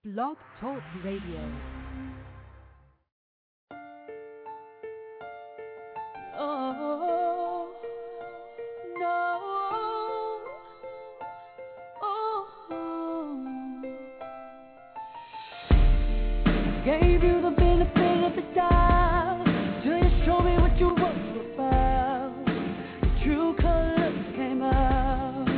Blog Talk Radio. Oh, no. Oh. Gave you the benefit of the doubt till you show me what you were about. The true colors came out.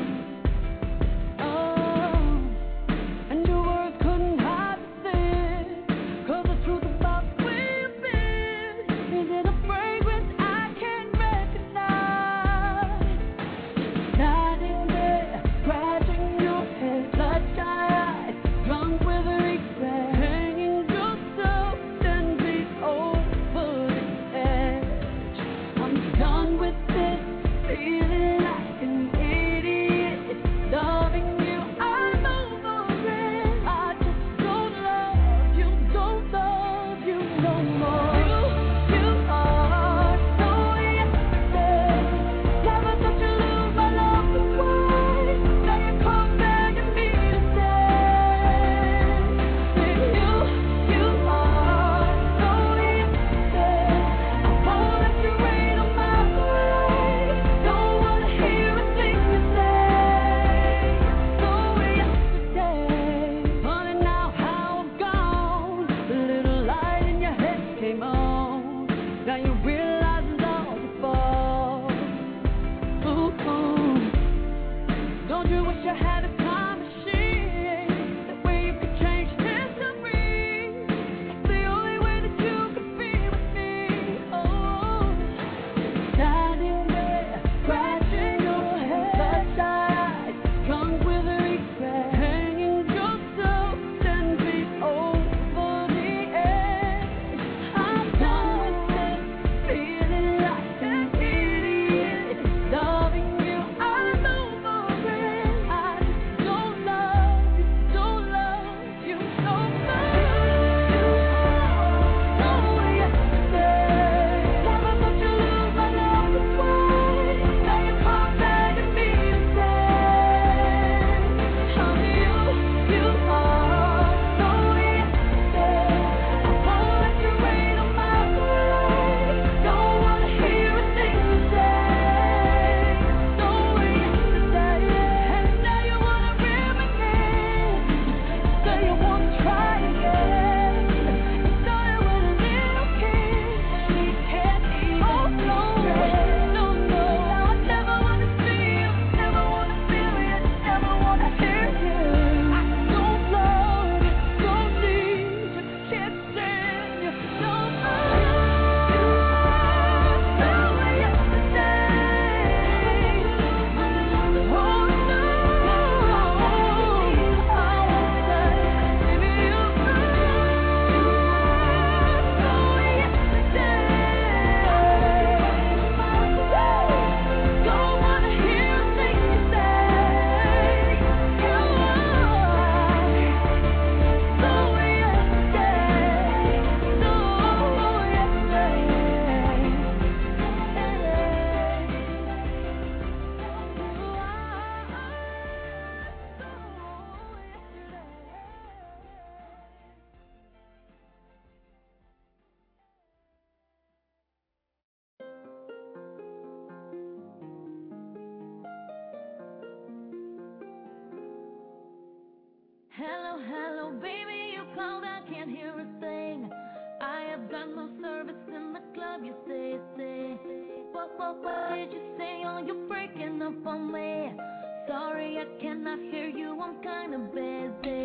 Oh, and your words couldn't hide the sin, 'cause the truth about we've been is in a fragrance I can't recognize. Standing there, scratching your head, bloodshot eyes, drunk with regret, hanging yourself and be over the edge. I'm done with this, feeling like an idiot, loving you, I'm over it. I just don't love you no more. You are so yesterday. Never thought you'd lose my love this way. Now you come begging me to stay. You are so yesterday. I won't let you rain on my parade. Don't wanna hear a thing you say. So yesterday, funny now how I'm gone. The little light in your head came on. Now you realize it's all your fault. Ooh, don't you wish you had a time machine? That way you could change history. It's the only way that you could be with me. Oh, standing there, scratching your head, bloodshot eyes, drunk with regret, hanging yourself and be over the edge. I'm done with this, feeling like an idiot, loving you, I'm over it. I just don't love you no more. So yesterday, never thought you'd lose my love this way. Now you come begging me to stay. Honey, you are so yesterday. I won't let you rain on my parade. Don't wanna hear a thing you say. So yesterday, and now you wanna reminisce. So you wanna try again. You started with a little kiss, and we can't even no. Now I never wanna see you, never wanna feel you, never wanna hear you. I don't love you, don't need you, can't stand you no more. You are so yesterday. Oh no, I won't say, baby, you are so yesterday. Don't wanna hear a thing you say. You are so Hello, baby, you called, I can't hear a thing. I have got no service in the club, you say. What did you say? Oh, you're breaking up on me. Sorry, I cannot hear you, I'm kinda busy.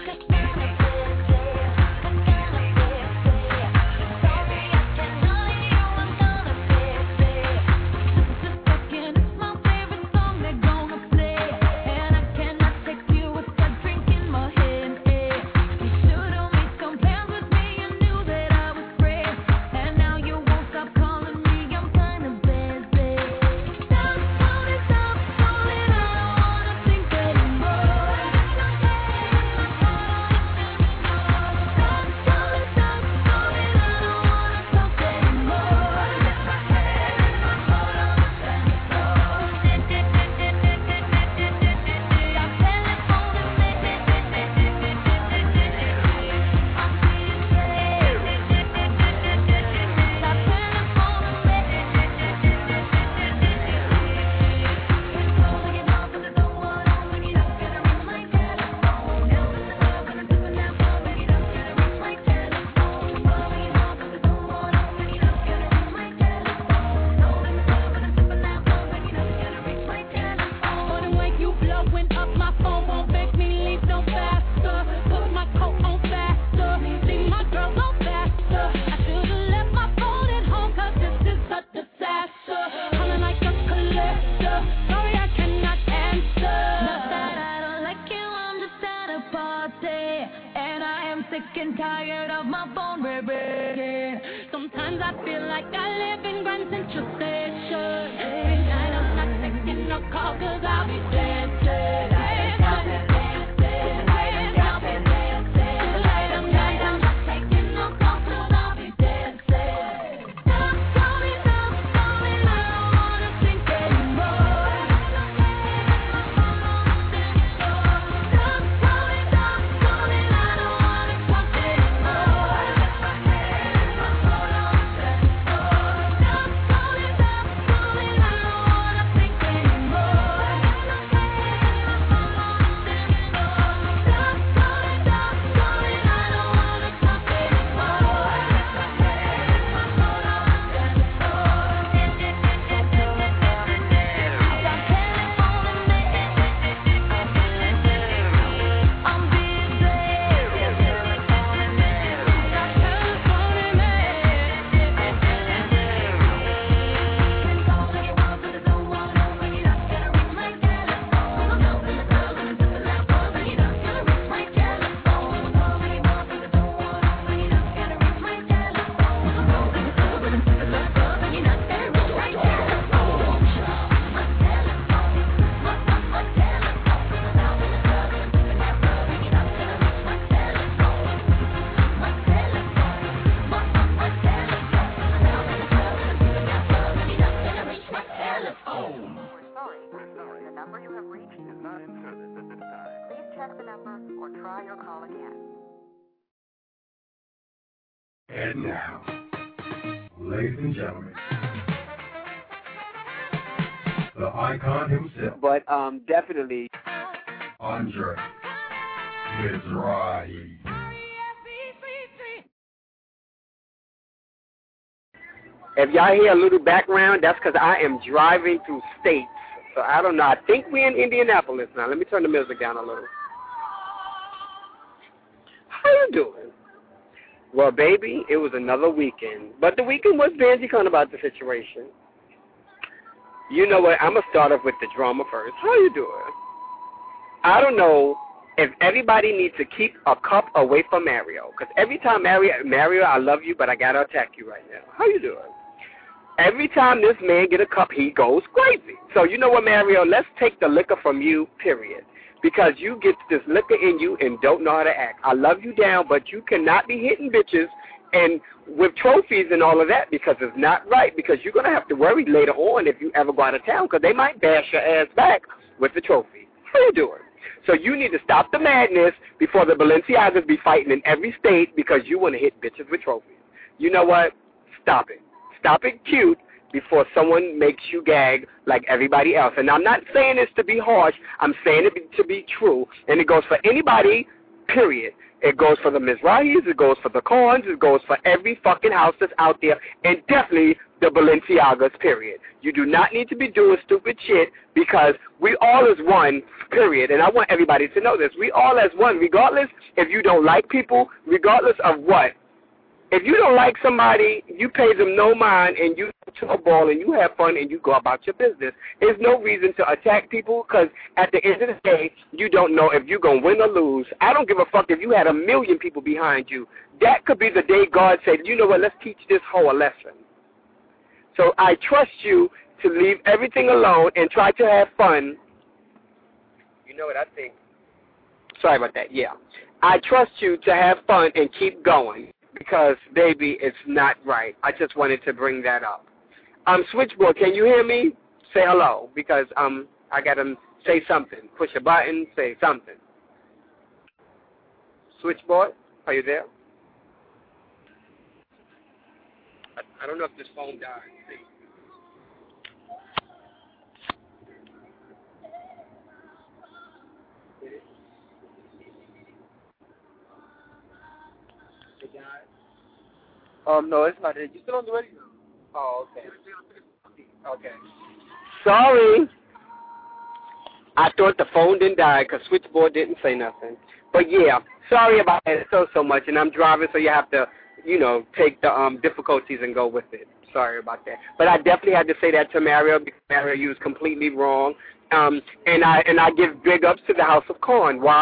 Sorry, I cannot hear you, I'm kinda busy. Just a second, it's my favorite song they're gonna play. And I cannot text you without drinking my head. You should've made some plans with me, you knew that I was free. And now you won't stop calling me, I'm kinda busy. Don't call it, I don't wanna think anymore. And I am sick and tired of my phone ringing. Sometimes I feel like I live in Grand Central Station. Every night I'm not taking no call 'cause I'll be dancing. And now, ladies and gentlemen, the icon himself. But definitely, Andre Mizrahi. If y'all hear a little background, that's because I am driving through states. So I don't know. I think we're in Indianapolis now. Let me turn the music down a little. How you doing? Well, baby, it was another weekend. But the weekend was Benji about the situation. You know what? I'm going to start off with the drama first. How you doing? I don't know if everybody needs to keep a cup away from Mario. Because every time Mario, I love you, but I got to attack you right now. How you doing? Every time this man get a cup, he goes crazy. So you know what, Mario? Let's take the liquor from you, period. Because you get this liquor in you and don't know how to act. I love you down, but you cannot be hitting bitches and with trophies and all of that because it's not right, because you're going to have to worry later on if you ever go out of town because they might bash your ass back with the trophy. How you doing? So you need to stop the madness before the Balenciagas be fighting in every state because you want to hit bitches with trophies. You know what? Stop it. Stop it cute before someone makes you gag like everybody else. And I'm not saying this to be harsh. I'm saying it to be true. And it goes for anybody, period. It goes for the Mizrahis. It goes for the Khans. It goes for every fucking house that's out there. And definitely the Balenciagas, period. You do not need to be doing stupid shit because we all is one, period. And I want everybody to know this. We all as one, regardless if you don't like people, regardless of what. If you don't like somebody, you pay them no mind and you go to a ball and you have fun and you go about your business. There's no reason to attack people because at the end of the day, you don't know if you're going to win or lose. I don't give a fuck if you had 1 million people behind you. That could be the day God said, you know what, let's teach this hoe a lesson. So I trust you to leave everything alone and try to have fun. You know what I think? Sorry about that, yeah. I trust you to have fun and keep going. Because, baby, it's not right. I just wanted to bring that up. Switchboard, can you hear me? Say hello, because I got to say something. Push a button, say something. Switchboard, are you there? I don't know if this phone died. See. No, it's not it. You still on the radio? Oh, okay. Okay. Sorry. I thought the phone didn't die because Switchboard didn't say nothing. But, yeah, sorry about it so much. And I'm driving, so you have to, take the difficulties and go with it. Sorry about that. But I definitely had to say that to Mario because Mario, you was completely wrong. And I give big ups to the House of Corn. Why?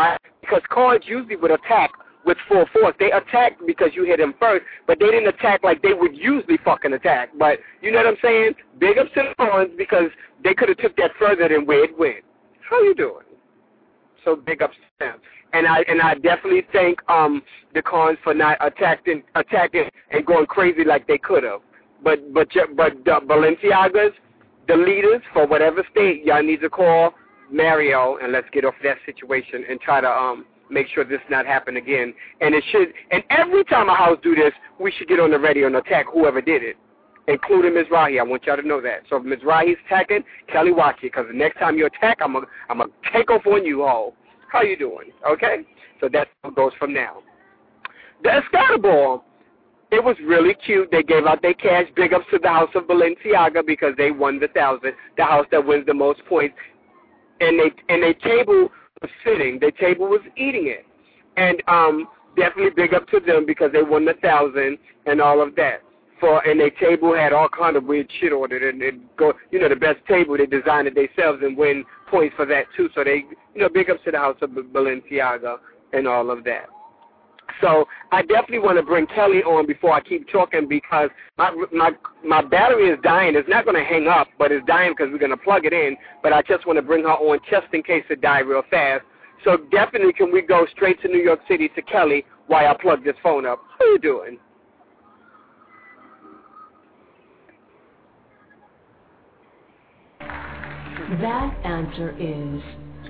because cards usually would attack with full force. They attacked because you hit them first, but they didn't attack like they would usually fucking attack. But you know what I'm saying? Big ups to the cards because they could have took that further than where it went. How you doing? So big ups to them. And I definitely thank the cons for not attacking and going crazy like they could have. But the Balenciagas, the leaders for whatever state, y'all need to call Mario and let's get off that situation and try to make sure this not happen again. And it should. And every time a house do this, we should get on the radio and attack whoever did it, including Ms. Rahi. I want y'all to know that. So if Ms. Rahi's attacking, Kelly, watch it, because the next time you attack, I'm gonna take off on you all. How you doing? Okay? So that goes from now. The Escada Ball, it was really cute. They gave out their cash. Big ups to the House of Balenciaga because they won the 1,000, the house that wins the most points. And their table was sitting. Their table was eating it. And definitely big up to them because they won the 1,000 and all of that. And their table had all kind of weird shit on it, and the best table, they designed it themselves and win points for that too. So they, big ups to the House of Balenciaga and all of that. So I definitely want to bring Kelly on before I keep talking because my battery is dying. It's not going to hang up, but it's dying because we're going to plug it in. But I just want to bring her on just in case it dies real fast. So definitely can we go straight to New York City to Kelly while I plug this phone up. How you doing? That answer is...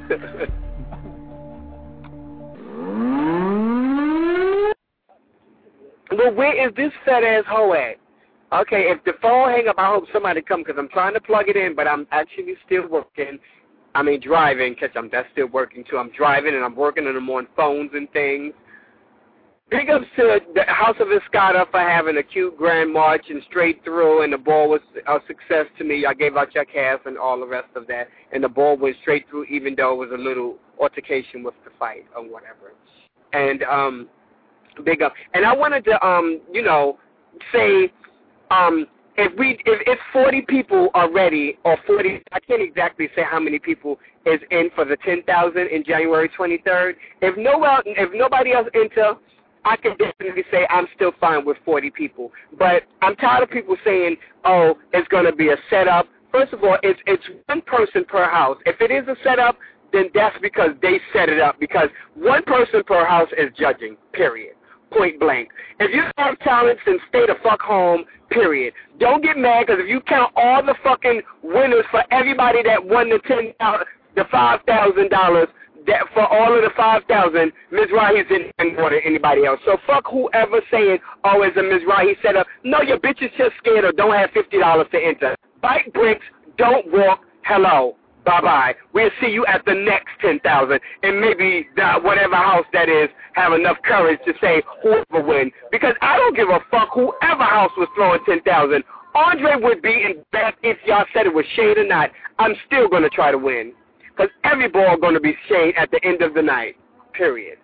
Well, where is this fat-ass hoe at? Okay, if the phone hang up, I hope somebody come because I'm trying to plug it in, but I'm actually still working. Driving, because that's still working, too. I'm driving, and I'm working, and I'm on phones and things. Big ups to the House of Escada for having a cute grand march and straight through, and the ball was a success to me. I gave out your cash and all the rest of that, and the ball went straight through even though it was a little altercation with the fight or whatever. And big up. And I wanted to, say if 40 people are ready, or 40, I can't exactly say how many people is in for the 10,000 in January 23rd. If nobody else enter, I can definitely say I'm still fine with 40 people. But I'm tired of people saying, oh, it's going to be a setup. First of all, it's one person per house. If it is a setup, then that's because they set it up. Because one person per house is judging, period. Point blank. If you have talents, then stay the fuck home, period. Don't get mad because if you count all the fucking winners for everybody that won the $5,000, that for all of the 5,000, Ms. Rahi's in more than anybody else. So fuck whoever saying, oh, it's a Ms. Rahi setup. No, your bitch is just scared or don't have $50 to enter. Bite bricks, don't walk, hello, bye-bye. We'll see you at the next 10,000. And maybe whatever house that is have enough courage to say whoever win. Because I don't give a fuck whoever house was throwing 10,000. Andre would be in bed if y'all said it was shade or not. I'm still going to try to win. Because every ball going to be shade at the end of the night, period.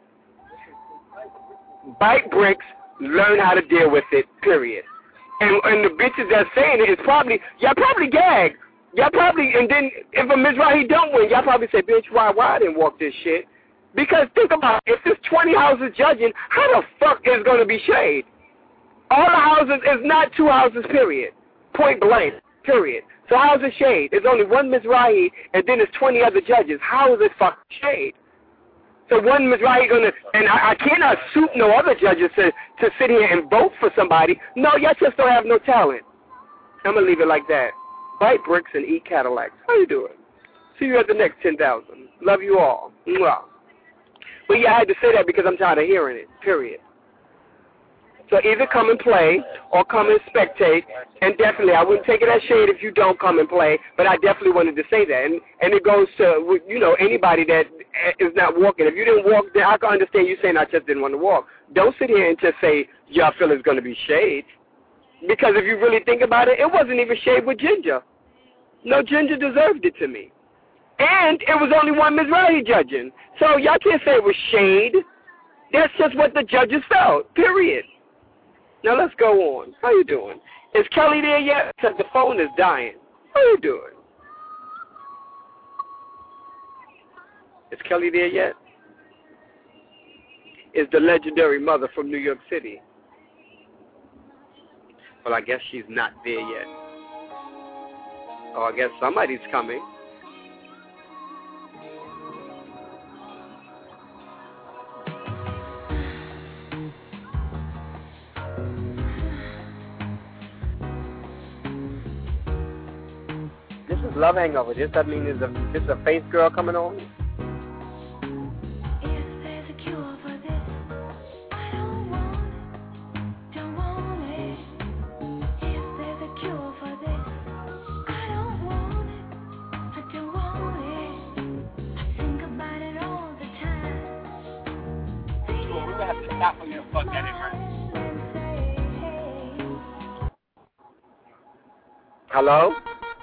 Bite bricks, learn how to deal with it, period. And the bitches that's saying it is probably, y'all probably gag. Y'all probably, and then if a Ms. Rahi don't win, y'all probably say, bitch, why I didn't walk this shit? Because think about it, if there's 20 houses judging, how the fuck is going to be shade? All the houses is not 2 houses, period. Point blank, period. So how's it shade? There's only one Ms. Rahi, and then there's 20 other judges. How is it fucking shade? So one Ms. Rahi gonna, and I cannot suit no other judges to sit here and vote for somebody. No, y'all just don't have no talent. I'm gonna leave it like that. Bite bricks and eat Cadillacs. How you doing? See you at the next 10,000. Love you all. Mwah. But yeah, I had to say that because I'm tired of hearing it, period. So either come and play or come and spectate, and definitely I wouldn't take it as shade if you don't come and play, but I definitely wanted to say that. And it goes to, anybody that is not walking. If you didn't walk, then I can understand you saying I just didn't want to walk. Don't sit here and just say y'all feel it's going to be shade. Because if you really think about it, it wasn't even shade with Ginger. No, Ginger deserved it to me. And it was only one Ms. Rahi judging. So y'all can't say it was shade. That's just what the judges felt, period. Now let's go on. How you doing? Is Kelly there yet? Because the phone is dying. How you doing? Is Kelly there yet? is the legendary mother from New York City. Well, I guess she's not there yet. Oh, I guess somebody's coming. This is Love Hangover. This doesn't mean this is a face girl coming on. Hello?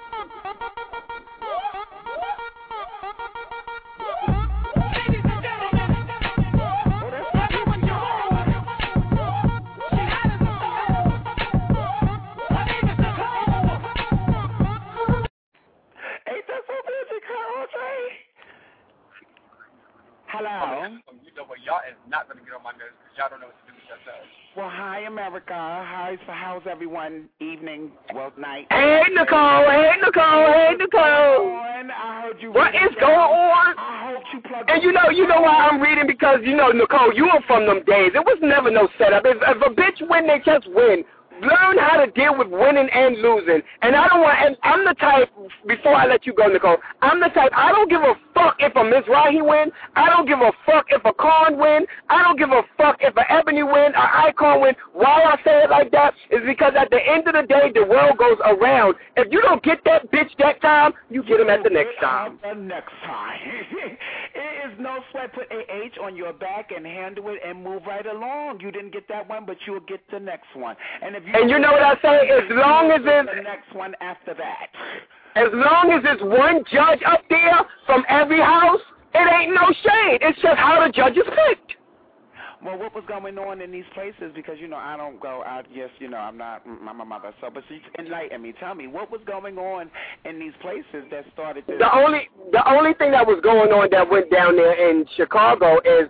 Hello. You know what, y'all is not going to get on my nerves because y'all don't know what to do with yourselves. Well, hi, America. How's everyone? Evening, well, night. Hey, Nicole. Hey, Nicole. Hey, Nicole. I heard you. What is going on? I hope you plug. And you know why I'm reading? Because, Nicole, you were from them days. It was never no setup. If a bitch win, they just win. Learn how to deal with winning and losing. And I'm the type, before I let you go, Nicole, I'm the type, I don't give a fuck if a Mizrahi win. I don't give a fuck if a Khan win. I don't give a fuck if a Ebony win, an Icon win. Why I say it like that is because at the end of the day, the world goes around. If you don't get that bitch that time, you get him at the next time. The next time. It is no sweat. Put AH on your back and handle it and move right along. You didn't get that one, but you'll get the next one. And you know what I say? As long as it's the next one after that. As long as it's one judge up there from every house, it ain't no shade. It's just how the judge is picked. Well, what was going on in these places? Because, I don't go out. Yes, I'm not my mother. So, but enlighten me. Tell me, what was going on in these places that started this? The only thing that was going on that went down there in Chicago is,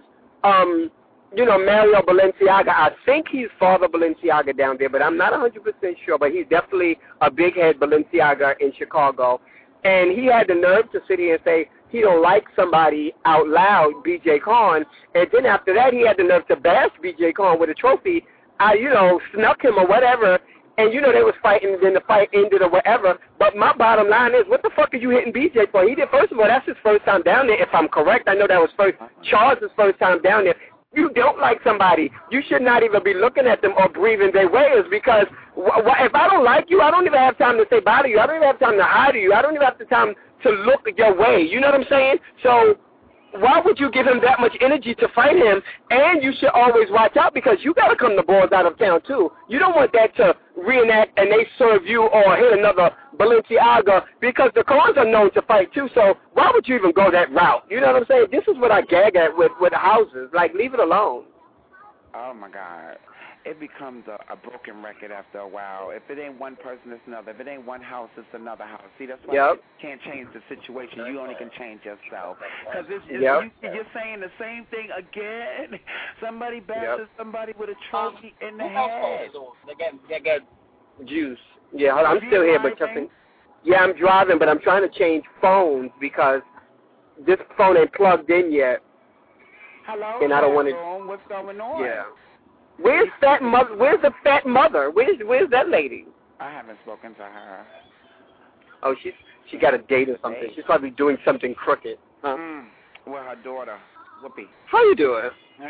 Mario Balenciaga. I think he's Father Balenciaga down there, but I'm not 100% sure. But he's definitely a big head Balenciaga in Chicago. And he had the nerve to sit here and say he don't like somebody out loud, B.J. Khan. And then after that, he had the nerve to bash B.J. Khan with a trophy. I, snuck him or whatever. And, they was fighting, then the fight ended or whatever. But my bottom line is, what the fuck are you hitting B.J. for? He did, first of all, that's his first time down there, if I'm correct. I know that was Charles' first time down there. You don't like somebody, you should not even be looking at them or breathing their ways because if I don't like you, I don't even have time to say bye to you. I don't even have time to hi to you. I don't even have the time to look your way. You know what I'm saying? So why would you give him that much energy to fight him? And you should always watch out because you got to come the balls out of town, too. You don't want that to reenact and they serve you or hit another Balenciaga because the Khans are known to fight, too. So why would you even go that route? You know what I'm saying? This is what I gag at with houses. Like, leave it alone. Oh, my God. It becomes a broken record after a while. If it ain't one person, it's another. If it ain't one house, it's another house. See, that's why you can't change the situation. You only can change yourself. Because you're saying the same thing again. Somebody bashes somebody with a trophy in the head. They got juice. Yeah, I'm still here, but just I'm driving, but I'm trying to change phones because this phone ain't plugged in yet. Hello, and I don't want to. What's going on? Yeah. Where's fat mother? Where's the fat mother? Where's that lady? I haven't spoken to her. Oh, she got a date or something. She's probably doing something crooked. Huh? Well, her daughter, Whoopi. How you doing?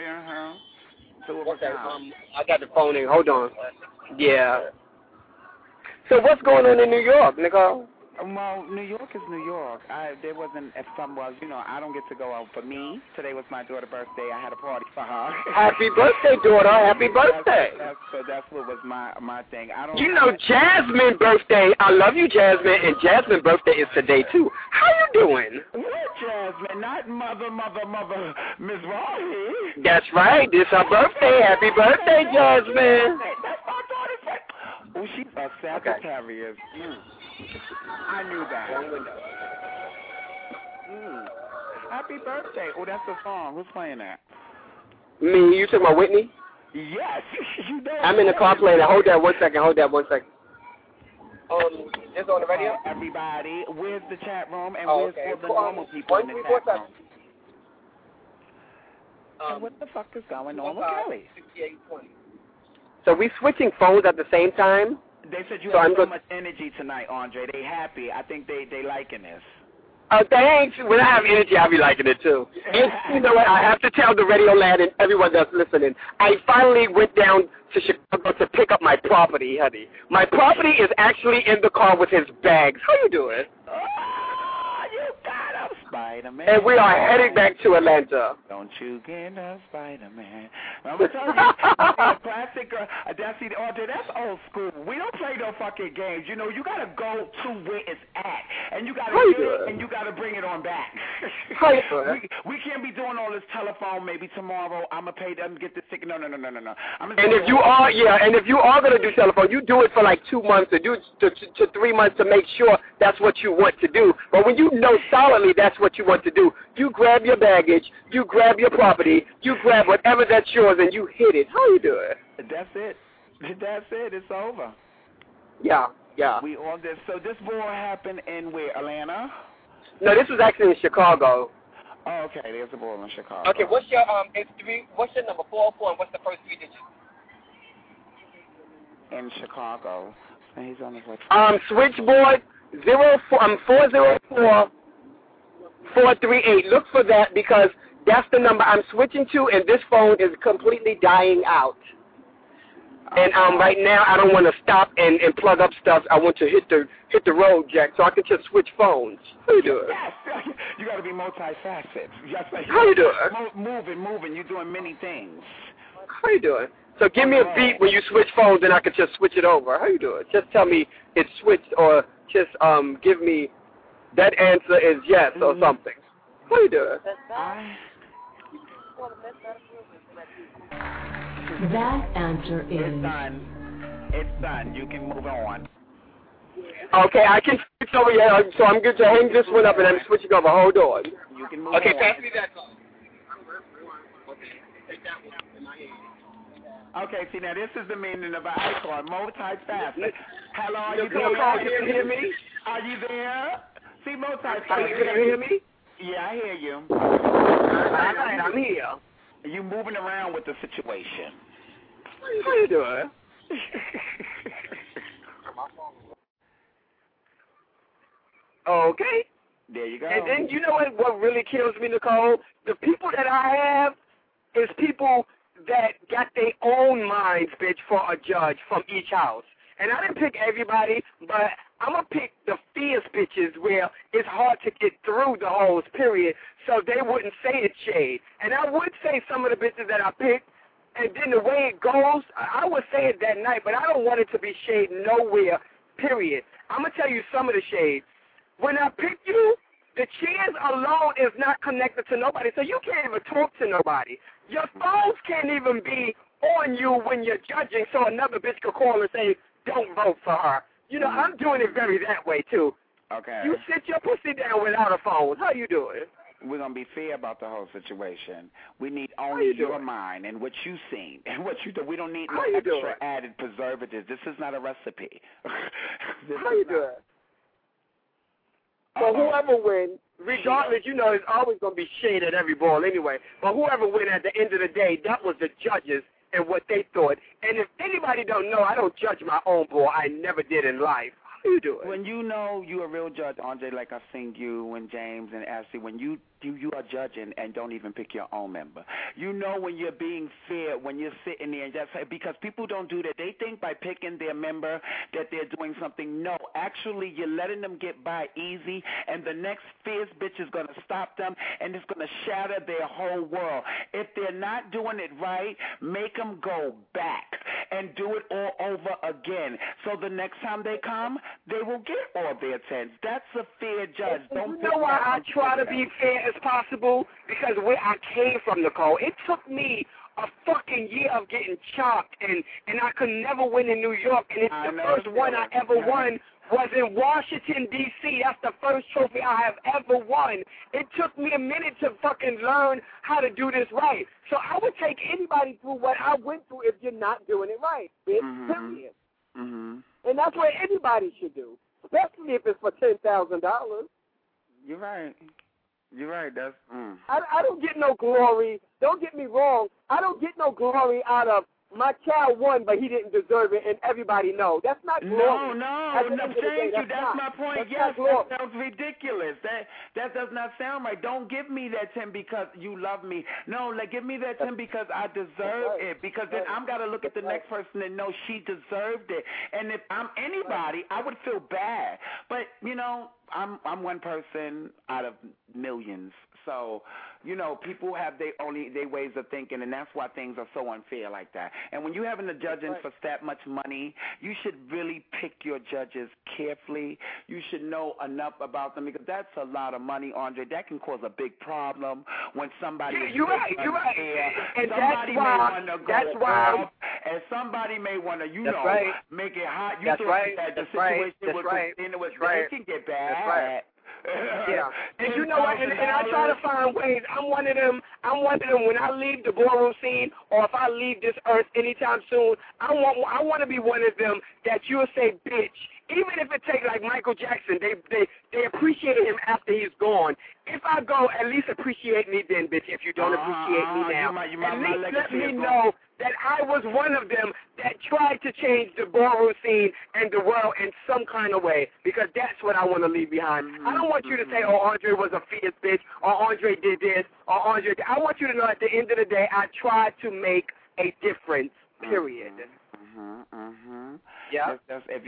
So okay, I got the phone in. Hold on. Yeah. So what's going on in New York, Nicole? Well, New York is New York. There wasn't I don't get to go out for me. Today was my daughter's birthday. I had a party for her. Happy birthday, daughter. Happy birthday. That's what was my thing. Jasmine's birthday. I love you, Jasmine, and Jasmine's birthday is today, too. How you doing? What, Jasmine? Not mother, Ms. Riley. That's right. This her birthday. Happy birthday, Jasmine. That's my daughter's birthday. Oh, she's a Sagittarius. Okay. I knew that. Happy birthday. Oh, that's the song. Who's playing that? Me, you talking about Whitney? Yes, you know. I'm in the car playing. Hold that 1 second. This on the radio? Everybody, where's the chat room and where's all the normal people in the chat room? And what the fuck is going on with Kelly? So we switching phones at the same time? They said you have so much energy tonight, Andre. They happy. I think they liking this. Oh, thanks. When I have energy, I'll be liking it, too. And you know what? I have to tell the radio land and everyone that's listening, I finally went down to Chicago to pick up my property, honey. My property is actually in the car with his bags. How you doing? Oh, you got him, Spider-Man. And we are heading back to Atlanta. Don't you get a Spider-Man. I'm going to tell you, a classic, Andre, that's old school. We don't play no fucking games. You know, you got to go to where it's at. And you got to get it, and you got to bring it on back. How you doing? We can't be doing all this telephone. Maybe tomorrow I'm going to pay them, get this ticket. No. And if you are going to do telephone, you do it for like 2 months or do it to 3 months to make sure that's what you want to do. But when you know solidly that's what you want to do, you grab your baggage, you grab your property, you grab whatever that's yours, and you hit it. How you doing? That's it. It's over. Yeah. We on this. So this war happened in where? Atlanta? No, this was actually in Chicago. Oh, okay. There's a ball in Chicago. Okay, what's your what's your number 404 and what's the first 3 digits? In Chicago. And he's on his way. Switchboard 404-438. Look for that because that's the number I'm switching to, and this phone is completely dying out. And right now I don't want to stop and plug up stuff. I want to hit the road jack so I can just switch phones. How you doing? Yes, you got to be multifaceted. How you doing? Moving. You're doing many things. How you doing? So give me a beat when you switch phones, and I can just switch it over. How you doing? Just tell me it's switched, or just give me that answer is yes or something. How you doing? That answer is... It's done. You can move on. Okay, I can switch over here, so I'm good to hang this one up, and I'm switching over. Hold on. You can move on. Pass me that phone. Okay, see, now this is the meaning of an icon, multifaceted. Hello, are you there? Can you hear me? Are you there? See, multifaceted. Can you hear me? Yeah, I hear you. I'm here. You moving around with the situation. How you doing? Okay. There you go. And then you know what really kills me, Nicole? The people that I have is people that got their own minds, bitch, for a judge from each house. And I didn't pick everybody, but I'm going to pick the fierce bitches where it's hard to get through the hoes, period, so they wouldn't say it's shade. And I would say some of the bitches that I picked, and then the way it goes, I would say it that night, but I don't want it to be shade nowhere, period. I'm going to tell you some of the shade. When I pick you, the chairs alone is not connected to nobody, so you can't even talk to nobody. Your phones can't even be on you when you're judging, so another bitch could call and say, don't vote for her. You know, I'm doing it very that way, too. Okay. You sit your pussy down without a phone. How you doing? We're going to be fair about the whole situation. We need only your mind and what you seen and what you do. We don't need no extra added preservatives. This is not a recipe. How you doing? So whoever wins, regardless, you know, it's always going to be shade at every ball anyway. But whoever wins at the end of the day, that was the judges and what they thought. And if anybody don't know, I don't judge my own ball. I never did in life. How you doing? When you know you're a real judge, Andre, like I've seen you and James and Ashley, when you are judging and don't even pick your own member. You know when you're being fair, when you're sitting there and just because people don't do that. They think by picking their member that they're doing something. No, actually you're letting them get by easy, and the next fierce bitch is going to stop them, and it's going to shatter their whole world. If they're not doing it right, make them go back and do it all over again. So the next time they come, they will get all their 10s. That's a fair judge. You know why I try to be fair as possible? Because where I came from, Nicole, it took me a fucking year of getting chopped, and I could never win in New York, and it's the first one I ever won was in Washington, D.C. That's the first trophy I have ever won. It took me a minute to fucking learn how to do this right. So I would take anybody through what I went through if you're not doing it right, bitch, period. And that's what anybody should do, especially if it's for $10,000. You're right. You're right. That's. I don't get no glory. Don't get me wrong. I don't get no glory out of my child won, but he didn't deserve it, and everybody knows. That's not glory. No, thank you. That's my point. Yes, that sounds ridiculous. That does not sound right. Don't give me that 10 because you love me. No, give me that 10 because I deserve it. Because then I'm got to look at the next person and know she deserved it. And if I'm anybody, I would feel bad. But I'm one person out of millions. So, people have their ways of thinking, and that's why things are so unfair like that. And when you're having a judging for that much money, you should really pick your judges carefully. You should know enough about them because that's a lot of money, Andre. That can cause a big problem when somebody is you're right. And somebody may want to go off, and somebody may want to, make it hot. You that the situation with Christina was it can get bad. That's right. Yeah, and you know what? And I try to find ways. I'm one of them. When I leave the ballroom scene, or if I leave this earth anytime soon, I want to be one of them that you'll say, bitch. Even if it takes like Michael Jackson, they appreciated him after he's gone. If I go, at least appreciate me then, bitch. If you don't appreciate me now, at least let me know that I was one of them that tried to change the ballroom scene and the world in some kind of way, because that's what I want to leave behind. I don't want you to say, oh, Andre was a fierce bitch, or Andre did this, or Andre did. I want you to know at the end of the day, I tried to make a difference, period. Yeah. If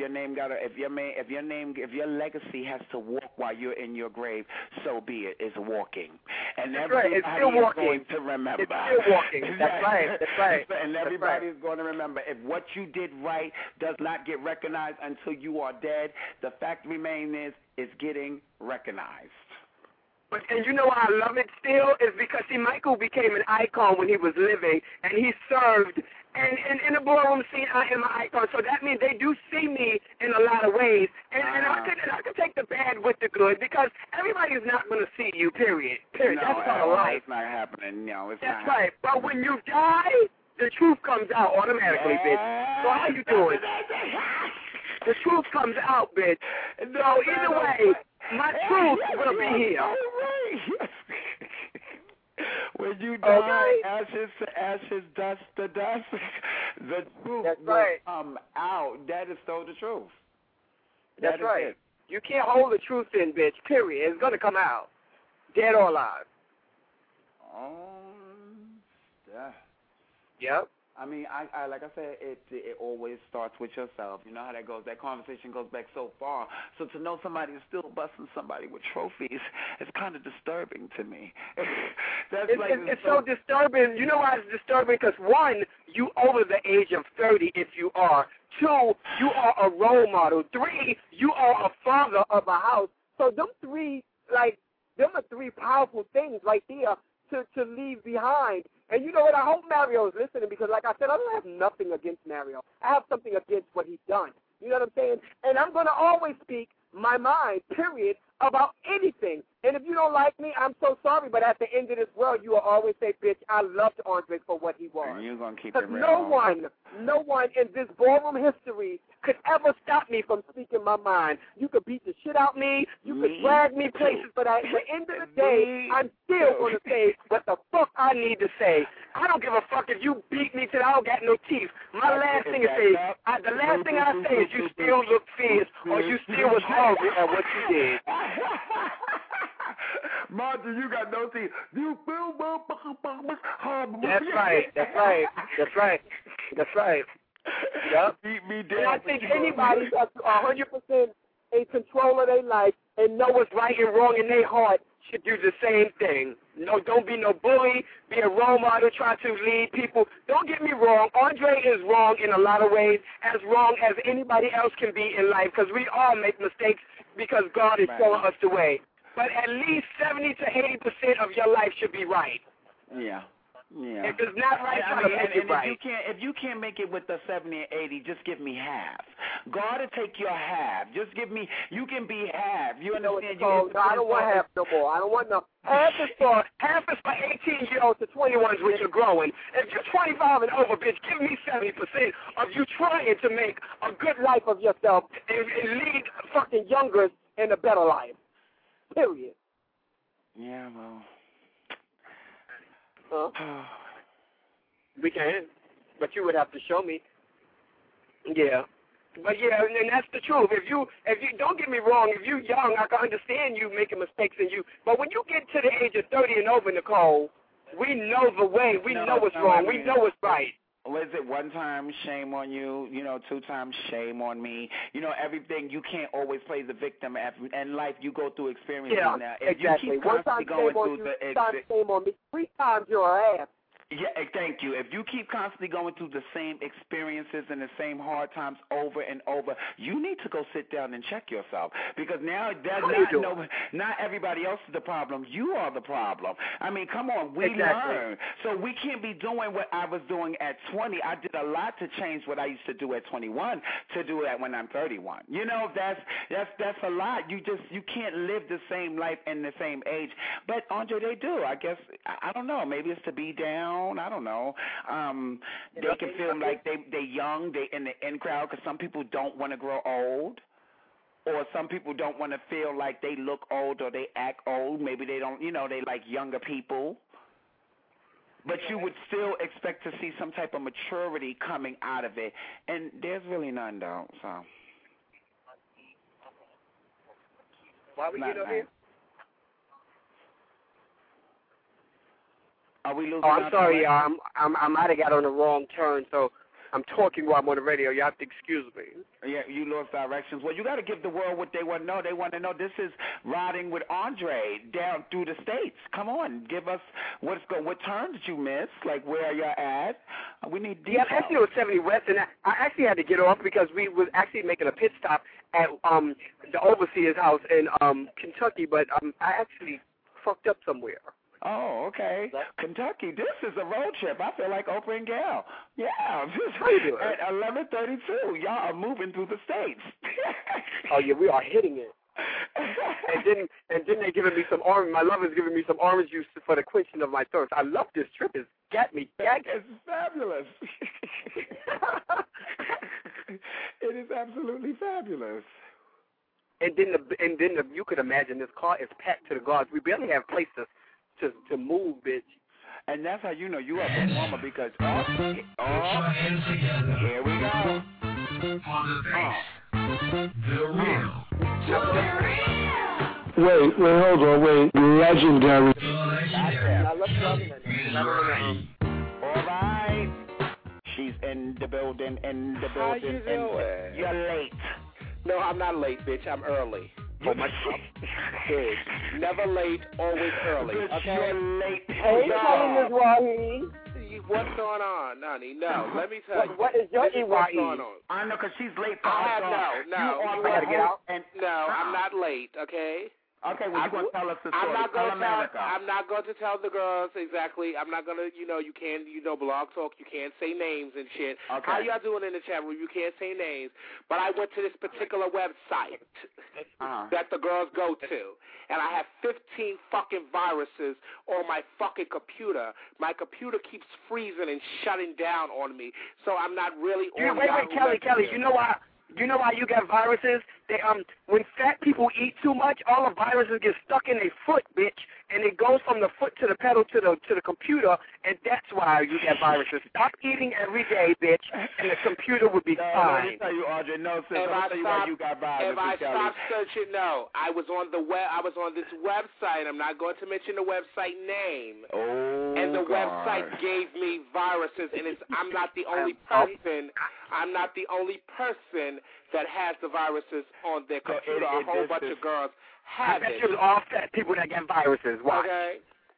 your legacy has to walk while you're in your grave, so be it. It's walking, and everybody is going to remember. It's still walking. That's right. And everybody is going to remember. If what you did right does not get recognized until you are dead, the fact remains is it's getting recognized. And you know why I love it still is because, see, Michael became an icon when he was living, and he served. And in the ballroom scene, I am an icon. So that means they do see me in a lot of ways. And I could take the bad with the good, because everybody is not going to see you, period. No, that's part of life. It's not happening. No, it's That's not right. But when you die, the truth comes out automatically, bitch. So how you doing? The truth comes out, bitch. So either way, my truth will be here. When you die, ashes to ashes, dust to dust, the truth will come out. That is so the truth. That's right. It. You can't hold the truth in, bitch, period. It's going to come out, dead or alive. Yeah. Yep. I mean, I like I said, it always starts with yourself. You know how that goes. That conversation goes back so far. So to know somebody is still busting somebody with trophies, it's kind of disturbing to me. It's so disturbing. You know why it's disturbing? Because, one, you over the age of 30 if you are. 2, you are a role model. 3, you are a father of a house. So them are 3 powerful things right there to leave behind. And you know what? I hope Mario is listening, because, like I said, I don't have nothing against Mario. I have something against what he's done. You know what I'm saying? And I'm going to always speak my mind, period, about anything. And if you don't like me, I'm so sorry, but at the end of this world, you will always say, bitch, I loved Andre for what he was. And you're going to keep it real. No one in this ballroom history could ever stop me from speaking my mind. You could beat the shit out me. You could drag me places, but at the end of the day, I'm still going to say what the fuck I need to say. I don't give a fuck if you beat me till I don't got no teeth. My last thing I say is you still look fierce, or you still was horrible at what you did. Martha, you got no teeth. That's right. Yep. Beat me down. And I think anybody that's 100% in control of their life and know what's right and wrong in their heart should do the same thing. No, don't be no bully. Be a role model. Try to lead people. Don't get me wrong. Andre is wrong in a lot of ways, as wrong as anybody else can be in life, because we all make mistakes because God is showing us the way. But at least 70 to 80% of your life should be right. Yeah. Yeah. If it's not right, try to make it right. If you can't make it with the 70 and 80, just give me half. God to take your half. Just give me. You can be half. You understand? No, I don't want half no more. I don't want no. Half is for 18-year-olds to 21s, which are growing. If you're 25 and over, bitch, give me 70% of you trying to make a good life of yourself and lead fucking youngers in a better life. Period. Yeah, well. Huh? We can, but you would have to show me. Yeah. But yeah, and that's the truth. If you don't get me wrong, if you're young, I can understand you making mistakes but when you get to the age of 30 and over, Nicole, we know the way. We know what's wrong. We know what's right. What is it? 1 time, shame on you. 2 times, shame on me. Everything. You can't always play the victim. In life, you go through experiences now. If exactly. You keep 1 time going shame on you, 2 times shame on me, 3 times you're an ass. Yeah, thank you. If you keep constantly going through the same experiences and the same hard times over and over, you need to go sit down and check yourself, because now not everybody else is the problem. You are the problem. I mean, come on, we learn. So we can't be doing what I was doing at 20. I did a lot to change what I used to do at 21 to do it when I'm 31. That's a lot. You can't live the same life in the same age. But Andre, they do. I guess I don't know. Maybe it's to be down. I don't know. They can feel like they're young. They in the in crowd because some people don't want to grow old, or some people don't want to feel like they look old or they act old. Maybe they don't. They like younger people. But you would still expect to see some type of maturity coming out of it, and there's really none though. So why we get over here? Are we losing? I'm sorry, I might have got on the wrong turn, so I'm talking while I'm on the radio. You have to excuse me. Yeah, you lost directions. Well, you got to give the world what they want to know. They want to know this is riding with Andre down through the states. Come on, give us what turns did you miss? Like, where are you at? We need details. Yeah, actually it was 70 West, and I actually had to get off because we was actually making a pit stop at the overseer's house in Kentucky, but I actually fucked up somewhere. Oh, okay. Kentucky. This is a road trip. I feel like Oprah and Gail. Yeah. How you doing? At 11:32, y'all are moving through the states. Oh yeah, we are hitting it. and then they're giving me some orange. My lover's giving me some orange juice for the quenching of my thirst. I love this trip. It's got me gagged. It's fabulous. It is absolutely fabulous. And then you could imagine this car is packed to the guards. We barely have places to move, bitch. And that's how you know you are a performer, because here we go. Wait, hold on, legendary. All right. She's in the building, How you doing? You're late. No, I'm not late, bitch. I'm early. Oh, my Big. Never late, always early. Okay? You're late. Hey, Ms. Wahi. What's going on, honey? No, let me tell you. What is your EYE? What's going on? I know, because she's late. No. You gotta get out. No, I'm not late, okay? Okay, well, you're going to tell us the story. I'm not going to tell the girls exactly. I'm not going to, you can't, Blog Talk, you can't say names and shit. Okay. How y'all doing in the chat room? You can't say names. But I went to this particular website that the girls go to, and I have 15 fucking viruses on my fucking computer. My computer keeps freezing and shutting down on me, so I'm not really on. Wait, Kelly, you know why? You know why you got viruses? They when fat people eat too much, all the viruses get stuck in their foot, bitch, and it goes from the foot to the pedal to the computer, and that's why you get viruses. Stop eating every day, bitch, and the computer would be fine. Let me tell you, Audrey, no, sis. I'll tell you why you got viruses. If I stop searching, no, I was on this website. I'm not going to mention the website name. Oh, and the God. website gave me viruses, and I'm not the only person. I'm not the only person that has the viruses on their computer. A whole bunch of girls have it. I bet you all fat people that get viruses. Why? Okay.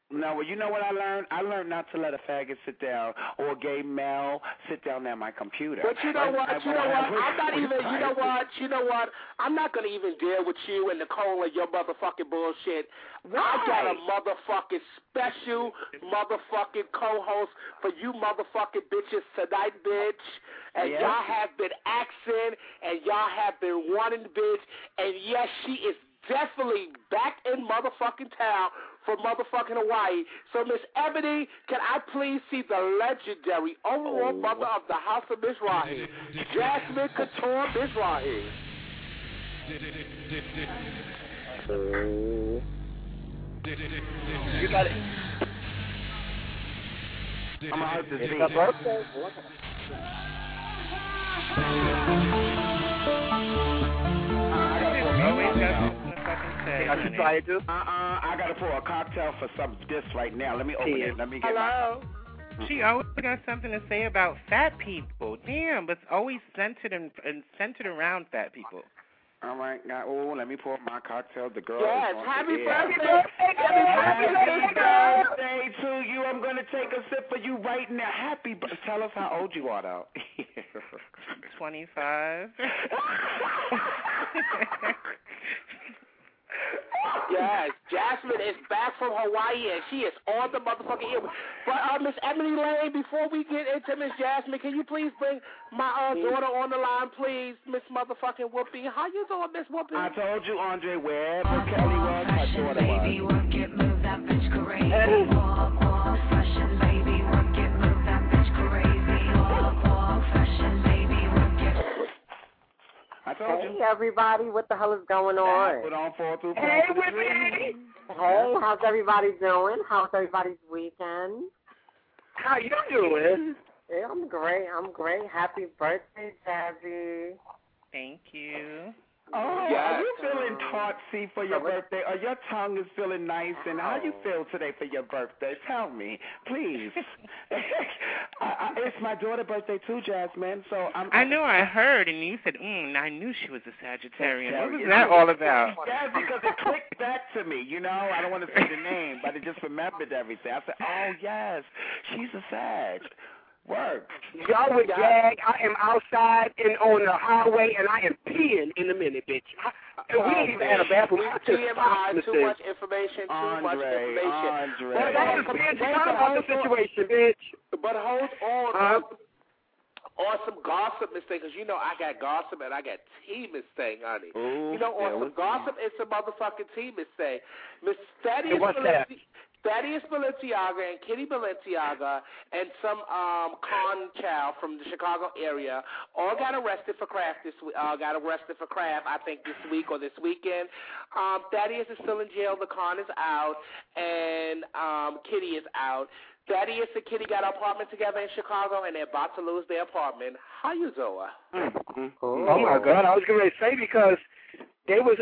No, well, you know what I learned? I learned not to let a faggot sit down or a gay male sit down at my computer. But you know what? I'm not even. You know what? I'm not gonna even deal with you and Nicole and your motherfucking bullshit. Why? I got a motherfucking special motherfucking co-host for you motherfucking bitches tonight, bitch. And y'all have been asking and y'all have been wanting the bitch. And yes, she is definitely back in motherfucking town from motherfucking Hawaii. So, Miss Ebony, can I please see the legendary overall mother of the House of Mizrahi, Jasmine Couture Mizrahi? You got it. I'm going to hurt this It's her birthday. I should try it too. I gotta pour a cocktail for this right now. Let me open it. Let me get Hello. She always got something to say about fat people. Damn, but it's always centered around fat people. All right, let me pour my cocktail. The girl. Yes, happy birthday. Happy birthday to you. I'm gonna take a sip for you right now. Tell us how old you are, though. 25. Yes, Jasmine is back from Hawaii and she is on the motherfucking air. But Miss Emily Lane, before we get into Miss Jasmine, can you please bring my daughter on the line, please, Miss motherfucking Whoopi? How you doing, Miss Whoopi? I told you, Andre, wherever Kelly was, my daughter was. Baby, work it, move that bitch crazy. Walk, fashion, baby, work it, move that bitch crazy. Walk, fashion, baby, work it. I told you. Hey, everybody, what the hell is going on? Put on 4 through 4. Hey, Whitney. Hey, how's everybody doing? How's everybody's weekend? How you doing? Hey, I'm great. Happy birthday, Jazzy. Thank you. Oh, yes. Are you feeling tartsy for your birthday? Or your tongue is feeling nice? And how you feel today for your birthday? Tell me, please. It's my daughter's birthday too, Jasmine. So I know I heard, and you said, I knew she was a Sagittarian. What was that all about? Yeah, because it clicked back to me. You know, I don't want to say the name, but it just remembered everything. I said, oh, yes, she's a Sag. Work. Y'all would gag. I am outside and on the highway, and I am peeing in a minute, bitch. We ain't even had a bathroom. TMI, too much information, Andre. But that is being talking about the situation, bitch. But hold on. On some gossip, Miss Thing, because you know I got gossip and I got tea, Miss Thing, honey. Ooh, you know, on some gossip, it's a motherfucking tea, Miss Thing. Miss Thaddeus Balenciaga and Kitty Balenciaga and some con child from the Chicago area all got arrested for craft this week. I think this week or this weekend. Thaddeus is still in jail. The con is out, and Kitty is out. Thaddeus and Kitty got an apartment together in Chicago, and they're about to lose their apartment. How you doing? Oh my God! I was going to say because they was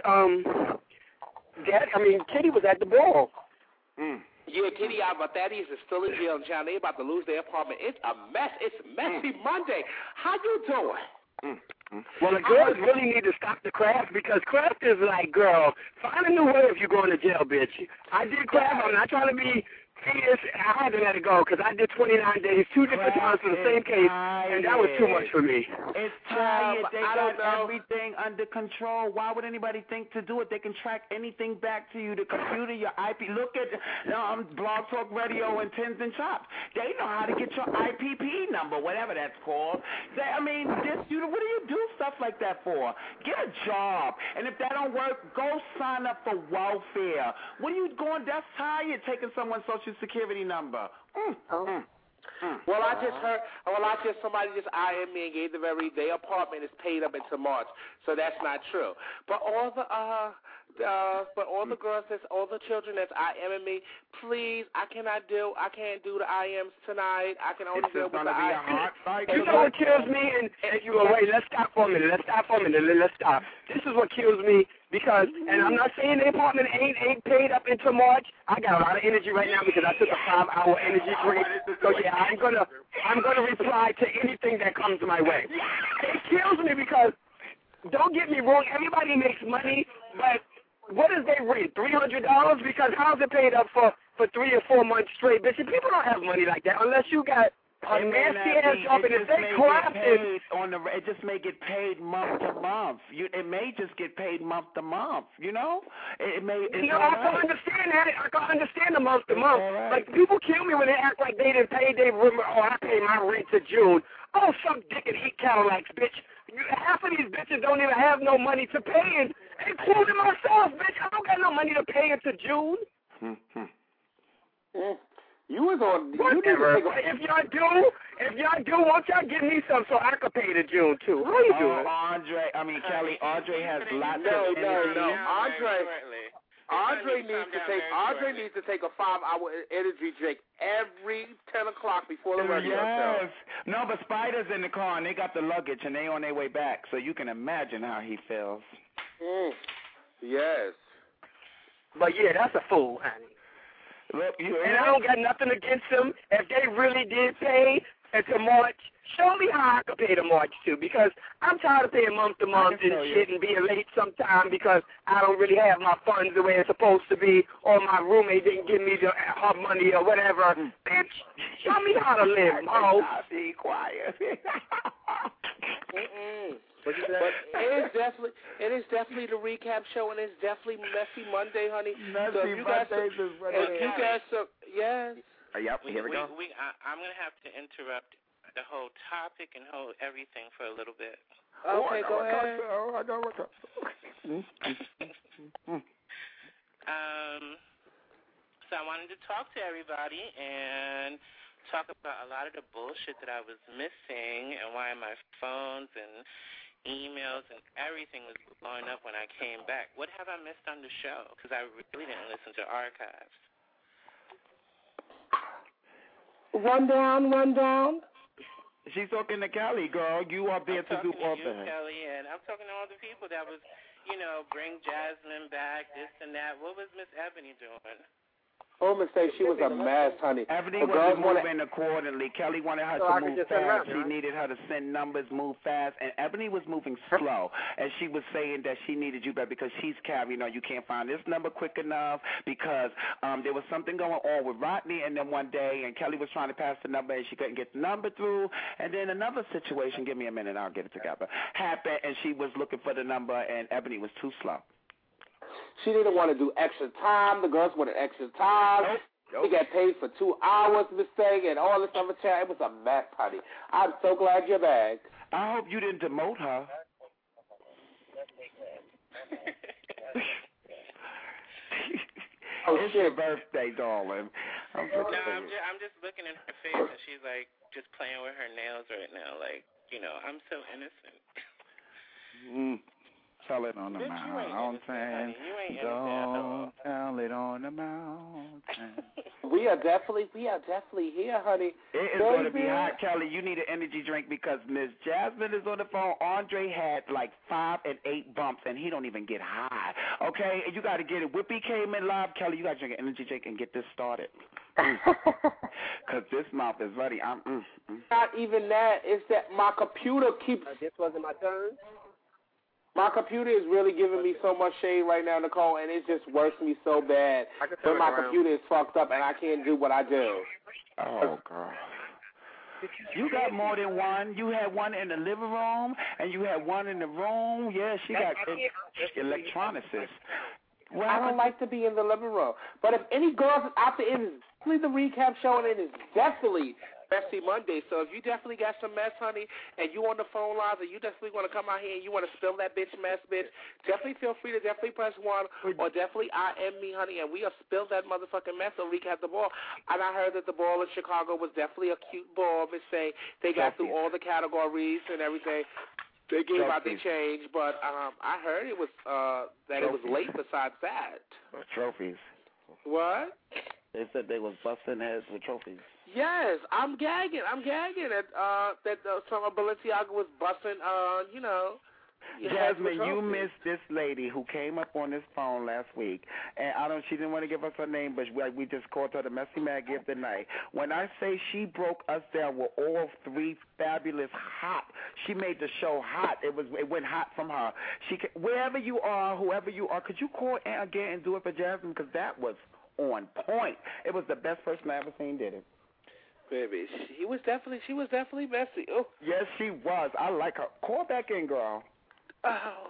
Kitty was at the ball. Yeah, Kitty out, but Thaddeus is still in jail in China. They're about to lose their apartment. It's a mess. It's messy Monday. How you doing? Well, the girls really need to stop the craft because craft is like, girl, find a new way if you're going to jail, bitch. I did craft. I'm not trying to be fierce. I had to let it go because I did 29 days, 2 different times for the same case, and that was too much for me. It's tired. They got everything under control. Why would anybody think to do it? They can track anything back to you, the computer, your IP. Look at Blog Talk Radio and Tins and Chops. They know how to get your IPP number, whatever that's called. What do you do stuff like that for? Get a job. And if that don't work, go sign up for welfare. What are you going? That's tired, taking someone's Social Security number. Well, I just heard. Somebody just IM'd me and gave their apartment is paid up until March, so that's not true. But all the girls, all the children that's IM'ing me, please, I can't do the IMs tonight. I can only deal with the IMs. You know what kills me? And wait, let's stop for a minute. Let's stop. This is what kills me. Because, and I'm not saying the apartment ain't paid up until March. I got a lot of energy right now because I took a 5-hour energy break. So yeah, I'm gonna reply to anything that comes my way. It kills me because, don't get me wrong, everybody makes money, but what is their rate? $300? Because how's it paid up for 3 or 4 months straight? Bitch, people don't have money like that unless you got a nasty ass job, and if they crap it, it just may get paid month to month. It may just get paid month to month. You know, it may. I can understand that. I can understand the month to month. Like people kill me when they act like they didn't pay. They remember, I paid my rent to June. Oh, some dick and heat Cadillacs, bitch. Half of these bitches don't even have no money to pay, including myself, bitch. I don't got no money to pay into June. You was on. Whatever. If y'all do, won't y'all give me some so I could pay the June too? How you doing? Kelly. Andre has lots of energy. No. Andre needs to take a 5-hour energy drink every 10 o'clock before the radio show. No, but Spider's in the car and they got the luggage and they on their way back, so you can imagine how he feels. Yes. But yeah, that's a fool, honey. Look, and I don't got nothing against them. If they really did pay until March, show me how I could pay the March too, because I'm tired of paying month to month and shit and being late sometime because I don't really have my funds the way it's supposed to be, or my roommate didn't give me her money or whatever. Bitch, show me how to live, Mo. Be quiet. But it is definitely the recap show, and it's definitely Messy Monday, honey. Messy Mondays is what it is. Yes. Yep, here we go. I'm going to have to interrupt the whole topic and whole everything for a little bit. Okay, go ahead. So I wanted to talk to everybody and talk about a lot of the bullshit that I was missing and why my phones and emails and everything was blowing up when I came back. What have I missed on the show? Because I really didn't listen to archives. Rundown. She's talking to Kelly, girl. You are there to do all that. Kelly, and I'm talking to all the people that was, bring Jasmine back, this and that. What was Miss Ebony doing? Oh, mistake. She was a mess, honey. Ebony was moving accordingly. Kelly wanted her to move fast. She needed her to send numbers, move fast, and Ebony was moving slow. And she was saying that she needed you back because she's carrying on. You can't find this number quick enough because there was something going on with Rodney, and then one day, and Kelly was trying to pass the number, and she couldn't get the number through. And then another situation, give me a minute, I'll get it together, happened, and she was looking for the number, and Ebony was too slow. She didn't want to do extra time. The girls wanted extra time. They got paid for 2 hours, mistake, and all this other chat. It was a mess, honey. I'm so glad you're back. I hope you didn't demote her. It's your birthday, darling. I'm just looking in her face, and she's like just playing with her nails right now. Like, I'm so innocent. Tell it on the mountain. Don't tell it on the mountain. We are definitely here, honey. It is going to be hot, Kelly. You need an energy drink because Miss Jasmine is on the phone. Andre had like 5 and 8 bumps, and he don't even get high. Okay, and you got to get it. Whippy came in live, Kelly. You got to drink an energy drink and get this started. Because this mouth is ready. Not even that. It's that my computer keeps. This wasn't my turn. My computer is really giving me so much shade right now, Nicole, and it just works me so bad. But my computer is fucked up, and I can't do what I do. Oh, girl. You got more than one. You had one in the living room, and you had one in the room. Yeah, she got electronics. Well, I don't like to be in the living room. But if any girls out there, it is definitely the recap show, and it is definitely Messy Monday. So if you definitely got some mess, honey, and you on the phone lines, and you definitely want to come out here and you want to spill that bitch mess, bitch, definitely feel free to definitely press 1 or definitely IM me, honey, and we'll spill that motherfucking mess and recap the ball. And I heard that the ball in Chicago was definitely a cute ball. Miss Say they got through all the categories and everything. They gave out the change, but I heard it was that it was late. Besides that, trophies. What? They said they was busting heads with trophies. Yes, I'm gagging. That some Balenciaga was busting, Jasmine, you missed this lady who came up on this phone last week, and she didn't want to give us her name, but we just called her the Messy Mad Gift tonight. When I say she broke us down with all three fabulous hot, she made the show hot. It went hot from her. Wherever you are, whoever you are, could you call again and do it for Jasmine, because that was on point. It was the best person I ever seen did it. Baby, she was definitely messy. Oh. Yes, she was. I like her. Call back in, girl. Oh.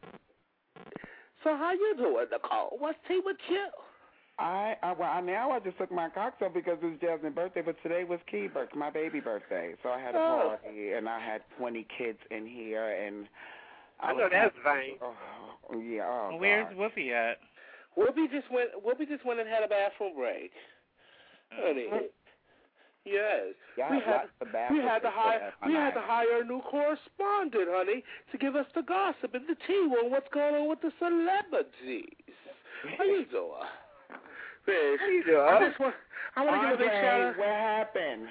So how you doing, Nicole? What's tea with you? Now I just took my cocktail because it was Jasmine's birthday, but today was my baby birthday. So I had a party, and I had 20 kids in here, and I know that's fine. Oh, yeah. Oh, where's Whoopi at? Whoopi just went and had a bathroom break. Honey. Yes. Yeah, we had to hire a new correspondent, honey, to give us the gossip and the tea on what's going on with the celebrities. How you doing? Babe, how you doing? I want to give a big shout out. What happened?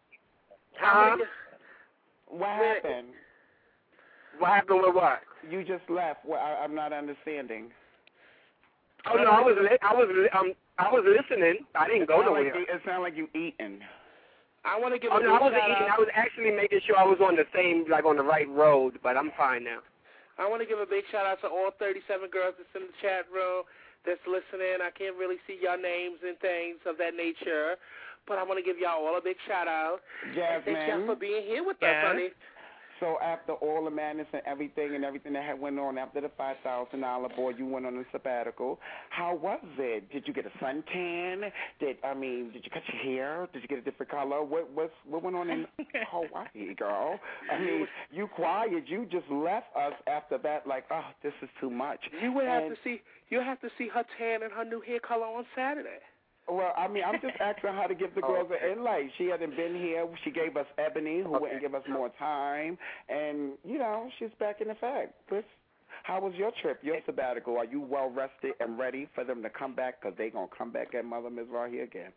What happened? What happened with what? You just left. Well, I'm not understanding. Oh no, I was listening. I didn't go nowhere. It sounded like you eating. I want to give I wasn't eating. I was actually making sure I was on the on the right road, but I'm fine now. I want to give a big shout out to all 37 girls that's in the chat room that's listening. I can't really see y'all names and things of that nature, but I want to give y'all all a big shout out. Jasmine. Thank y'all for being here with us, honey. So after all the madness and everything that had went on after the $5,000 boy, you went on a sabbatical. How was it? Did you get a suntan? Did you cut your hair? Did you get a different color? What went on in Hawaii, girl? I mean, you quiet. You just left us after that like, oh, this is too much. You have to see her tan and her new hair color on Saturday. Well, I'm just asking her to give the girls an invite. She hadn't been here. She gave us Ebony, who wouldn't give us more time. And, she's back in effect. How was your trip, your sabbatical? Are you well-rested and ready for them to come back? Because they're going to come back at Mother Mizrahi here again.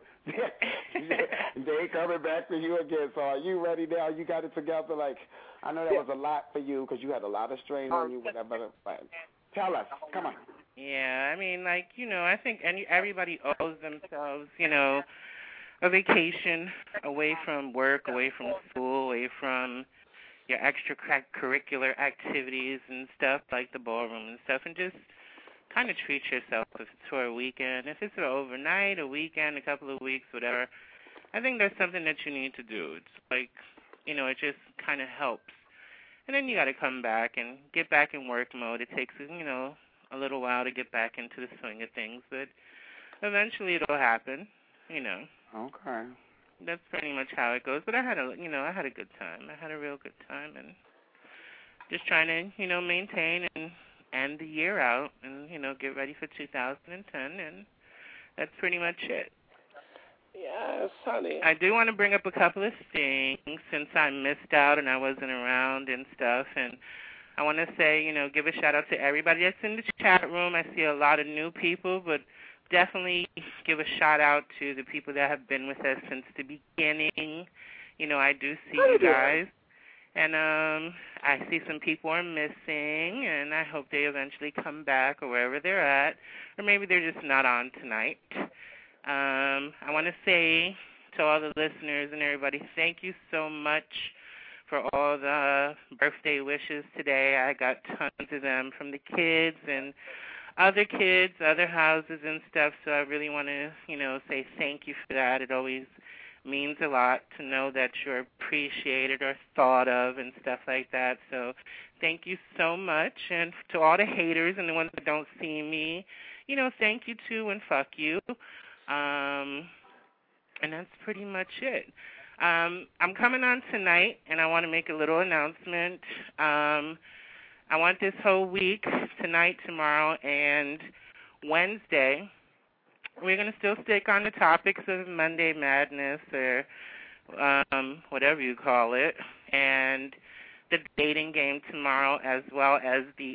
They coming back to you again. So are you ready now? You got it together? I know that was a lot for you because you had a lot of strain on you. Whatever. But tell us. Come on. Yeah, I think everybody owes themselves, a vacation away from work, away from school, away from your extracurricular activities and stuff like the ballroom and stuff, and just kind of treat yourself if it's for a weekend. If it's an overnight, a weekend, a couple of weeks, whatever, I think that's something that you need to do. It's it just kind of helps. And then you got to come back and get back in work mode. It takes, a little while to get back into the swing of things, but eventually it'll happen, Okay. That's pretty much how it goes. But I had a good time. I had a real good time, and just trying to, maintain and end the year out and, get ready for 2010, and that's pretty much it. Yes, honey. I do want to bring up a couple of things since I missed out and I wasn't around and stuff, and I want to say, give a shout-out to everybody that's in the chat room. I see a lot of new people, but definitely give a shout-out to the people that have been with us since the beginning. I do see you guys. And I see some people are missing, and I hope they eventually come back or wherever they're at, or maybe they're just not on tonight. I want to say to all the listeners and everybody, thank you so much for all the birthday wishes today. I got tons of them from the kids and other kids, other houses and stuff, so I really want to, say thank you for that. It always means a lot to know that you're appreciated or thought of and stuff like that, so thank you so much. And to all the haters and the ones that don't see me, thank you too and fuck you. And that's pretty much it. I'm coming on tonight, and I want to make a little announcement. I want this whole week, tonight, tomorrow, and Wednesday, we're going to still stick on the topics of Monday Madness or whatever you call it, and the dating game tomorrow, as well as the,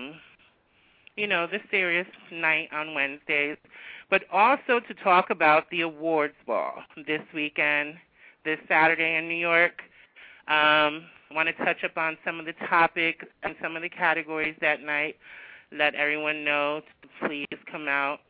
the serious night on Wednesdays, but also to talk about the awards ball this weekend, this Saturday in New York. want to touch upon some of the topics and some of the categories that night. Let everyone know to please come out,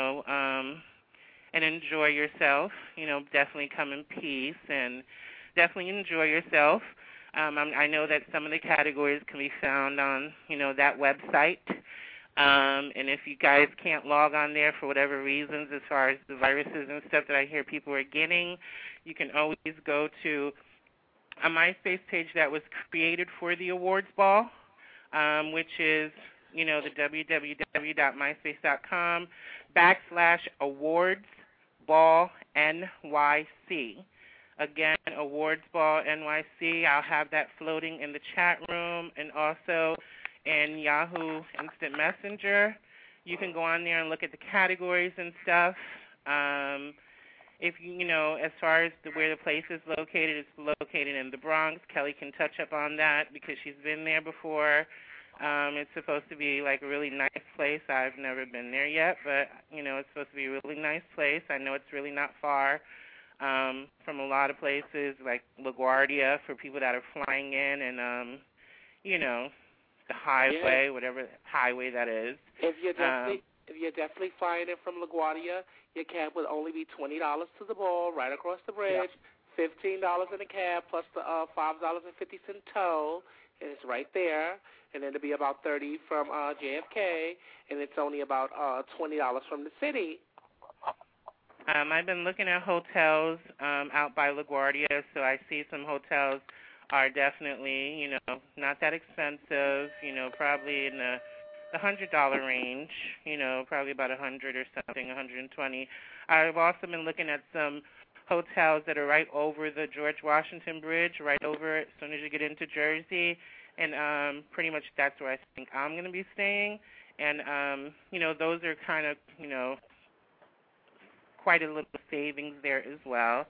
and enjoy yourself. Definitely come in peace and definitely enjoy yourself. I know that some of the categories can be found on, that website. And if you guys can't log on there for whatever reasons, as far as the viruses and stuff that I hear people are getting, you can always go to a MySpace page that was created for the awards ball, which is, the www.myspace.com/awardsballnyc. Again, Awards Ball NYC. I'll have that floating in the chat room and also in Yahoo Instant Messenger. You can go on there and look at the categories and stuff. If as far as where the place is located, it's located in the Bronx. Kelly can touch up on that because she's been there before. It's supposed to be like a really nice place. I've never been there yet, but, it's supposed to be a really nice place. I know it's really not far from a lot of places like LaGuardia for people that are flying in and, the highway, whatever highway that is. If you're definitely flying in from LaGuardia, your cab will only be $20 to the ball right across the bridge, $15 in the cab plus the $5.50 toll, and it's right there. And then it'll be about $30 from JFK, and it's only about $20 from the city. I've been looking at hotels out by LaGuardia, so I see some hotels are definitely, not that expensive, probably in the $100 range, probably about $100 or something, $120. I've also been looking at some hotels that are right over the George Washington Bridge, right over it as soon as you get into Jersey, and pretty much that's where I think I'm going to be staying. And, those are kind of, quite a little savings there as well.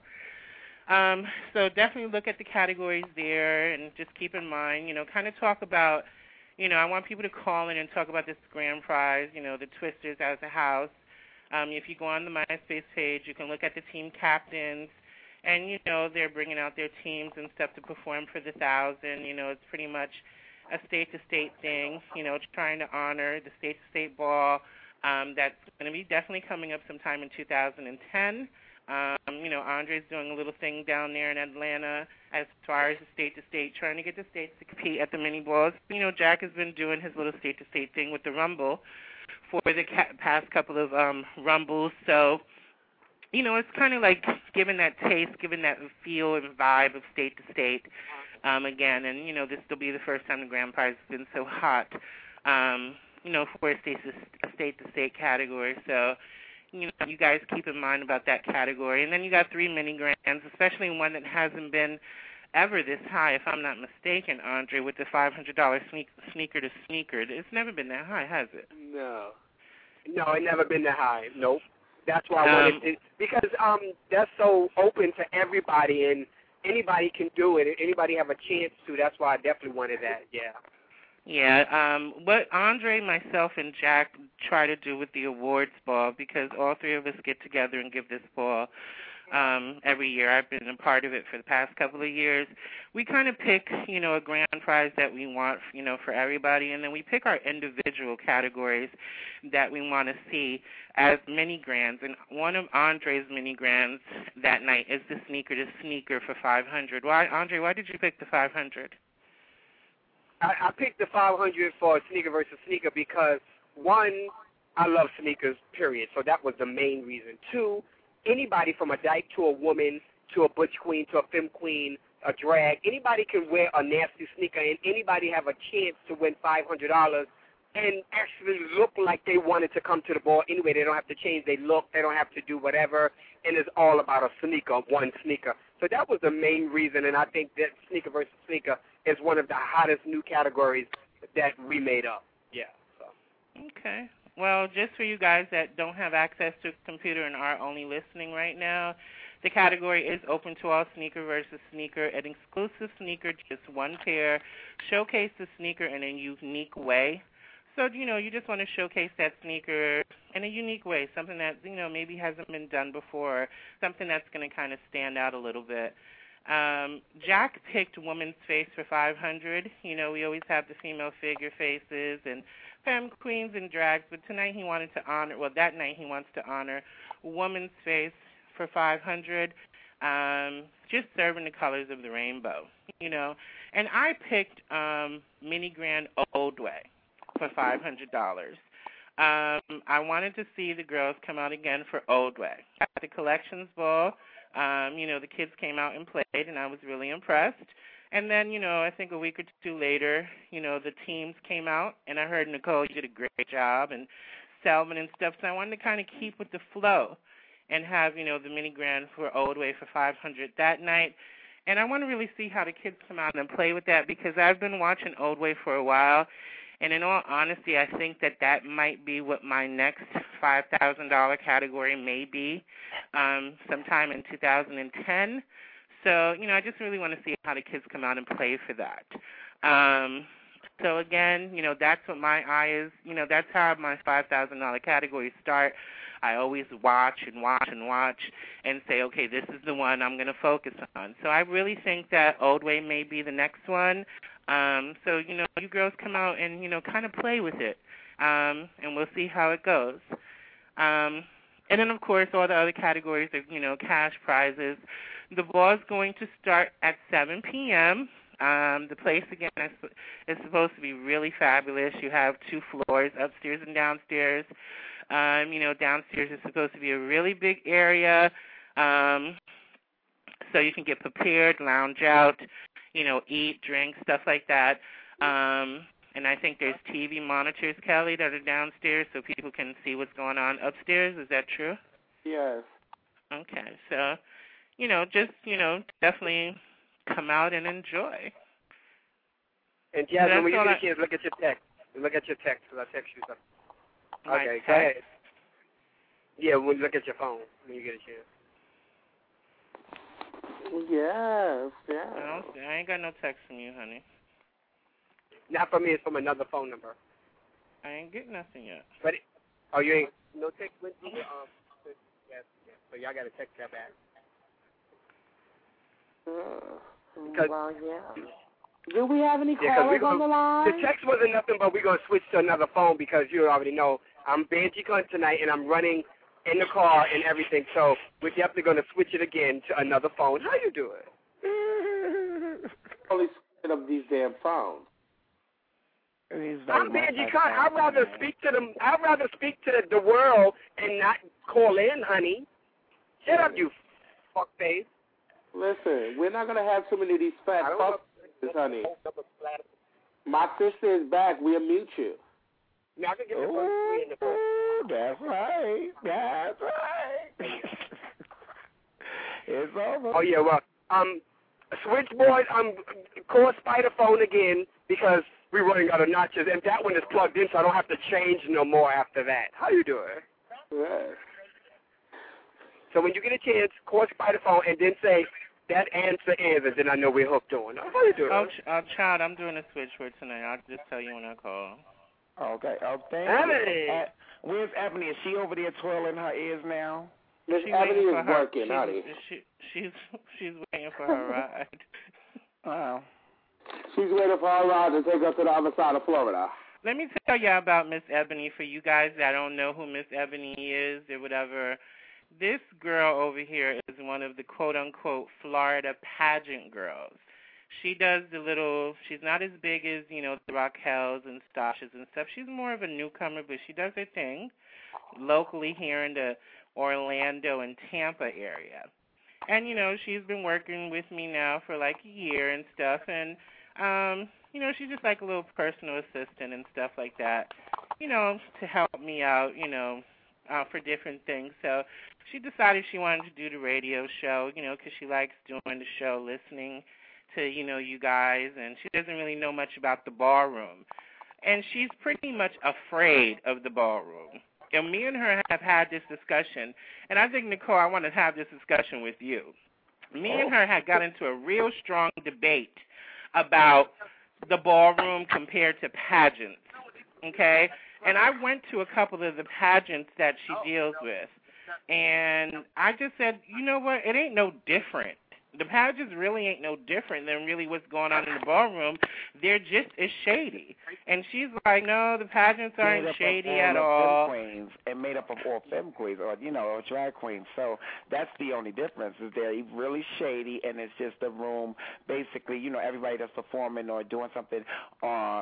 So definitely look at the categories there and just keep in mind, kind of talk about, I want people to call in and talk about this grand prize, the Twisters as a house. If you go on the MySpace page, you can look at the team captains, and, they're bringing out their teams and stuff to perform for the 1,000. It's pretty much a state-to-state thing, trying to honor the state-to-state ball. That's going to be definitely coming up sometime in 2010. Andre's doing a little thing down there in Atlanta as far as the state-to-state, trying to get the states to compete at the mini balls. Jack has been doing his little state-to-state thing with the Rumble for the past couple of Rumbles. So, it's kind of like giving that taste, giving that feel and vibe of state-to-state again. And, this will be the first time the grand prize has been so hot, for a state-to-state category. So, you guys keep in mind about that category. And then you got 3 mini grands, especially one that hasn't been ever this high, if I'm not mistaken, Andre, with the $500 sneaker to sneaker. It's never been that high, has it? No, it's never been that high. Nope. That's why I wanted it, because that's so open to everybody, and anybody can do it. Anybody have a chance to. That's why I definitely wanted that, yeah. Yeah, what Andre, myself, and Jack try to do with the awards ball, because all 3 of us get together and give this ball every year. I've been a part of it for the past couple of years. We kind of pick, a grand prize that we want, for everybody, and then we pick our individual categories that we want to see as mini grands. And one of Andre's mini grands that night is the sneaker to sneaker for $500. Why, Andre? Why did you pick the $500? I picked the $500 for sneaker versus sneaker because, 1, I love sneakers, period. So that was the main reason. 2, anybody from a dyke to a woman to a butch queen to a femme queen, a drag, anybody can wear a nasty sneaker, and anybody have a chance to win $500 and actually look like they wanted to come to the ball anyway. They don't have to change their look. They don't have to do whatever, and it's all about a sneaker, one sneaker. So that was the main reason, and I think that sneaker versus sneaker is one of the hottest new categories that we made up. Yeah. So. Okay. Well, just for you guys that don't have access to a computer and are only listening right now, the category is open to all sneaker versus sneaker, an exclusive sneaker, just one pair. Showcase the sneaker in a unique way. So, you just want to showcase that sneaker in a unique way, something that, maybe hasn't been done before, something that's going to kind of stand out a little bit. Jack picked Woman's Face for $500. You know, we always have the female figure faces and femme queens and drags, but tonight he wanted to honor, well, that night he wants to honor Woman's Face for $500, just serving the colors of the rainbow, you know. And I picked Mini Grand Old Way for $500. I wanted to see the girls come out again for Old Way. At the Collections Ball, you know, the kids came out and played, and I was really impressed. And then, you know, I think a week or two later, you know, the teams came out, and I heard Nicole, you did a great job, and Selman and stuff, so I wanted to kind of keep with the flow and have, you know, the Mini Grand for Old Way for $500 that night. And I want to really see how the kids come out and play with that, because I've been watching Old Way for a while, and in all honesty, I think that that might be what my next $5,000 category may be sometime in 2010. So, you know, I just really want to see how the kids come out and play for that. So, again, you know, that's what my eye is. You know, that's how my $5,000 categories start. I always watch and watch and watch and say, okay, this is the one I'm going to focus on. So I really think that Old Way may be the next one. So, you know, you girls come out and, you know, kind of play with it, and we'll see how it goes. And then, of course, all the other categories are, you know, cash prizes. The ball is going to start at 7 p.m. The place, again, is supposed to be really fabulous. You have 2 floors, upstairs and downstairs. You know, downstairs is supposed to be a really big area, so you can get prepared, lounge out, you know, eat, drink, stuff like that. And I think there's TV monitors, Kelly, that are downstairs so people can see what's going on upstairs. Is that true? Yes. Okay, so, you know, just, you know, definitely come out and enjoy. And Jasmine, when you get a chance, look at your text. Look at your text, because I text you something. Okay, go ahead. Yeah, when you look at your phone when you get a chance. Yes, I ain't got no text from you, honey. Not from me, it's from another phone number. I ain't getting nothing yet. But you ain't no text went through yes, so y'all gotta text that back. Well, yeah. Do we have any callers on the line? The text wasn't nothing, but we're gonna switch to another phone because you already know I'm Benji Cunt tonight and I'm running in the car and everything, so we're definitely gonna switch it again to another phone. How you doing? Only set up these damn phones. I'm Benji Cunt. I'd rather speak to them. I'd rather speak to the world and not call in, honey. Shut up, you fuckface. Listen, we're not gonna have too many of these fat fuckfaces, honey. My sister is back. We'll mute you. Now I can get the first 3 in the book. That's right. That's right. It's over. Oh yeah, well, switchboard, call Spider phone again because we're running out of notches, and that one is plugged in, so I don't have to change no more after that. How you doing? Yes. So when you get a chance, call Spider phone and then say that answer is, and then I know we're hooked on. How you doing? Child, I'm doing a switchboard tonight. I'll just tell you when I call. Okay. Thank you. Where's Ebony? Is she over there twirling her ears now? Miss Ebony is working, honey. She's waiting for her ride. Wow. She's waiting for her ride to take her to the other side of Florida. Let me tell you about Miss Ebony for you guys that don't know who Miss Ebony is or whatever. This girl over here is one of the quote-unquote Florida pageant girls. She does she's not as big as, you know, the Raquels and Stashes and stuff. She's more of a newcomer, but she does her thing locally here in the Orlando and Tampa area. And, you know, she's been working with me now for like a year and stuff. And, you know, she's just like a little personal assistant and stuff like that, you know, to help me out, you know, for different things. So she decided she wanted to do the radio show, you know, because she likes doing the show, listening to, you know, you guys, and she doesn't really know much about the ballroom. And she's pretty much afraid of the ballroom. And me and her have had this discussion, and I think, Nicole, I want to have this discussion with you. Me and her had got into a real strong debate about the ballroom compared to pageants, okay? And I went to a couple of the pageants that she deals with, and I just said, you know what, it ain't no different. The pageants really ain't no different than really what's going on in the ballroom. They're just as shady. And she's like, no, the pageants aren't shady at all. Queens and made up of all femme queens, or or drag queens. So that's the only difference. Is they're really shady, and it's just a room. Basically, everybody that's performing or doing something are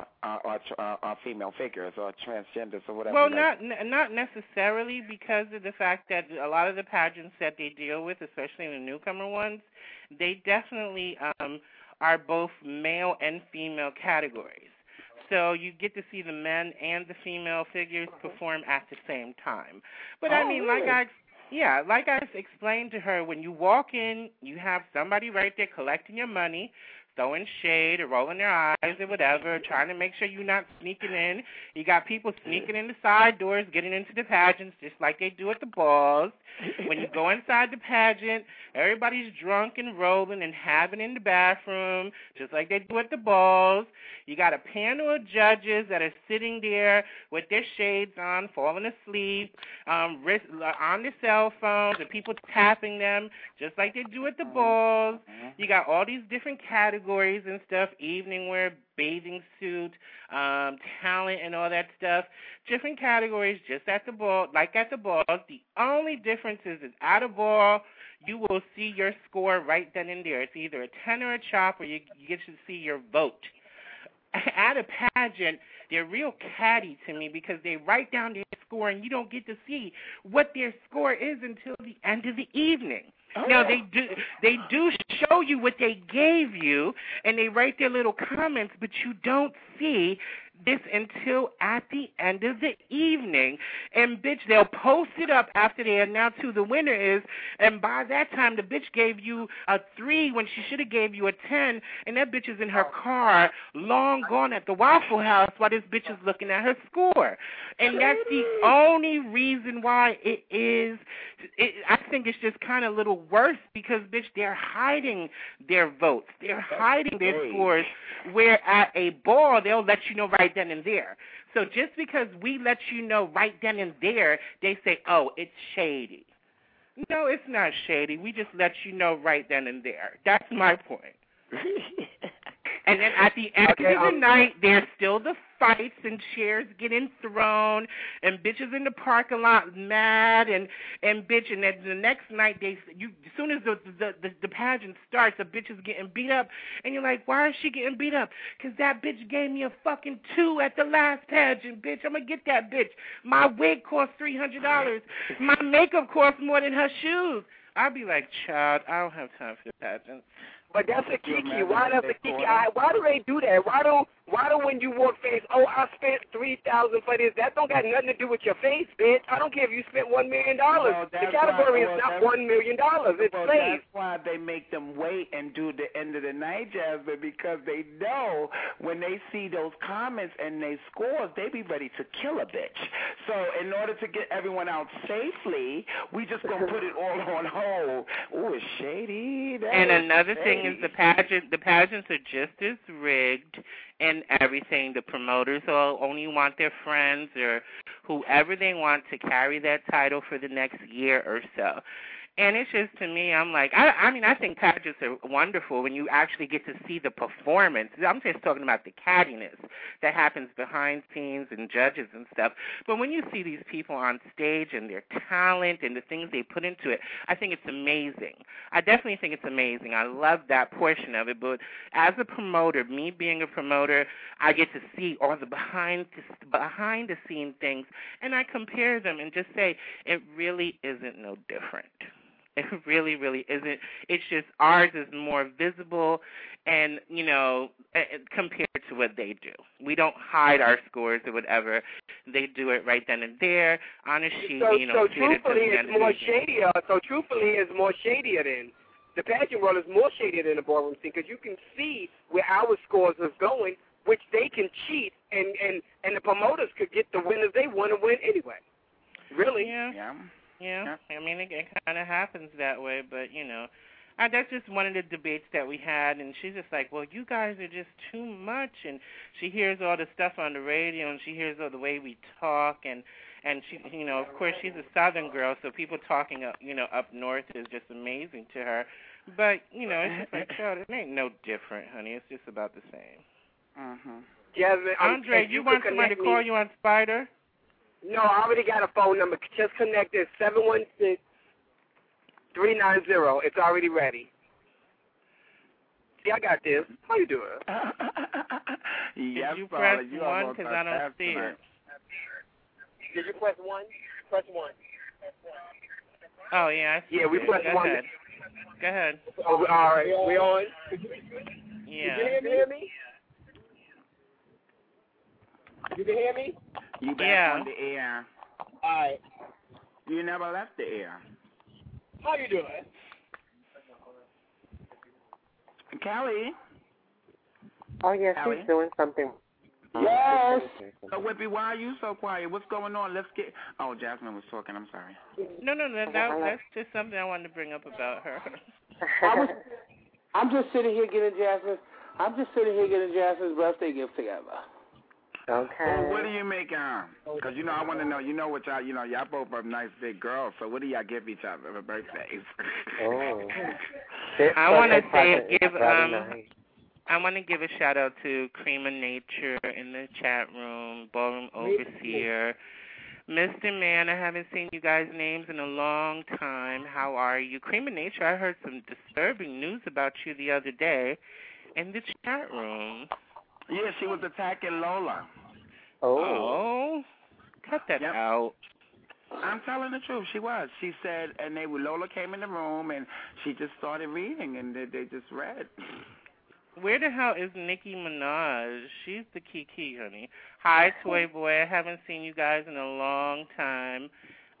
female figures or transgenders or whatever. Well, not necessarily, because of the fact that a lot of the pageants that they deal with, especially the newcomer ones, they definitely are both male and female categories. So you get to see the men and the female figures perform at the same time. But I mean, really? like I explained to her, when you walk in, you have somebody right there collecting your money, throwing shade or rolling their eyes or whatever, trying to make sure you're not sneaking in. You got people sneaking in the side doors, getting into the pageants just like they do at the balls. When you go inside the pageant, everybody's drunk and rolling and having in the bathroom just like they do at the balls. You got a panel of judges that are sitting there with their shades on, falling asleep, on their cell phones, and people tapping them just like they do at the balls. You got all these different categories and stuff, evening wear, bathing suit, talent and all that stuff. Different categories just at the ball, like at the balls. The only difference is at a ball, you will see your score right then and there. It's either a 10 or a chop, or you get to see your vote. At a pageant, they're real catty to me because they write down their score and you don't get to see what their score is until the end of the evening. Now, they do show you what they gave you, and they write their little comments, but you don't see this until at the end of the evening. And, bitch, they'll post it up after they announce who the winner is, and by that time the bitch gave you a 3 when she should have gave you a 10, and that bitch is in her car, long gone at the Waffle House while this bitch is looking at her score. And that's the only reason why I think it's just kind of a little worse because, bitch, they're hiding their votes. They're hiding their scores, where at a ball, they'll let you know right then and there. So just because we let you know right then and there, they say, oh, it's shady. No, it's not shady. We just let you know right then and there. That's my point. And then at the end of the night, there's still the fights and chairs getting thrown and bitches in the parking lot mad and bitch. And then the next night, as soon as the pageant starts, a bitch is getting beat up. And you're like, why is she getting beat up? Because that bitch gave me a fucking 2 at the last pageant, bitch. I'm going to get that bitch. My wig cost $300. My makeup costs more than her shoes. I'd be like, child, I don't have time for the pageants. But that's a kiki. Why do they do that? Why do when you walk face, oh, I spent $3,000 for this? That don't got nothing to do with your face, bitch. I don't care if you spent $1 million. The category is not $1 million. It's face. That's why they make them wait and do the end of the night, Jasmine, because they know when they see those comments and they scores, they be ready to kill a bitch. So in order to get everyone out safely, we just gonna put it all on hold. Ooh, it's shady. And another thing is the pageants are just as rigged and everything. The promoters will only want their friends or whoever they want to carry that title for the next year or so. And it's just, to me, I'm like, I think pageants are wonderful when you actually get to see the performance. I'm just talking about the cattiness that happens behind scenes and judges and stuff. But when you see these people on stage and their talent and the things they put into it, I think it's amazing. I definitely think it's amazing. I love that portion of it. But as a promoter, me being a promoter, I get to see all the behind-the-scene things, and I compare them and just say it really isn't no different. It really, really isn't. It's just ours is more visible and, compared to what they do. We don't hide our scores or whatever. They do it right then and there on a sheet. So truthfully, it's more shadier. So truthfully, it's more shadier than the pageant world is more shadier than the ballroom scene because you can see where our scores is going, which they can cheat, and the promoters could get the winners they want to win anyway. Really? Yeah, I mean, it kind of happens that way, but, that's just one of the debates that we had, and she's just like, well, you guys are just too much, and she hears all the stuff on the radio, and she hears all the way we talk, and she, of course, she's a Southern girl, so people talking, up north is just amazing to her. But, you know, it's just like, child, it ain't no different, honey. It's just about the same. Mm-hmm. Jasmine, Andre, you want somebody to call you on Spider? No, I already got a phone number. Just connect it, 716-390. It's already ready. See, I got this. How you doing? Yes, Did you press 1? Because I don't see it. Did you press 1? Press 1. Oh, yeah, I see we pressed 1. Ahead. Go ahead. Oh, all right, we on? Yeah. Did you hear me? You can hear me? You back on the air. All right. You never left the air. How you doing? Kelly? Oh, yes, Kelly? she's doing something. Yes. So, Whippy, why are you so quiet? What's going on? Let's get... Oh, Jasmine was talking. I'm sorry. No, that's just something I wanted to bring up about her. I'm just sitting here getting Jasmine's birthday gift together. Okay. Well, what do you make because, you know, I want to know, you know what y'all, you know, y'all both are nice big girls, so what do y'all give each other for birthdays? I want to I want to give a shout out to Cream of Nature in the chat room, Ballroom Overseer, Mr. Man. I haven't seen you guys' names in a long time. How are you? Cream of Nature, I heard some disturbing news about you the other day in the chat room. Yeah, she was attacking Lola. Oh, cut that out. I'm telling the truth. She was. She said, and Lola came in the room, and she just started reading, and they just read. Where the hell is Nicki Minaj? She's the key, honey. Hi, Toy Boy. I haven't seen you guys in a long time.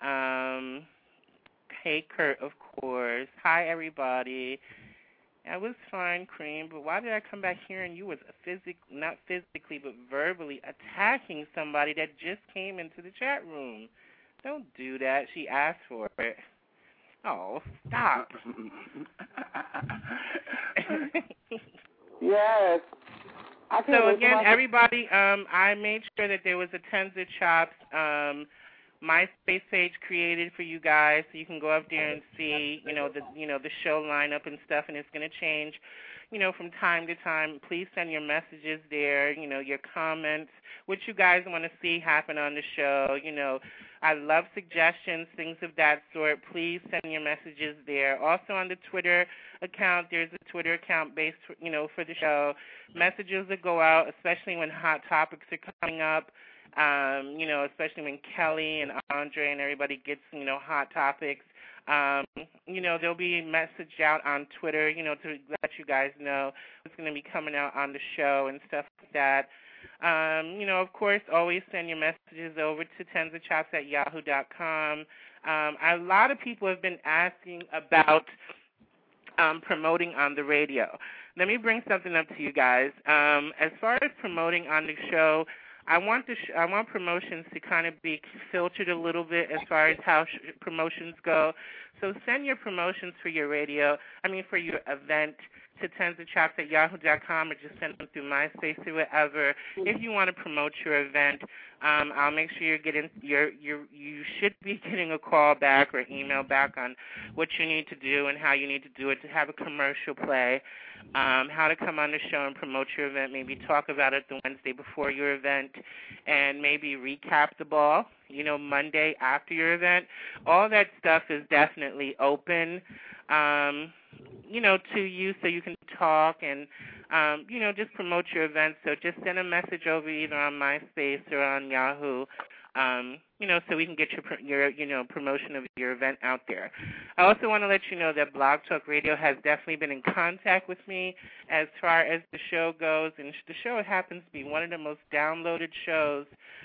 Hey, Kurt, of course. Hi, everybody. I was fine, Cream, but why did I come back here and you was not physically, but verbally attacking somebody that just came into the chat room? Don't do that. She asked for it. Oh, stop. Yes. So, again, everybody, I made sure that there was a Tens of Chops MySpace page created for you guys, so you can go up there and see, the show lineup and stuff, and it's going to change, from time to time. Please send your messages there, your comments, what you guys want to see happen on the show. I love suggestions, things of that sort. Please send your messages there. Also on the Twitter account, there's a Twitter account based, for the show. Messages that go out, especially when hot topics are coming up. Especially when Kelly and Andre and everybody gets, hot topics. There'll be a message out on Twitter, to let you guys know what's going to be coming out on the show and stuff like that. Of course, always send your messages over to tensofchops@yahoo.com. A lot of people have been asking about promoting on the radio. Let me bring something up to you guys. As far as promoting on the show, I want promotions to kind of be filtered a little bit as far as how promotions go. So send your promotions for your for your event to tensofchops@yahoo.com, or just send them through MySpace or whatever. If you want to promote your event, I'll make sure you should be getting a call back or email back on what you need to do and how you need to do it to have a commercial play, how to come on the show and promote your event, maybe talk about it the Wednesday before your event, and maybe recap the ball, Monday after your event. All that stuff is definitely open, to you, so you can talk and, just promote your event. So just send a message over either on MySpace or on Yahoo, so we can get your promotion of your event out there. I also want to let you know that Blog Talk Radio has definitely been in contact with me as far as the show goes, and the show happens to be one of the most downloaded shows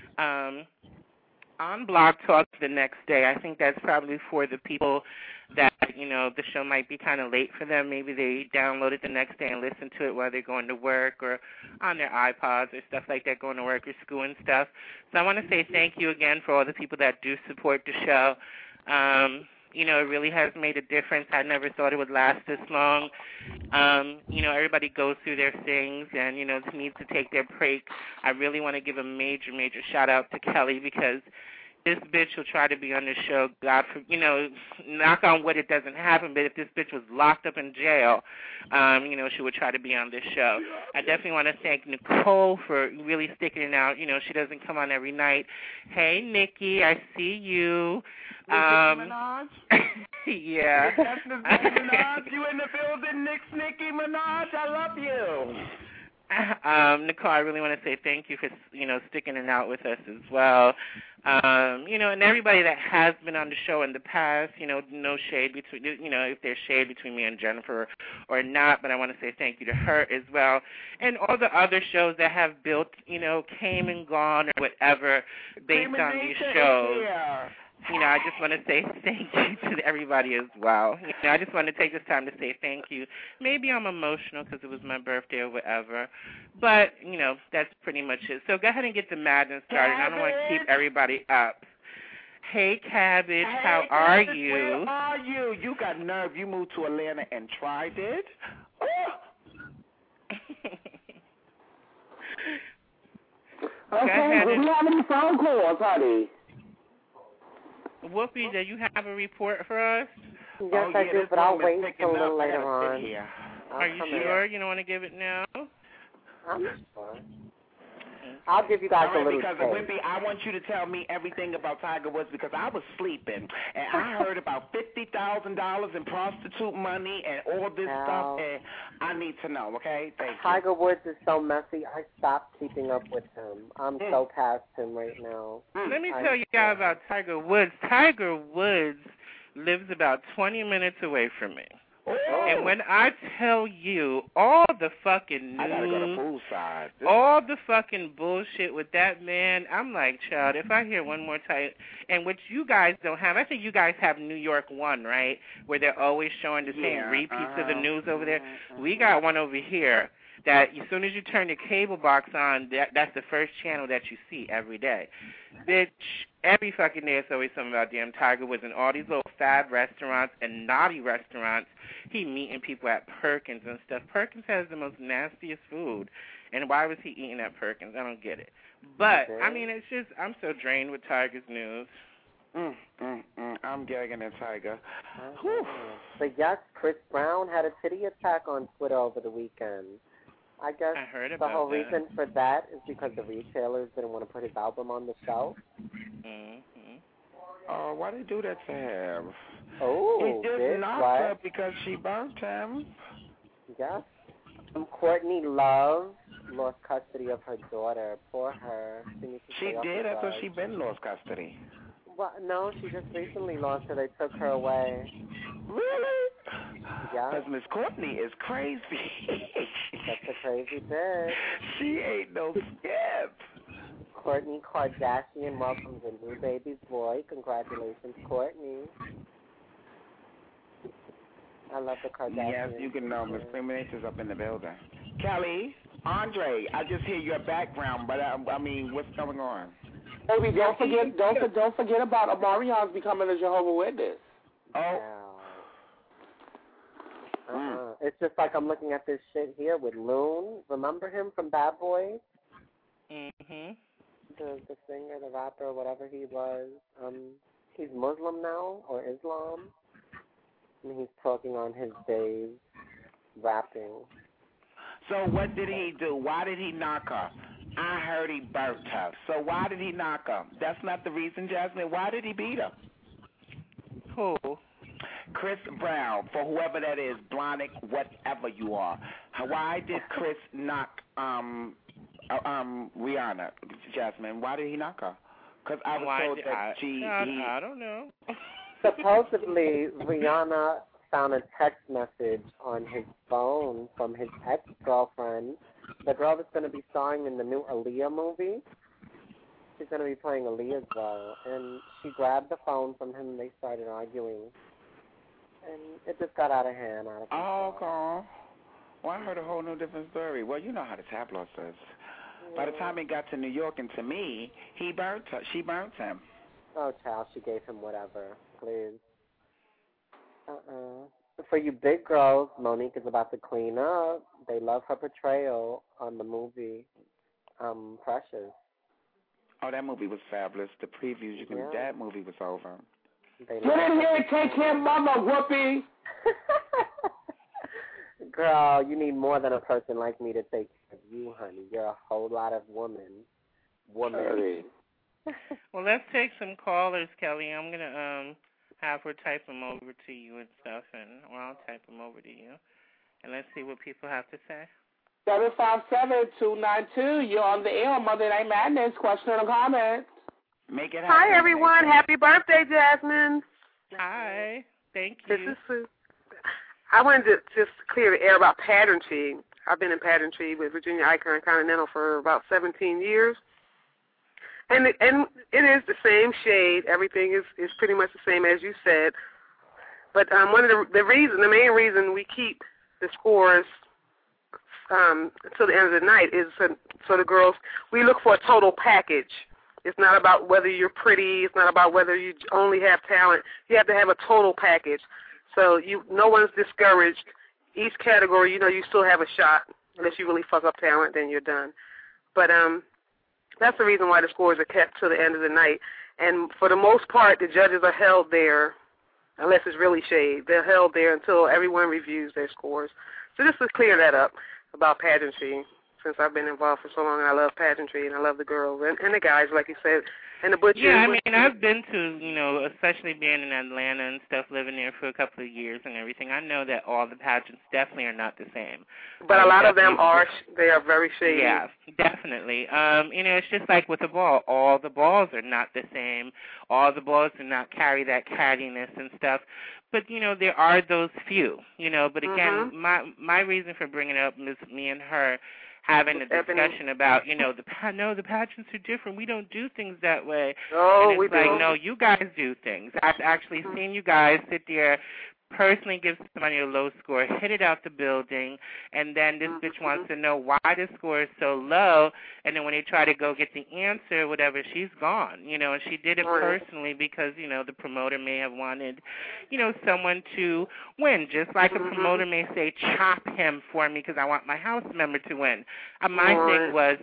on Blog Talk the next day. I think that's probably for the people that, the show might be kind of late for them. Maybe they download it the next day and listen to it while they're going to work or on their iPods or stuff like that, going to work or school and stuff. So I want to say thank you again for all the people that do support the show. It really has made a difference. I never thought it would last this long. Everybody goes through their things and, needs to take their break. I really want to give a major, major shout-out to Kelly because, this bitch will try to be on the show. God, knock on wood, it doesn't happen. But if this bitch was locked up in jail, she would try to be on this show. I definitely want to thank Nicole for really sticking it out. She doesn't come on every night. Hey, Nikki, I see you. Nicki Minaj? Yeah. That's Nicki Minaj. You in the building, Nicki Minaj? I love you. Nicole, I really want to say thank you for, sticking it out with us as well. And everybody that has been on the show in the past, no shade between, if there's shade between me and Jennifer or not, but I want to say thank you to her as well. And all the other shows that have built, came and gone or whatever based on these shows. I just want to say thank you to everybody as well. I just want to take this time to say thank you. Maybe I'm emotional because it was my birthday or whatever, but, that's pretty much it. So go ahead and get the madness started. I don't want to keep everybody up. Hey, Cabbage, how are you? Where are you? You got nerve. You moved to Atlanta and tried it? Okay, do we have any phone calls, honey? Whoopi, do you have a report for us? Yes, I do, but I'll wait until a little later on. Are you sure you don't want to give it now? I'm sure. I'll give you guys a little because space. Whippy, I want you to tell me everything about Tiger Woods because I was sleeping and I heard about $50,000 in prostitute money and all this stuff, and I need to know. Okay, thank you. Tiger Woods is so messy. I stopped keeping up with him. I'm so past him right now. Let me tell you guys about Tiger Woods. Tiger Woods lives about 20 minutes away from me. Oh. And when I tell you all the fucking news, I gotta go to poolside. All the fucking bullshit with that man, I'm like, child, if I hear one more time, and which you guys don't have, I think you guys have New York 1, right, where they're always showing the same repeats of the news over there. We got one over here that as soon as you turn the cable box on, that's the first channel that you see every day. Bitch, every fucking day it's always something about damn Tiger Woods and all these little fab restaurants and naughty restaurants. He meeting people at Perkins and stuff. Perkins has the most nastiest food. And why was he eating at Perkins? I don't get it. But, I mean, it's just, I'm so drained with Tiger's news. I'm gagging at Tiger. But yes, Chris Brown had a titty attack on Twitter over the weekend. I guess I heard the about whole that. reason for that is because the retailers didn't want to put his album on the shelf. Oh, why they do that to him? Oh, he just knocked her because she burnt him. Yes. Courtney Love lost custody of her daughter. Poor her. She did? I thought she'd been lost custody. Well, no, she just recently lost her. They took her away. Really? Yeah. Because Miss Courtney is crazy. That's a crazy bitch. She ain't no skip. Kourtney Kardashian welcomes a new baby boy. Congratulations, Courtney. I love the Kardashians. Yes, you can know Miss Cremination's up in the building. Kelly, Andre, I just hear your background, but I mean, what's going on? Baby, don't forget about Amarion's becoming a Jehovah's Witness. Oh. It's just like I'm looking at this shit here with Loon. Remember him from Bad Boys? Mm-hmm. The singer, the rapper, whatever he was. He's Muslim now, or Islam. And he's talking on his days, rapping. So what did he do? Why did he knock her? I heard he burnt her. So why did he knock her? That's not the reason, Jasmine. Why did he beat her? Who? Chris Brown, for whoever that is, Blonick, whatever you are. Why did Chris knock Rihanna, Jasmine? Why did he knock her? Because I was told that I don't know. Supposedly, Rihanna found a text message on his phone from his ex-girlfriend, the girl that's going to be starring in the new Aaliyah movie. She's going to be playing Aaliyah's role. And she grabbed the phone from him and they started arguing. And it just got out of hand. Oh, okay. Well, I heard a whole new different story. Well, you know how the tabloid says. Yeah. By the time he got to New York and to me, he burnt her. She burnt him. Oh, child, she gave him whatever. Please. For you big girls, Monique is about to clean up. They love her portrayal on the movie Precious. Oh, that movie was fabulous. The previews, that movie was over. Get in here and take care, Mama Whoopi. Girl, you need more than a person like me to take care of you, honey. You're a whole lot of woman. Well, let's take some callers, Kelly. I'm going to have her type them over to you and stuff, or I'll type them over to you. And let's see what people have to say. 757-292. You're on the air on Monday Night Madness. Question or comment? Make it happen. Hi, everyone. Happy birthday, Jasmine. Hi. Thank you. This is Sue. I wanted to just clear the air about pageantry. I've been in pageantry with Virginia Icon Continental for about 17 years. And it is the same shade. Everything is pretty much the same as you said. But one of the main reason we keep the scores until the end of the night is so the girls, we look for a total package. It's not about whether you're pretty. It's not about whether you only have talent. You have to have a total package. So no one's discouraged. Each category, you still have a shot. Unless you really fuck up talent, then you're done. But that's the reason why the scores are kept till the end of the night. And for the most part, the judges are held there, unless it's really shade. They're held there until everyone reviews their scores. So just to clear that up about pageantry, since I've been involved for so long, and I love pageantry, and I love the girls and the guys, like you said, and the butchers. Yeah, I mean, I've been to, especially being in Atlanta and stuff, living there for a couple of years and everything. I know that all the pageants definitely are not the same. But a lot of them they are very shady. Yeah, definitely. It's just like with the ball. All the balls are not the same. All the balls do not carry that cattiness and stuff. But, there are those few, But again, my reason for bringing it up is me and her having a discussion about, the pageants are different. We don't do things that way. Oh, and it's we do. No, you guys do things. I've actually seen you guys sit there, personally give somebody a low score, hit it out the building, and then this bitch wants to know why the score is so low, and then when they try to go get the answer, whatever, she's gone, and she did it personally because, the promoter may have wanted, someone to win, just like a promoter may say, chop him for me because I want my house member to win. My thing was,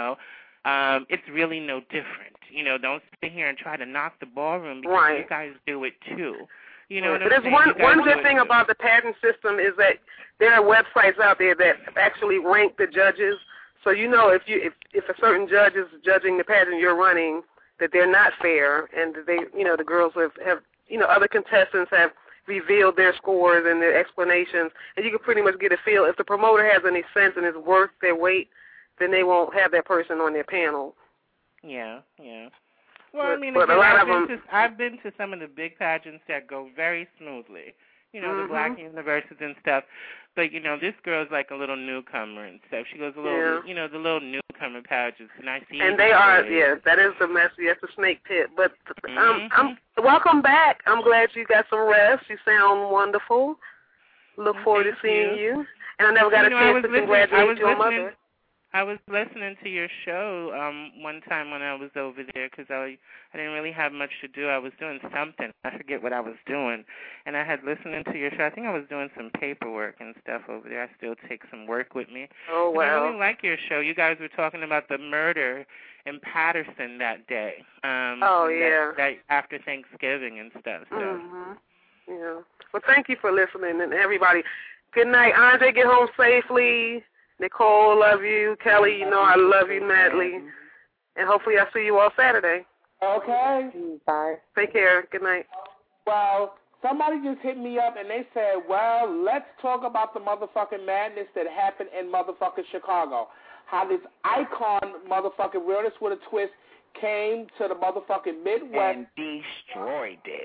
it's really no different. Don't sit here and try to knock the ballroom because you guys do it too. There's one good thing about the pageant system is that there are websites out there that actually rank the judges. So if a certain judge is judging the pageant you're running, that they're not fair, and they the girls have other contestants have revealed their scores and their explanations, and you can pretty much get a feel. If the promoter has any sense and is worth their weight, then they won't have that person on their panel. Yeah. Well, I mean, again, I've been to some of the big pageants that go very smoothly, the Black Universities and stuff. But, this girl's like a little newcomer and stuff. She goes a little, the little newcomer pageants. And I see. And they are, that is the messy. That's the snake pit. But I'm welcome back. I'm glad you got some rest. You sound wonderful. Look forward to seeing you. And I never got a chance to congratulate your mother. I was listening to your show one time when I was over there because I didn't really have much to do. I was doing something. I forget what I was doing. And I had listened to your show. I think I was doing some paperwork and stuff over there. I still take some work with me. Oh, wow. And I really like your show. You guys were talking about the murder in Patterson that day. That after Thanksgiving and stuff. So. Yeah. Well, thank you for listening, and everybody. Good night. Andre, get home safely. Nicole, love you. Kelly, I love you madly. And hopefully I'll see you all Saturday. Okay. Bye. Take care. Good night. Well, somebody just hit me up and they said, well, let's talk about the motherfucking madness that happened in motherfucking Chicago. How this icon motherfucking Realness with a Twist came to the motherfucking Midwest. And destroyed it.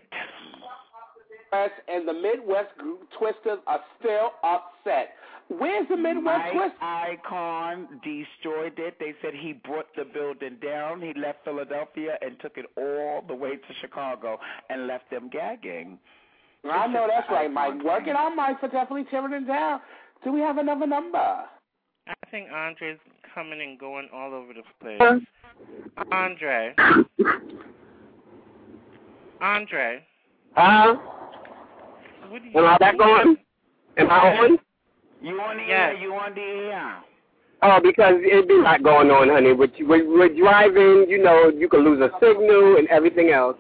And the Midwest Twisters are still upset. Where's the Midwest Twist? Icon destroyed it. They said he brought the building down. He left Philadelphia and took it all the way to Chicago and left them gagging. I know that's right, Mike. Working on Mike for definitely tearing it down. Do we have another number? I think Andre's coming and going all over the place. Andre. Am I back on? Am I on? You on the air? You on the air? Oh, because it'd be a lot going on, honey. With driving, you know, you could lose a signal and everything else.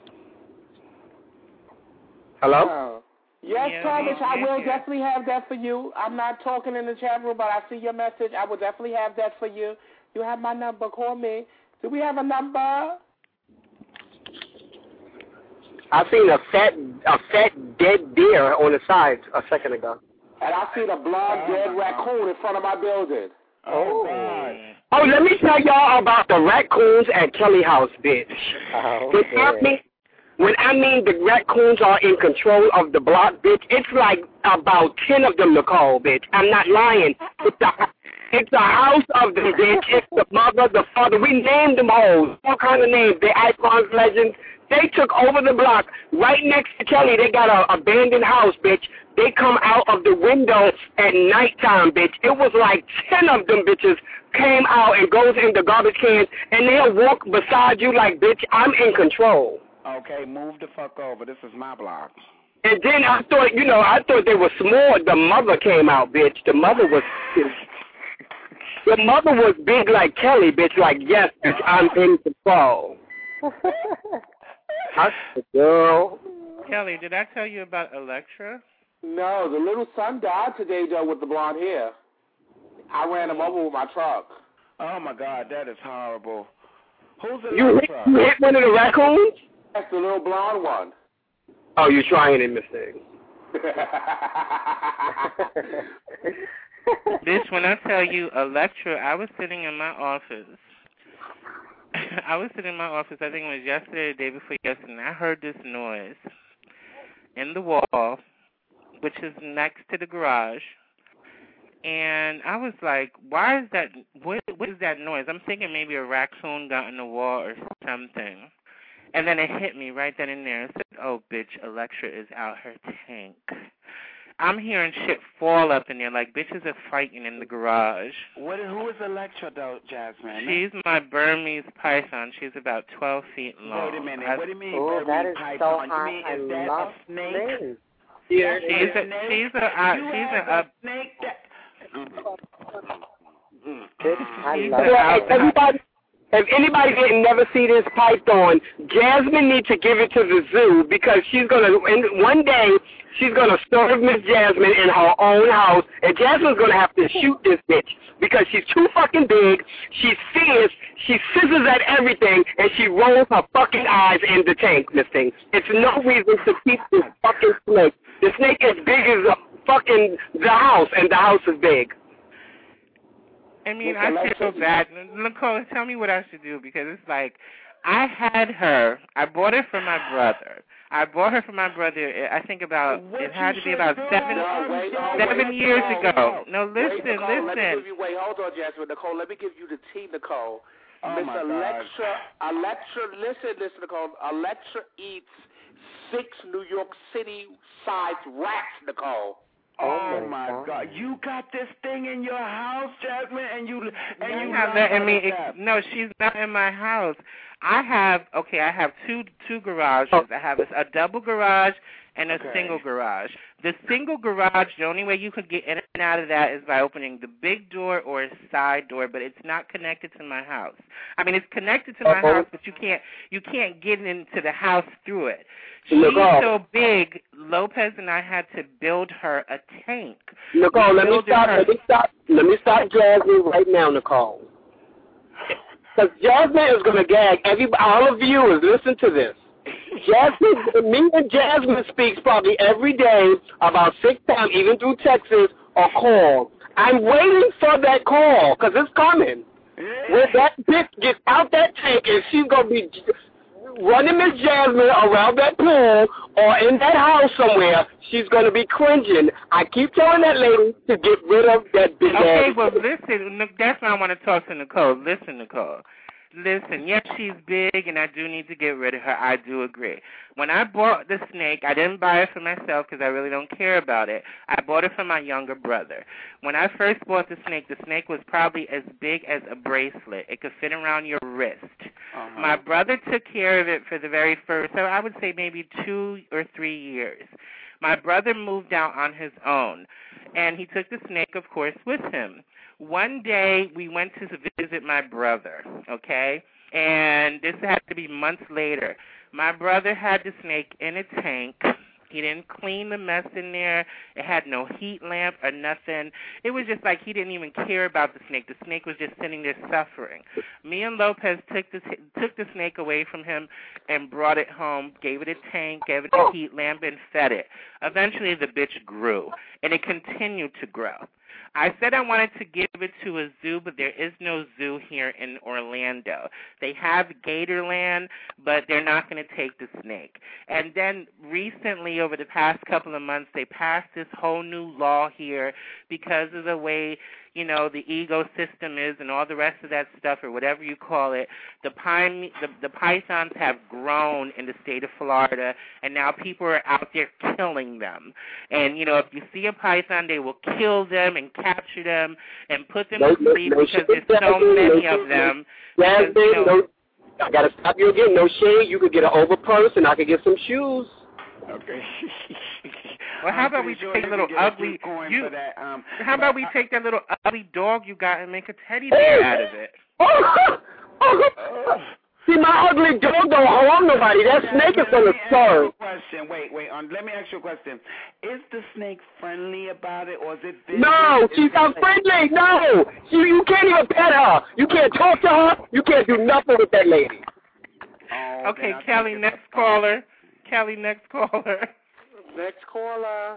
Hello? Oh. Yes, Thomas, I will definitely have that for you. I'm not talking in the chat room, but I see your message. I will definitely have that for you. You have my number. Call me. Do we have a number? I seen a fat dead deer on the side a second ago. And I seen a blonde dead raccoon in front of my building. Oh, let me tell y'all about the raccoons at Kelly House, bitch. When I mean the raccoons are in control of the block, bitch, it's like about 10 of them, Nicole, bitch. I'm not lying. It's the house of them, bitch. It's the mother, the father. We named them all kind of names. The Icons, Legends. They took over the block. Right next to Kelly, they got an abandoned house, bitch. They come out of the window at nighttime, bitch. It was like 10 of them bitches came out and goes in the garbage cans, and they'll walk beside you like, bitch, I'm in control. Okay, move the fuck over. This is my block. And then I thought they were small. The mother came out, bitch. The mother was big like Kelly, bitch. Like, yes, bitch, I'm in control. That's the girl. Kelly, did I tell you about Electra? No, the little son died today, though, with the blonde hair. I ran him over with my truck. Oh, my God, that is horrible. Who's Electra? You hit one of the raccoons? That's the little blonde one. Oh, you're trying it, mistake. Bitch, when I tell you Electra, I was sitting in my office. I think it was yesterday or the day before yesterday, and I heard this noise in the wall, which is next to the garage. And I was like, why is that? What is that noise? I'm thinking maybe a raccoon got in the wall or something. And then it hit me right then and there. I said, oh, bitch, Electra is out her tank. I'm hearing shit fall up in there like bitches are fighting in the garage. Who is Electra, though, Jasmine? She's my Burmese python. She's about 12 feet long. Wait a minute. What do you mean Burmese that is python? So hot. You mean, is that a snake? Yeah, she's a snake that... If anybody didn't never see this python, Jasmine needs to give it to the zoo because one day she's gonna serve Miss Jasmine in her own house, and Jasmine's gonna have to shoot this bitch because she's too fucking big, she's fierce, she scissors at everything, and she rolls her fucking eyes in the tank, this thing. It's no reason to keep this fucking snake. The snake is big as the house, and the house is big. I mean, I feel bad. Nicole, tell me what I should do because it's like I had her. I bought her for my brother. I think it had to be about 7 years ago. No, listen. Wait, hold on, Jasmine. Nicole, let me give you the tea, Nicole. Miss Electra, listen, Nicole. Electra eats 6 New York City-sized rats, Nicole. Oh my God! You got this thing in your house, Jasmine, and you not letting me. No, she's not in my house. I have two garages. I have a double garage and a single garage. The single garage, the only way you could get in and out of that is by opening the big door or a side door, but it's not connected to my house. I mean, it's connected to my house, but you can't get into the house through it. She's so big, Lopez and I had to build her a tank. Nicole, let me stop Jasmine right now, Nicole. Because Jasmine is going to gag all of you is listen to this. Me and Jasmine speaks probably every day about 6 times, even through Texas or call. I'm waiting for that call because it's coming. When that bitch gets out that tank and she's going to be running Miss Jasmine around that pool or in that house somewhere, she's going to be cringing. I keep telling that lady to get rid of that big ass. Okay, well, listen, that's why I want to talk to Nicole. Listen, Nicole. Listen, yes, she's big, and I do need to get rid of her. I do agree. When I bought the snake, I didn't buy it for myself because I really don't care about it. I bought it for my younger brother. When I first bought the snake was probably as big as a bracelet. It could fit around your wrist. My brother took care of it for the very first, so I would say maybe 2 or 3 years. My brother moved out on his own, and he took the snake, of course, with him. One day we went to visit my brother, okay? And this had to be months later. My brother had the snake in a tank. He didn't clean the mess in there. It had no heat lamp or nothing. It was just like he didn't even care about the snake. The snake was just sitting there suffering. Me and Lopez took the snake away from him and brought it home, gave it a tank, gave it a heat lamp, and fed it. Eventually the bitch grew, and it continued to grow. I said I wanted to give it to a zoo, but there is no zoo here in Orlando. They have Gatorland, but they're not going to take the snake. And then recently, over the past couple of months, they passed this whole new law here because of the way, you know, the ecosystem is and all the rest of that stuff, or whatever you call it. The pythons have grown in the state of Florida, and now people are out there killing them. And, you know, if you see a python, they will kill them and capture them and put them to sleep because there's so many of them. Because, you know, I got to stop you again. No shade. You could get an overpurse, and I could get some shoes. Okay. Well, how about we take a little ugly? How about we take that little ugly dog you got and make a teddy bear out of it? See, my ugly dog don't harm nobody. That snake is gonna serve. Wait. Let me ask you a question. Is the snake friendly about it, or is it? No, she's not friendly. No, you can't even pet her. You can't talk to her. You can't do nothing with that lady. Okay, Kelly, next caller. Kelly, next caller. Next caller.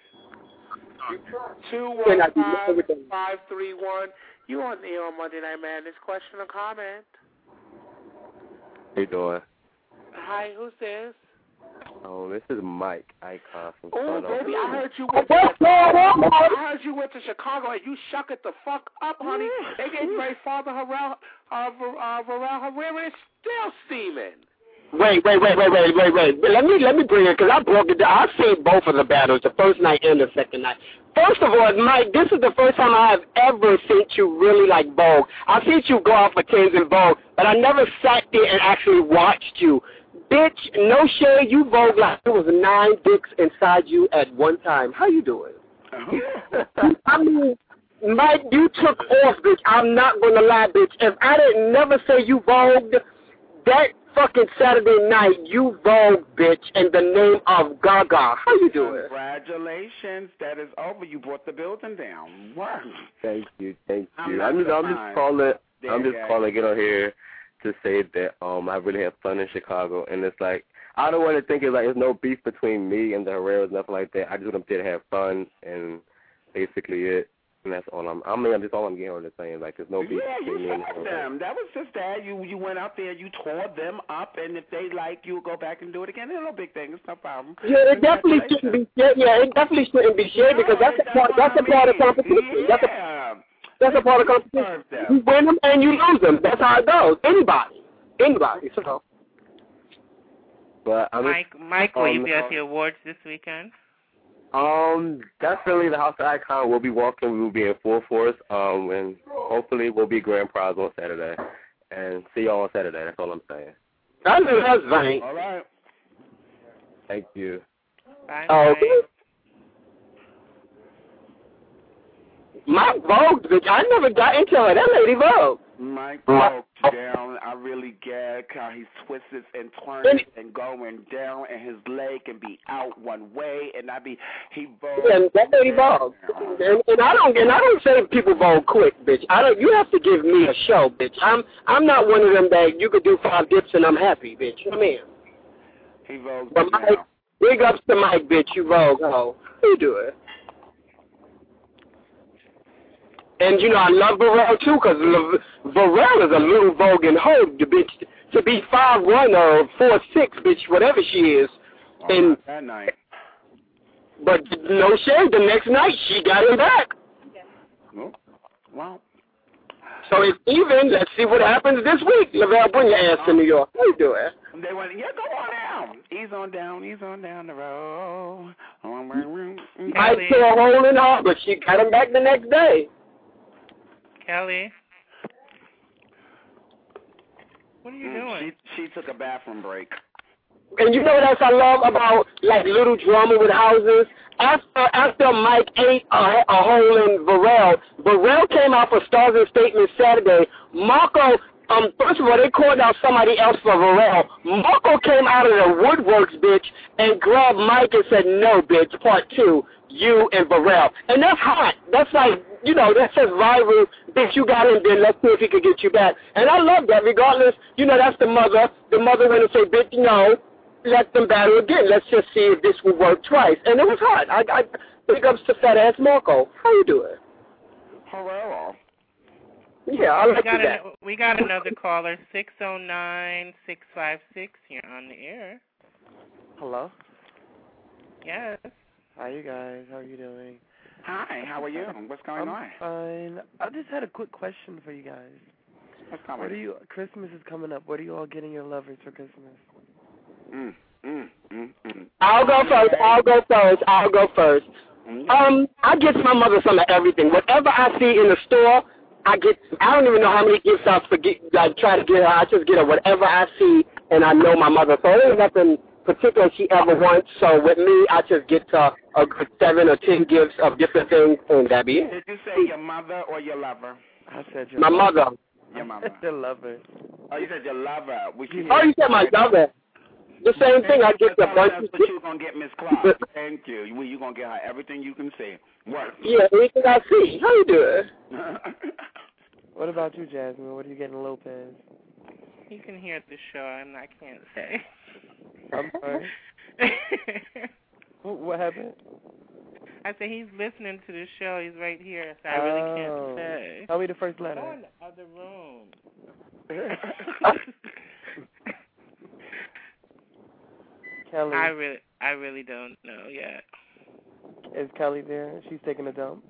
215-531. You on the air on Monday Night Madness. Question or comment? How you doing? Hi, who's this? Oh, this is Mike Icon from Oh, baby, I heard you went to Chicago and you shuck it the fuck up, honey. They gave my father Varel Herrera is still steaming. Wait. Let me bring it, because I broke it down. I've seen both of the battles, the first night and the second night. First of all, Mike, this is the first time I have ever seen you really like Vogue. I've seen you go out for tens in Vogue, but I never sat there and actually watched you. Bitch, no shade, you Vogue like there was 9 dicks inside you at one time. How you doing? I mean, Mike, you took off, bitch. I'm not going to lie, bitch. If I didn't never say you Vogued, that fucking Saturday night, you Vogue, bitch, in the name of Gaga. How you doing? Congratulations. That is over. You brought the building down. Wow. Thank you. I'm just calling to get on here to say that I really had fun in Chicago, and it's like, I don't want to think it's like there's no beef between me and the Herreras, nothing like that. I just want them to have fun, and basically it. And that's all that's all I'm getting on the saying. Like, there's no beef between me and them. That was just that. You went out there, you tore them up, and if they like, you go back and do it again. It's no big thing. It's no problem. Yeah, it definitely shouldn't be shared. Yeah, it definitely shouldn't be shared because that's a part of competition. Yeah. That's a part of competition. You win them and you lose them. That's how it goes. Anybody. So. But Mike, will you be at the awards this weekend? Definitely the House of Icon will be walking. We will be in full force. And hopefully we'll be grand prize on Saturday. And see y'all on Saturday. That's all I'm saying. That's right. All right. Thank you. Bye. Okay. Mike Vogue, bitch. I never got into it. That lady Vogue. Mike Vogue down. I really get how he twists and turns and going down, and his leg can be out one way, and he Vogue. Yeah, that lady Vogue. And I don't say people Vogue quick, bitch. You have to give me a show, bitch. I'm not one of them that you could do 5 dips and I'm happy, bitch. Come in. He Vogue. But Mike, big ups to Mike, bitch. You Vogue, ho. How you doing? And, you know, I love Varel, too, because Varel is a little Vogue and hoe, the bitch, to be 5'1" or 4'6", bitch, whatever she is. And that night. But no shade, the next night, she got him back. Oh, wow. So it's even. Let's see what happens this week. Lavelle, bring your ass to New York. How you doing? They went, go on down. Ease on down the road. I saw a hole in her, but she got him back the next day. Kelly, what are you doing? She took a bathroom break. And you know what else I love about, like, little drama with houses? After Mike ate a hole in Varel came out for Stars and Statements Saturday. Marco, first of all, they called out somebody else for Varel. Marco came out of the woodworks, bitch, and grabbed Mike and said, no, bitch, part 2, you and Varel. And that's hot. That's like, you know, that says viral, bitch, you got him, then let's see if he can get you back. And I love that, regardless, you know, that's the mother. The mother went and said, bitch, no. Let them battle again. Let's just see if this will work twice. And it was hot. I big ups to fat ass Marco. How you doing? Hello. Yeah, I like that. We got another caller, 609-656. You're on the air. Hello. Yes. Hi, you guys. How are you doing? Hi. How are you? What's going on? Fine. I just had a quick question for you guys. What's coming? Christmas is coming up. What are you all getting your lovers for Christmas? I'll go first. I get my mother some of everything. Whatever I see in the store, I don't even know how many gifts I try to get her. I just get her whatever I see, and I know my mother. So there's nothing particular she ever wants. So with me, I just get her a good 7 or 10 gifts of different things, and that be it. Did you say your mother or your lover? I said your my mother. Your mother. Your lover. Oh, you said your lover. You said my lover. The same thing. I get the bunch of. But you're gonna get Miss Clark. Thank you. You're gonna get her everything you can say. Work. Yeah, everything I see. How you doing? What about you, Jasmine? What are you getting, Lopez? You can hear the show. I can't say. I'm sorry. What happened? I said he's listening to the show. He's right here, so I really can't say. Tell me the first letter. Go in the other room. Kelly. I really don't know yet. Is Kelly there? She's taking a dump.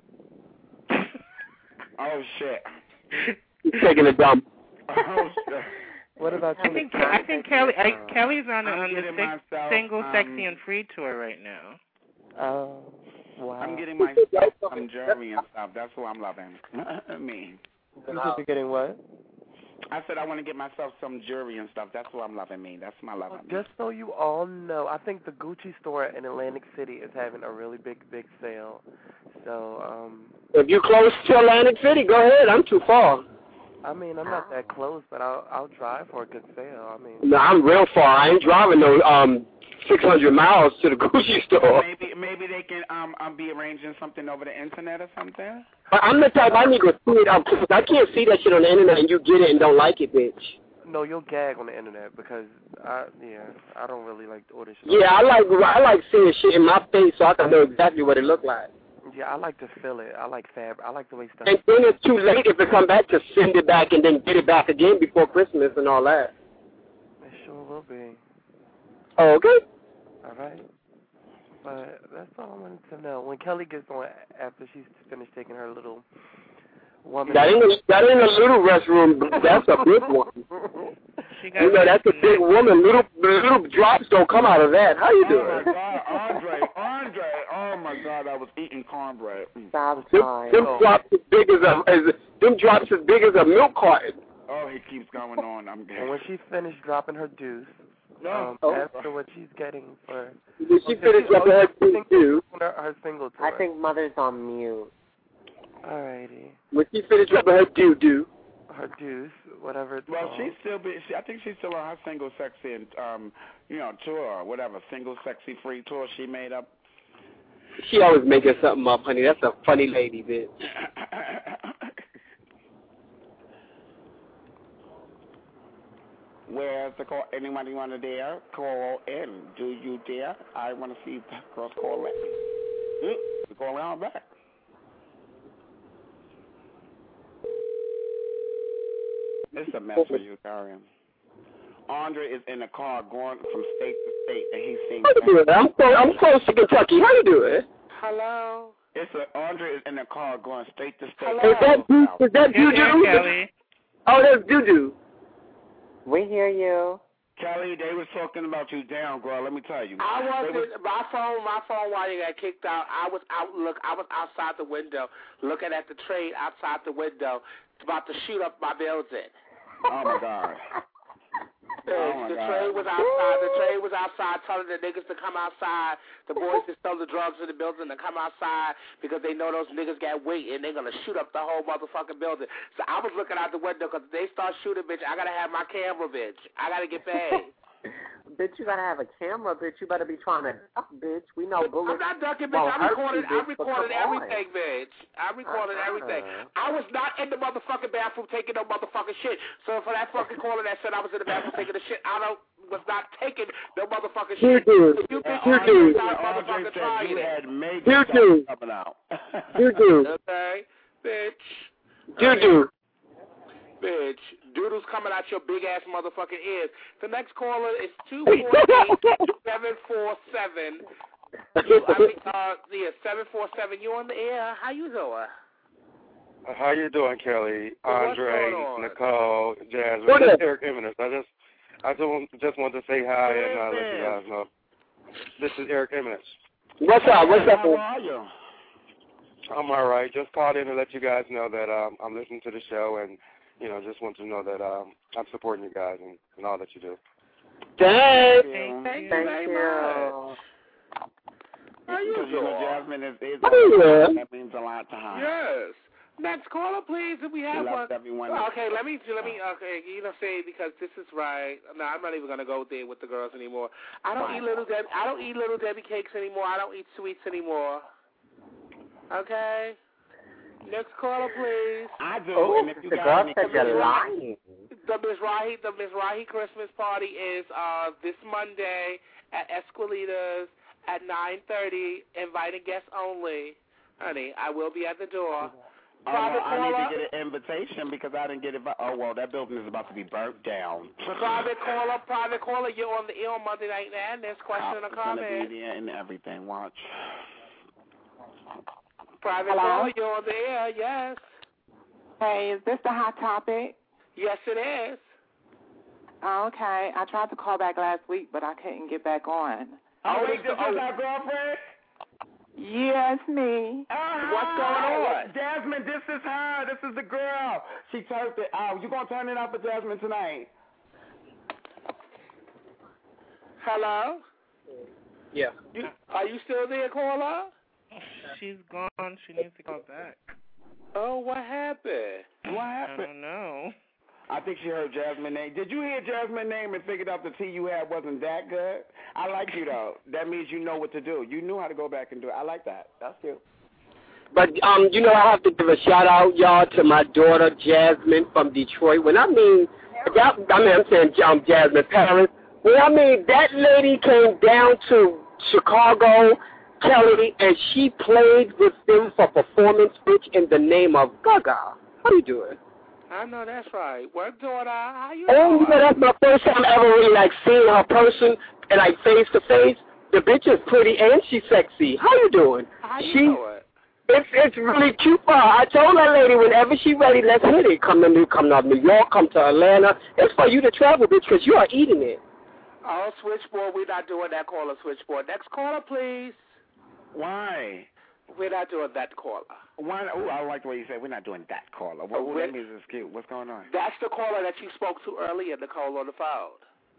Oh shit. She's taking a dump. Oh shit. What about you? I think Kelly's on the single, sexy, and free tour right now. Oh, wow. I'm getting myself some jewelry and stuff. That's what I'm loving. Me. You said you're getting what? I said I want to get myself some jewelry and stuff. That's what I'm loving me. That's my love. Just so you all know, I think the Gucci store in Atlantic City is having a really big sale. So, if you're close to Atlantic City, go ahead. I'm too far. I mean, I'm not that close, but I'll drive for a good sale. I mean, no, I'm real far. I ain't driving no 600 miles to the Gucci store. Maybe they can be arranging something over the internet or something. But I'm the type I need to see it up close. I can't see that shit on the internet and you get it and don't like it, bitch. No, you'll gag on the internet because I don't really like to order shit. Yeah, I like seeing shit in my face so I can know exactly what it look like. Yeah, I like to feel it. I like fabric. I like the way stuff. And then it's too late if it come back to send it back and then get it back again before Christmas and all that. It sure will be. Oh, okay. All right. But that's all I wanted to know. When Kelly gets on after she's finished taking her little woman. That ain't a little restroom. That's a big one. You know, that's a big woman. Little drops don't come out of that. How you doing? Oh my God, Andre! Oh my God, I was eating cornbread. Them drops as big as a milk carton. Oh, he keeps going on. I'm good. And when she finished dropping her deuce, after what she's getting for. Did she finish dropping her deuce? Her single tour. I think Mother's on mute. Alrighty. When she finished dropping her doo-doo. Her deuce, whatever it's well, called. I think she's still on her single sexy and tour, whatever single sexy free tour she made up. She always making something up, honey. That's a funny lady, bitch. Where's the call? Anybody want to dare? Call in. Do you dare? I want to see the girls call in. Call around back. It's a mess for you, Karen. Andre is in the car going from state to state, and he's seeing. How you doing? I'm close to Kentucky. How you doing? Hello. Andre is in the car going state to state. Hello. Is that Doo-Doo? Oh, that's Doo-Doo. We hear you. Kelly, they was talking about you down, girl. Let me tell you. My phone while you got kicked out. I was outside the window, looking at the train outside the window, about to shoot up my building. Oh my God. So The trade was outside. The trade was outside telling the niggas to come outside. The boys that sell the drugs in the building to come outside because they know those niggas got weight and they're going to shoot up the whole motherfucking building. So I was looking out the window because if they start shooting, bitch, I got to have my camera, bitch. I got to get paid. Bitch, you gotta have a camera, bitch. You better be trying to duck, bitch. We know bullets. I'm not ducking, bitch. I recorded everything, bitch. I recorded everything. I was not in the motherfucking bathroom taking no motherfucking shit. So for that fucking caller that said I was in the bathroom taking the shit, was not taking no motherfucking shit. You motherfucking trying it. Okay, bitch. Bitch, doodles coming out your big ass motherfucking ears. The next caller is 248-747. 747. You on the air? How you doing? How you doing, Kelly? Andre, Nicole, Jasmine, Eric Eminence. I just want to say hi and let you guys know. This is Eric Eminence. What's up? How are you? I'm all right. Just called in to let you guys know that I'm listening to the show and. Just want to know that I'm supporting you guys and all that you do. Thank you very much. How you doing? Jasmine is that means a lot to her. Yes. Next caller, please. If we have one. Everyone. Okay, let me. Okay, say because this is right. No, I'm not even gonna go there with the girls anymore. I don't eat Little Debbie cakes anymore. I don't eat sweets anymore. Okay. Next caller, please. I do. Oh, and if you the got girl said you're lying. The Miss Rahi Christmas party is this Monday at Esquilitas at 9:30. Invited guests only. Honey, I will be at the door. I need to get an invitation because I didn't get it. Oh, well, that building is about to be burnt down. Private caller, you're on the air on Monday Night Madness. Question or comment? It's going to be there and everything. Watch. Private caller, you're on the air, yes. Hey, is this the Hot Topic? Yes, it is. Oh, okay. I tried to call back last week, but I couldn't get back on. Oh, wait, this is our girlfriend? Yes, me. What's going on? Jasmine, this is her. This is the girl. She turned it out. You going to turn it out for Jasmine tonight? Hello? Yeah. Are you still there, caller? She's gone. She needs to call back. Oh, what happened? I don't know. I think she heard Jasmine's name. Did you hear Jasmine's name and figured out the tea you had wasn't that good? I like you, though. That means you know what to do. You knew how to go back and do it. I like that. That's cute. But, I have to give a shout-out, y'all, to my daughter, Jasmine, from Detroit. I'm saying Jasmine Paris. That lady came down to Chicago, Kelly, and she played with them for performance, bitch, in the name of Gaga. How you doing? I know that's right. What daughter? How you doing? That's my first time ever really, seeing her person and, face-to-face. The bitch is pretty and she's sexy. How you doing? How you doing? It's really cute for her. I told that lady whenever she's ready, let's hit it. Come to New York, come to Atlanta. It's for you to travel, bitch, because you are eating it. Oh, switchboard, we're not doing that caller, switchboard. Next caller, please. Why? We're not doing that caller. Why? Oh, I like the way you said we're not doing that caller. What that means is cute. What's going on? That's the caller that you spoke to earlier, Nicole, on the phone.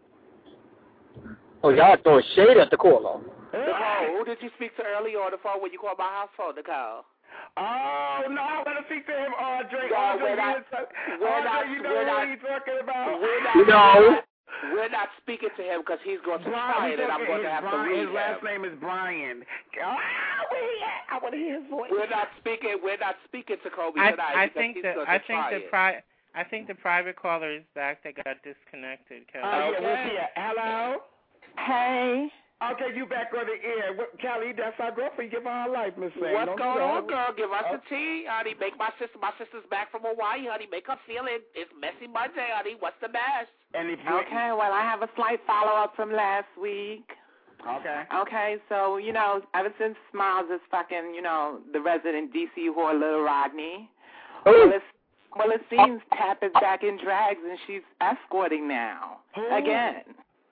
Oh, y'all throwing shade at the caller. Nicole, who did you speak to earlier on the phone when you called my house phone, Nicole? Oh, no, I'm going to speak to him, Andre. No, Andre, we're not talking about? We're not speaking to him because he's going to try it, and I'm going to have to read his last name is Brian. I want to hear his voice. We're not speaking to Kobe tonight. I think the private caller is back. They got disconnected. Kelly. Okay. Hello. Hey. Okay, you back on the air. Kelly, that's our girlfriend. Give her her life, Miss Sam. What's going on, girl? Give us the tea, honey. Make my sister's back from Hawaii, honey. Make her feel it. It's messy Monday, honey. What's the best? Okay, well, I have a slight follow-up from last week. Okay, so, ever since Smiles is fucking, the resident D.C. whore, Lil Rodney, well, it seems Tap is back in drags and she's escorting now. Again.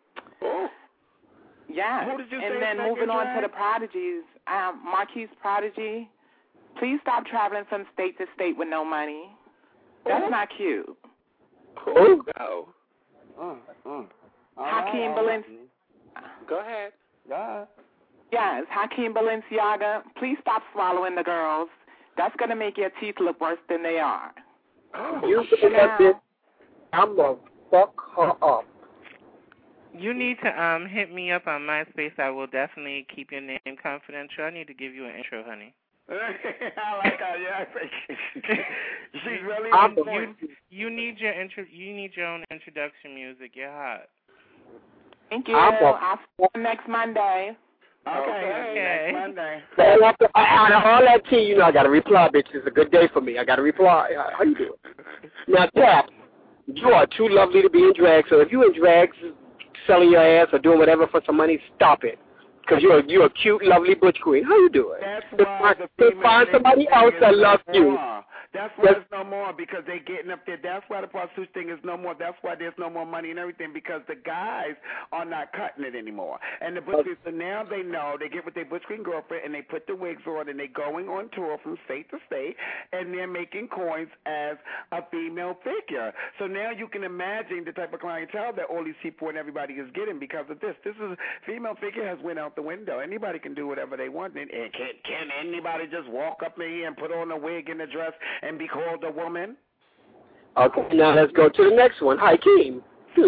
Yeah, and then moving on to the prodigies, Marquise Prodigy, please stop traveling from state to state with no money. That's not cute. Oh, no. Hakeem Balenciaga. Go ahead. Yes, Hakeem Balenciaga. Please stop swallowing the girls. That's going to make your teeth look worse than they are. You forget this. I'm going to fuck her up. You need to hit me up on MySpace. I will definitely keep your name confidential. I need to give you an intro, honey. I like how she's really you need your own introduction music. You're hot. Thank you. I'll see you next Monday. Okay. Next Monday. Out of all that tea, I got to reply, bitch. It's a good day for me. I got to reply. How you doing? Now, Tap, you are too lovely to be in drag, so if you in drag selling your ass or doing whatever for some money, stop it. Because you're a cute, lovely butch queen. How you doing? Find somebody else that loves you. That's why there's no more, because they're getting up there. That's why the prostitution thing is no more. That's why there's no more money and everything, because the guys are not cutting it anymore. And the butch queens, so now they know, they get with their butch queen girlfriend, and they put the wigs on, and they're going on tour from state to state, and they're making coins as a female figure. So now you can imagine the type of clientele that all these people and everybody is getting because of this. This is, female figure has went out the window. Anybody can do whatever they want. And can anybody just walk up here and put on a wig and a dress and be called a woman? Okay, now let's go to the next one. Hakeem.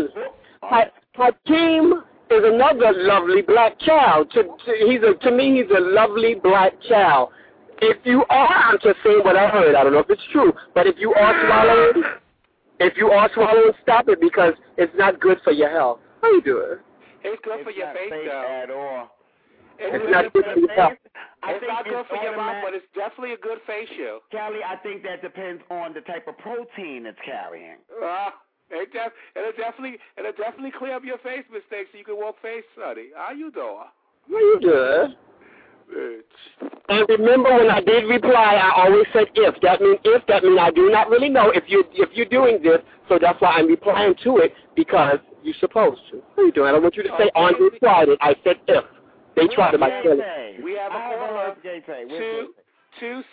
Hakeem is another lovely black child. To me, he's a lovely black child. If you are, I'm just saying what I heard. I don't know if it's true, but if you are swallowing, stop it, because it's not good for your health. How you doing? It's good for your face, though. At all. It's not good for your health. It's not good for your mouth, but it's definitely a good facial. Callie, I think that depends on the type of protein it's carrying. It'll definitely clear up your face mistakes so you can walk face, sonny. How you doing? How you doing? And remember, when I did reply, I always said if. That means I do not really know if you're doing this, so that's why I'm replying to it, because you're supposed to. How you doing? I don't want you to say on you tried it. I said if. They tried it by killing. We have a caller. 267-694.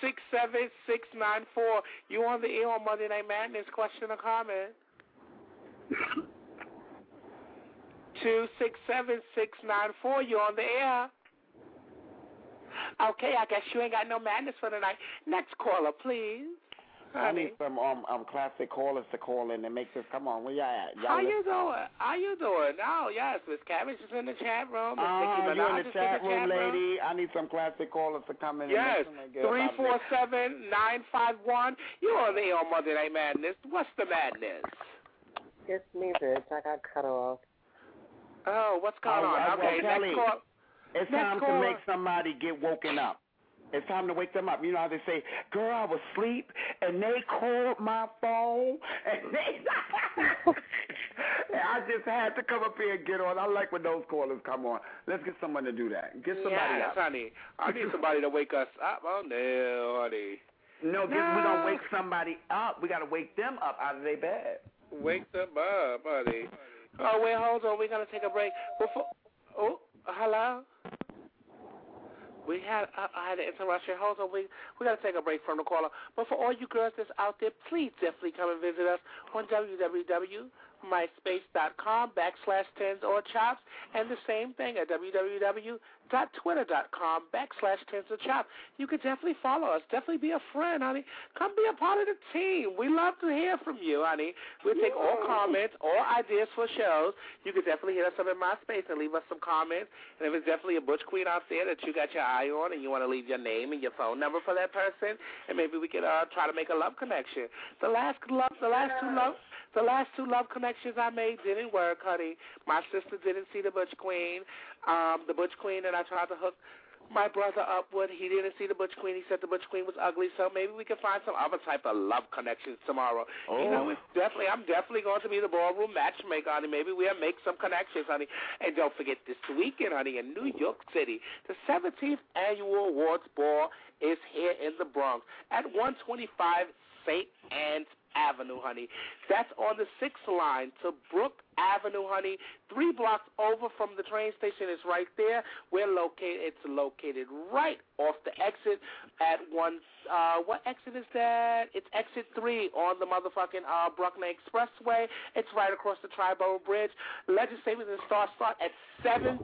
You on the air on Monday Night Madness? Question or comment? 267-694. You on the air? Okay, I guess you ain't got no madness for tonight. Next caller, please. I need some classic callers to call in and make this. Come on, where y'all at? How you doing? Oh, yes, Miss Cabbage is in the chat room. You in the chat room, lady? I need some classic callers to come in. Yes, 347-951. You on the air on Monday Night Madness. What's the madness? It's me, bitch. I got cut off. Oh, what's going on? Okay, next call. It's time to make somebody get woken up. It's time to wake them up. You know how they say, girl, I was asleep, and they called my phone, and I just had to come up here and get on. I like when those callers come on. Let's get someone to do that. Get somebody up. Honey. I need somebody to wake us up. Oh, no, honey. No, we don't wake somebody up. We got to wake them up out of their bed. Wake them up, honey. Oh, wait, hold on. We're going to take a break. Hello? I had to interrupt you. Hold on, we got to take a break from the caller. But for all you girls that's out there, please definitely come and visit us on www.myspace.com/tensorchops, and the same thing at www.twitter.com/tensorchops. You can definitely follow us. Definitely be a friend, honey. Come be a part of the team. We love to hear from you, honey. We'll take all comments, all ideas for shows. You can definitely hit us up in MySpace and leave us some comments. And if it's definitely a butch queen out there that you got your eye on and you want to leave your name and your phone number for that person, and maybe we could try to make a love connection. The last two love connections I made didn't work, honey. My sister didn't see the butch queen. The butch queen that I tried to hook my brother up with, he didn't see the butch queen. He said the butch queen was ugly, so maybe we can find some other type of love connections tomorrow. Oh. You know, I'm definitely going to be the ballroom matchmaker, honey. Maybe we'll make some connections, honey. And don't forget this weekend, honey, in New York City, the 17th Annual Awards Ball is here in the Bronx at 125 St. Anne's Avenue, honey. That's on the 6th line to Brook Avenue, honey. 3 blocks over from the train station. It's right there. It's located right off the exit at what exit is that? It's exit 3 on the motherfucking Bruckner Expressway. It's right across the Triborough Bridge. Legislators and Stars start at 7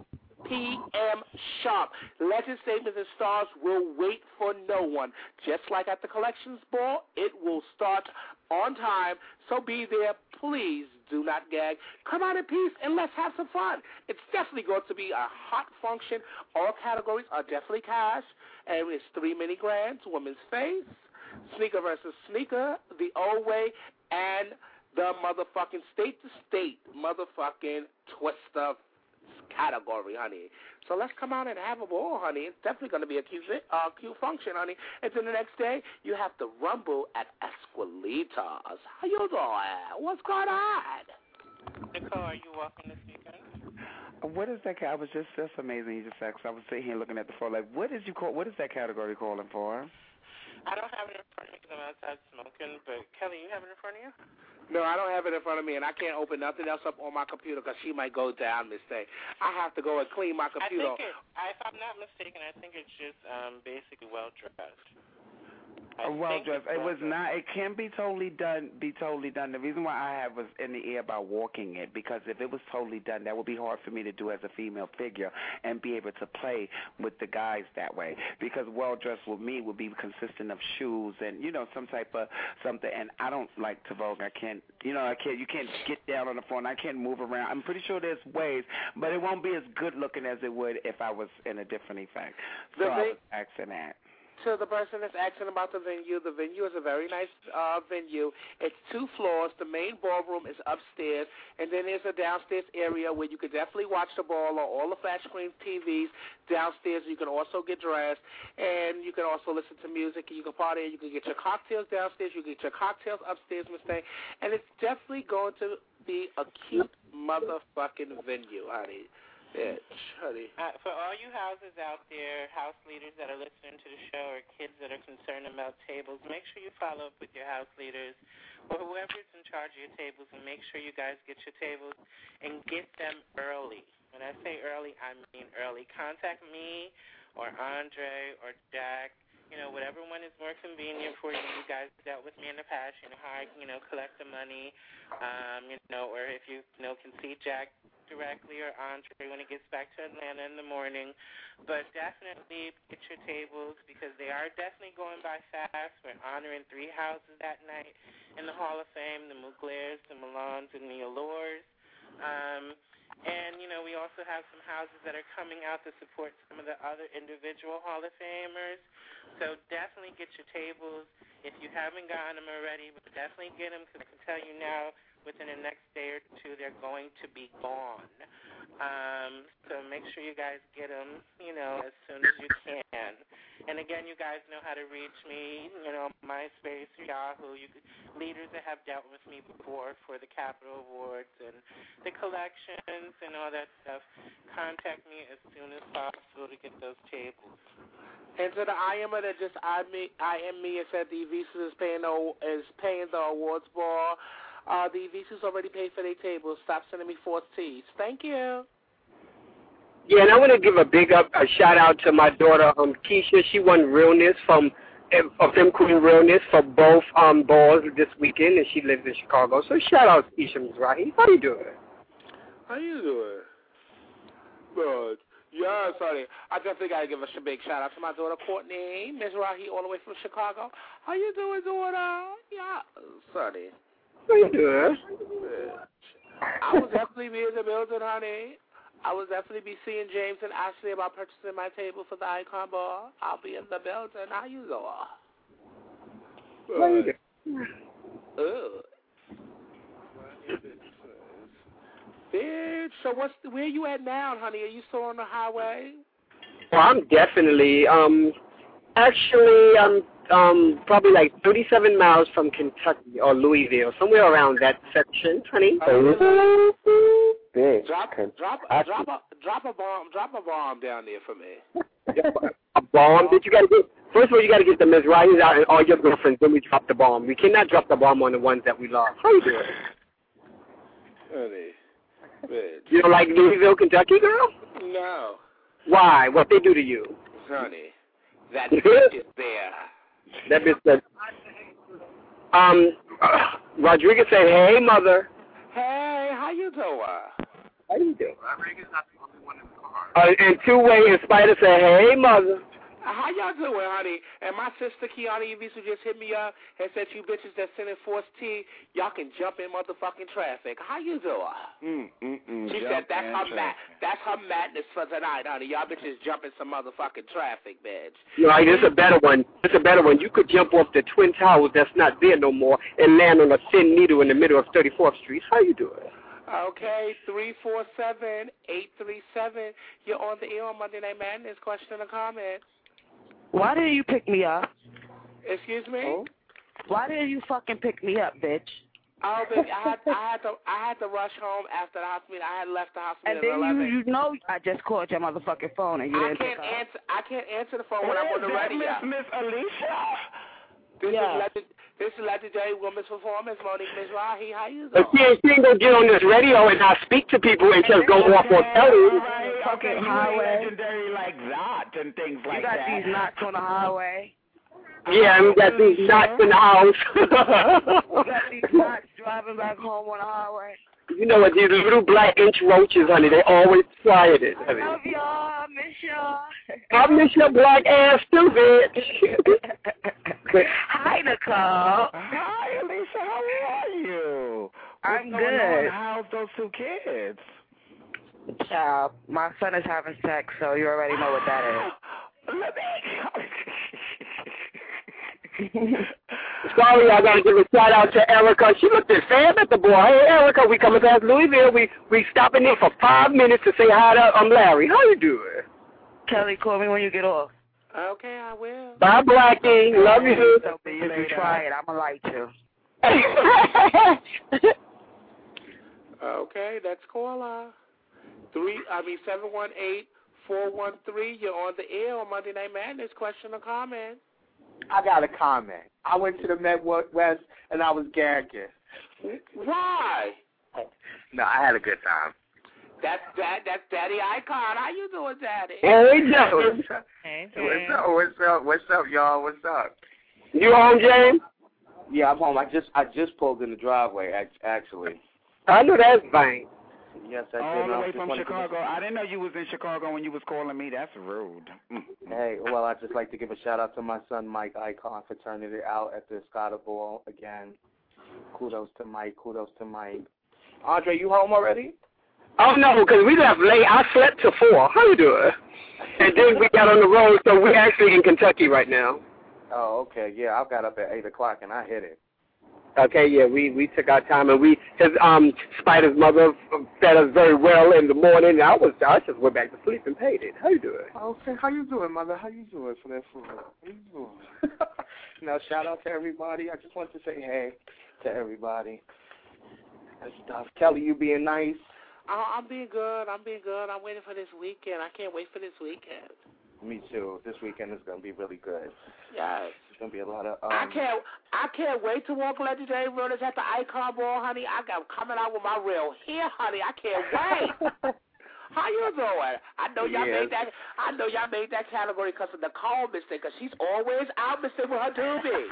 p.m. sharp. Legislators and Stars will wait for no one. Just like at the collections ball, it will start on time. So be there. Please do not gag. Come out in peace and let's have some fun. It's definitely going to be a hot function. All categories are definitely cash. And it's 3 mini grands, women's face, sneaker versus sneaker, the old way, and the motherfucking state-to-state motherfucking Twister category, honey. So let's come out and have a ball, honey. It's definitely going to be a cute function, honey. And then the next day, you have to rumble at Esquilitas. How you doing? What's going on? Nicole, are you walking this weekend? What is that? I was just, that's amazing. You just said, I was sitting here looking at the floor like, what is that category calling for? I don't have it in front of me because I'm outside smoking, but Kelly, you have it in front of you? No, I don't have it in front of me, and I can't open nothing else up on my computer because she might go down this day. I have to go and clean my computer. If I'm not mistaken, I think it's just basically well-dressed. Well-dressed. It was not. It can be totally done. The reason why I was in the air about walking it, because if it was totally done, that would be hard for me to do as a female figure and be able to play with the guys that way. Because well-dressed with me would be consistent of shoes and some type of something. And I don't like to vogue. I can't. You can't get down on the floor and I can't move around. I'm pretty sure there's ways, but it won't be as good looking as it would if I was in a different effect. So I was asking that. To the person that's asking about the venue is a very nice venue. It's 2 floors. The main ballroom is upstairs, and then there's a downstairs area where you could definitely watch the ball on all the flat screen TVs. Downstairs, you can also get dressed, and you can also listen to music, and you can party, and you can get your cocktails downstairs. You can get your cocktails upstairs, Miss Thing, and it's definitely going to be a cute motherfucking venue, honey. Honey. For all you houses out there, house leaders that are listening to the show or kids that are concerned about tables, make sure you follow up with your house leaders or whoever's in charge of your tables and make sure you guys get your tables and get them early. When I say early, I mean early. Contact me or Andre or Jack, whatever one is more convenient for you. You guys dealt with me in the past, how I, collect the money, or if you, can see Jack directly or Andre when he gets back to Atlanta in the morning. But definitely get your tables because they are definitely going by fast. We're honoring 3 houses that night in the Hall of Fame, the Muglers, the Milans, and the Allures. And, we also have some houses that are coming out to support some of the other individual Hall of Famers. So definitely get your tables. If you haven't gotten them already, but definitely get them because I can tell you now, within the next day or 2, they're going to be gone. So make sure you guys get them, as soon as you can. And again, you guys know how to reach me, MySpace, Yahoo, leaders that have dealt with me before for the Capitol Awards and the collections and all that stuff. Contact me as soon as possible to get those tables. And to the IMer that just IM me and said the Visas is paying the awards ball. The Visas already paid for their tables. Stop sending me 4 T's. Thank you. Yeah, and I want to give a shout out to my daughter, Keisha. She won Realness from Femme Queen Realness for both balls this weekend, and she lives in Chicago. So shout out to Keisha Mizrahi. How you doing? How you doing? Good. Yeah, sorry. I definitely got to give a big shout out to my daughter, Courtney Mizrahi, all the way from Chicago. How you doing, daughter? Yeah, sorry. How you doing? I will definitely be in the building, honey. I will definitely be seeing James and Ashley about purchasing my table for the Icon Bar. I'll be in the building. How you doing? Bitch, so where you at now, honey? Are you still on the highway? Well, I'm definitely, actually, I'm probably like 37 miles from Kentucky or Louisville, somewhere around that section, honey. Drop a bomb down there for me. A bomb? Did you gotta get First of all, you got to get the Ms. Riley's out and all your girlfriends. Then we drop the bomb. We cannot drop the bomb on the ones that we love. How you doing? Honey, bitch. You don't like Louisville, Kentucky, girl? No. Why? What they do to you? Honey, that bitch is there. That bitch said. Rodriguez said, "Hey, mother." Hey, how you doing? How you doing? Rodriguez not the only one in the car. And two-way and Spider said, "Hey, mother." How y'all doing, honey? And my sister Kiana Evisu just hit me up and said, "You bitches that send in Force T, y'all can jump in motherfucking traffic." How you doing? She said that's her madness for tonight, honey. Y'all bitches jump in some motherfucking traffic, bitch. Right, it's a better one. It's a better one. You could jump off the Twin Towers that's not there no more and land on a thin needle in the middle of 34th Street. How you doing? Okay, 347-837. You're on the air on Monday Night Madness. Question or comment? Why didn't you pick me up? Excuse me? Oh? Why didn't you fucking pick me up, bitch? Oh, baby, I had to rush home after the hospital. I had left the hospital and at then 11. you know I just called your motherfucking phone and you didn't pick up. I can't answer the phone when I'm on the radio. Miss Alicia? This is legendary women's performance, Monique Ms. Rahi. How you doing? But she ain't gonna get on this radio and not speak to people and just go off on telly. Okay, you ain't legendary like that and things like that. You got these knots on the highway. Yeah, we got these knots in the house. You got these knots driving back home on the highway. You know what, these little black inch roaches, honey, they always flying it. I love y'all. I miss y'all. I miss your black ass too, bitch. Hi, Nicole. Hi, Alicia. How are you? I'm What's going good. on? How's those two kids? Child, my son is having sex, so you already know what that is. Sorry, I gotta give a shout out to Erica. She looked at Sam at the boy. Hey, Erica, we coming past Louisville. We stopping in for 5 minutes to say hi to Larry. How you doing? Kelly, call me when you get off. Okay, I will. Bye, Blackie. Love you. If you try it, I'ma like you. Okay, that's caller 718-413. You're on the air on Monday Night Madness. Question or comment? I got a comment. I went to the Met West and I was gagging. Why? No, I had a good time. That's Daddy Icon. How you doing, Daddy? Hey, Joe. What's up, y'all? What's up? You home, James? Yeah, I'm home. I just pulled in the driveway, actually. I know that's fine. Yes, I did. All the way from Chicago. I didn't know you was in Chicago when you was calling me. That's rude. Hey, well, I'd just like to give a shout-out to my son, Mike Icon, for turning it out at the Escada Ball again. Kudos to Mike. Andre, you home already? Oh, no, because we left late. I slept till 4. How you doing? And then we got on the road, so we're actually in Kentucky right now. Oh, okay. Yeah, I got up at 8 o'clock, and I hit it. Okay, yeah, we took our time, and his Spider's mother fed us very well in the morning, and I just went back to sleep and paid it. How you doing? Okay, how you doing, mother? How you doing for that food? How you doing? Now, shout out to everybody. I just want to say hey to everybody and stuff. Kelly, you being nice? I'm being good. I'm waiting for this weekend. I can't wait for this weekend. Me too. This weekend is going to be really good. Yes. There's going to be a lot of... I can't wait to walk Legendary Realness at the Icon Ball, honey. I'm coming out with my real hair, honey. I can't wait. How you doing? I know y'all made that category because of Nicole missing, because she's always out missing with her doobie.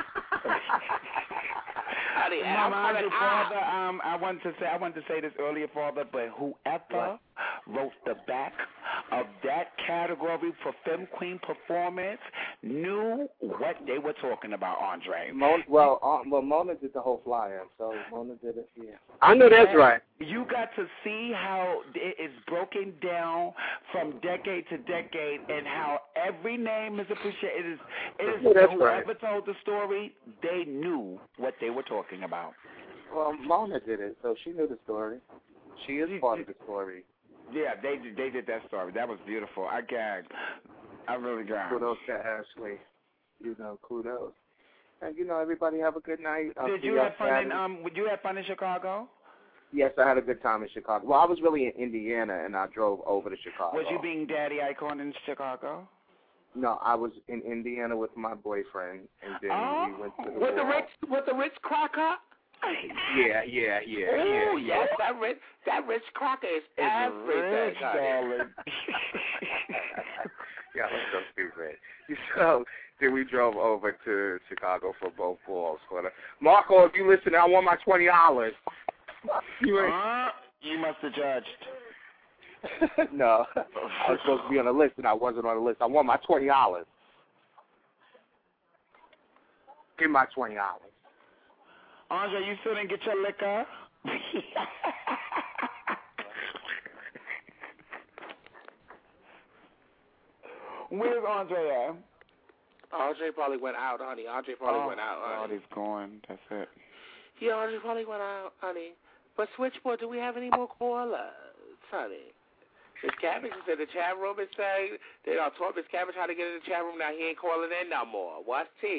Honey, Mama, Father, I want to say this earlier, Father, but whoever wrote the back of that category for Femme Queen Performance knew what they were talking about, Andre. Mona did the whole flyer, so Mona did it, yeah. I know that's right. You got to see how it is broken down from decade to decade and how every name is appreciated. Whoever told the story, they knew what they were talking about. Well, Mona did it, so she knew the story. She is part of the story. Yeah, they did that story. That was beautiful. I gagged. I really gagged. Kudos to Ashley. Kudos. And everybody have a good night. Did you have fun in Chicago? Yes, I had a good time in Chicago. Well, I was really in Indiana, and I drove over to Chicago. Was you being Daddy Icon in Chicago? No, I was in Indiana with my boyfriend, and then we went to the with the Ritz cracker. Yeah. Oh yes, that Ritz cracker is everything, darling. Yeah, that's so stupid. So then we drove over to Chicago for both balls. Marco, if you listen, I want my $20. You must have judged. No, I was supposed to be on the list, and I wasn't on the list. I want my $20. Give me my $20. Andre, you still didn't get your liquor? Where's Andre at? Andre probably went out, honey. Andre probably went out, honey. Oh, he's gone. That's it. Yeah, Andre probably went out, honey. But Switchboard, do we have any more callers, honey? Miss Cabbage is in the chat room and saying they don't taught Miss Cabbage how to get in the chat room. Now he ain't calling in no more. What's T?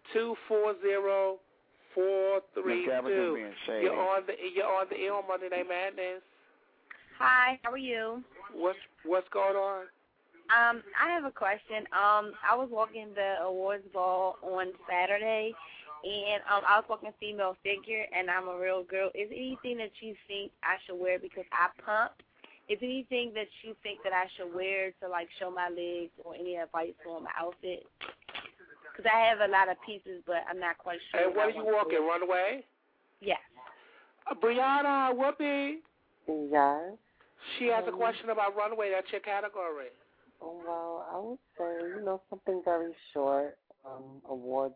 240-432. You're on the air on Monday Night Madness. Hi, how are you? What's going on? I have a question. I was walking the awards ball on Saturday, and I was walking female figure, and I'm a real girl. Is there anything that you think I should wear because I pumped? Is there anything that you think that I should wear to, like, show my legs or any advice on my outfit? Because I have a lot of pieces, but I'm not quite sure. And what are you walking, Runaway? Yes. Brianna, Whoopi? Yes? She has a question about Runaway. That's your category. Oh, well, I would say, something very short, award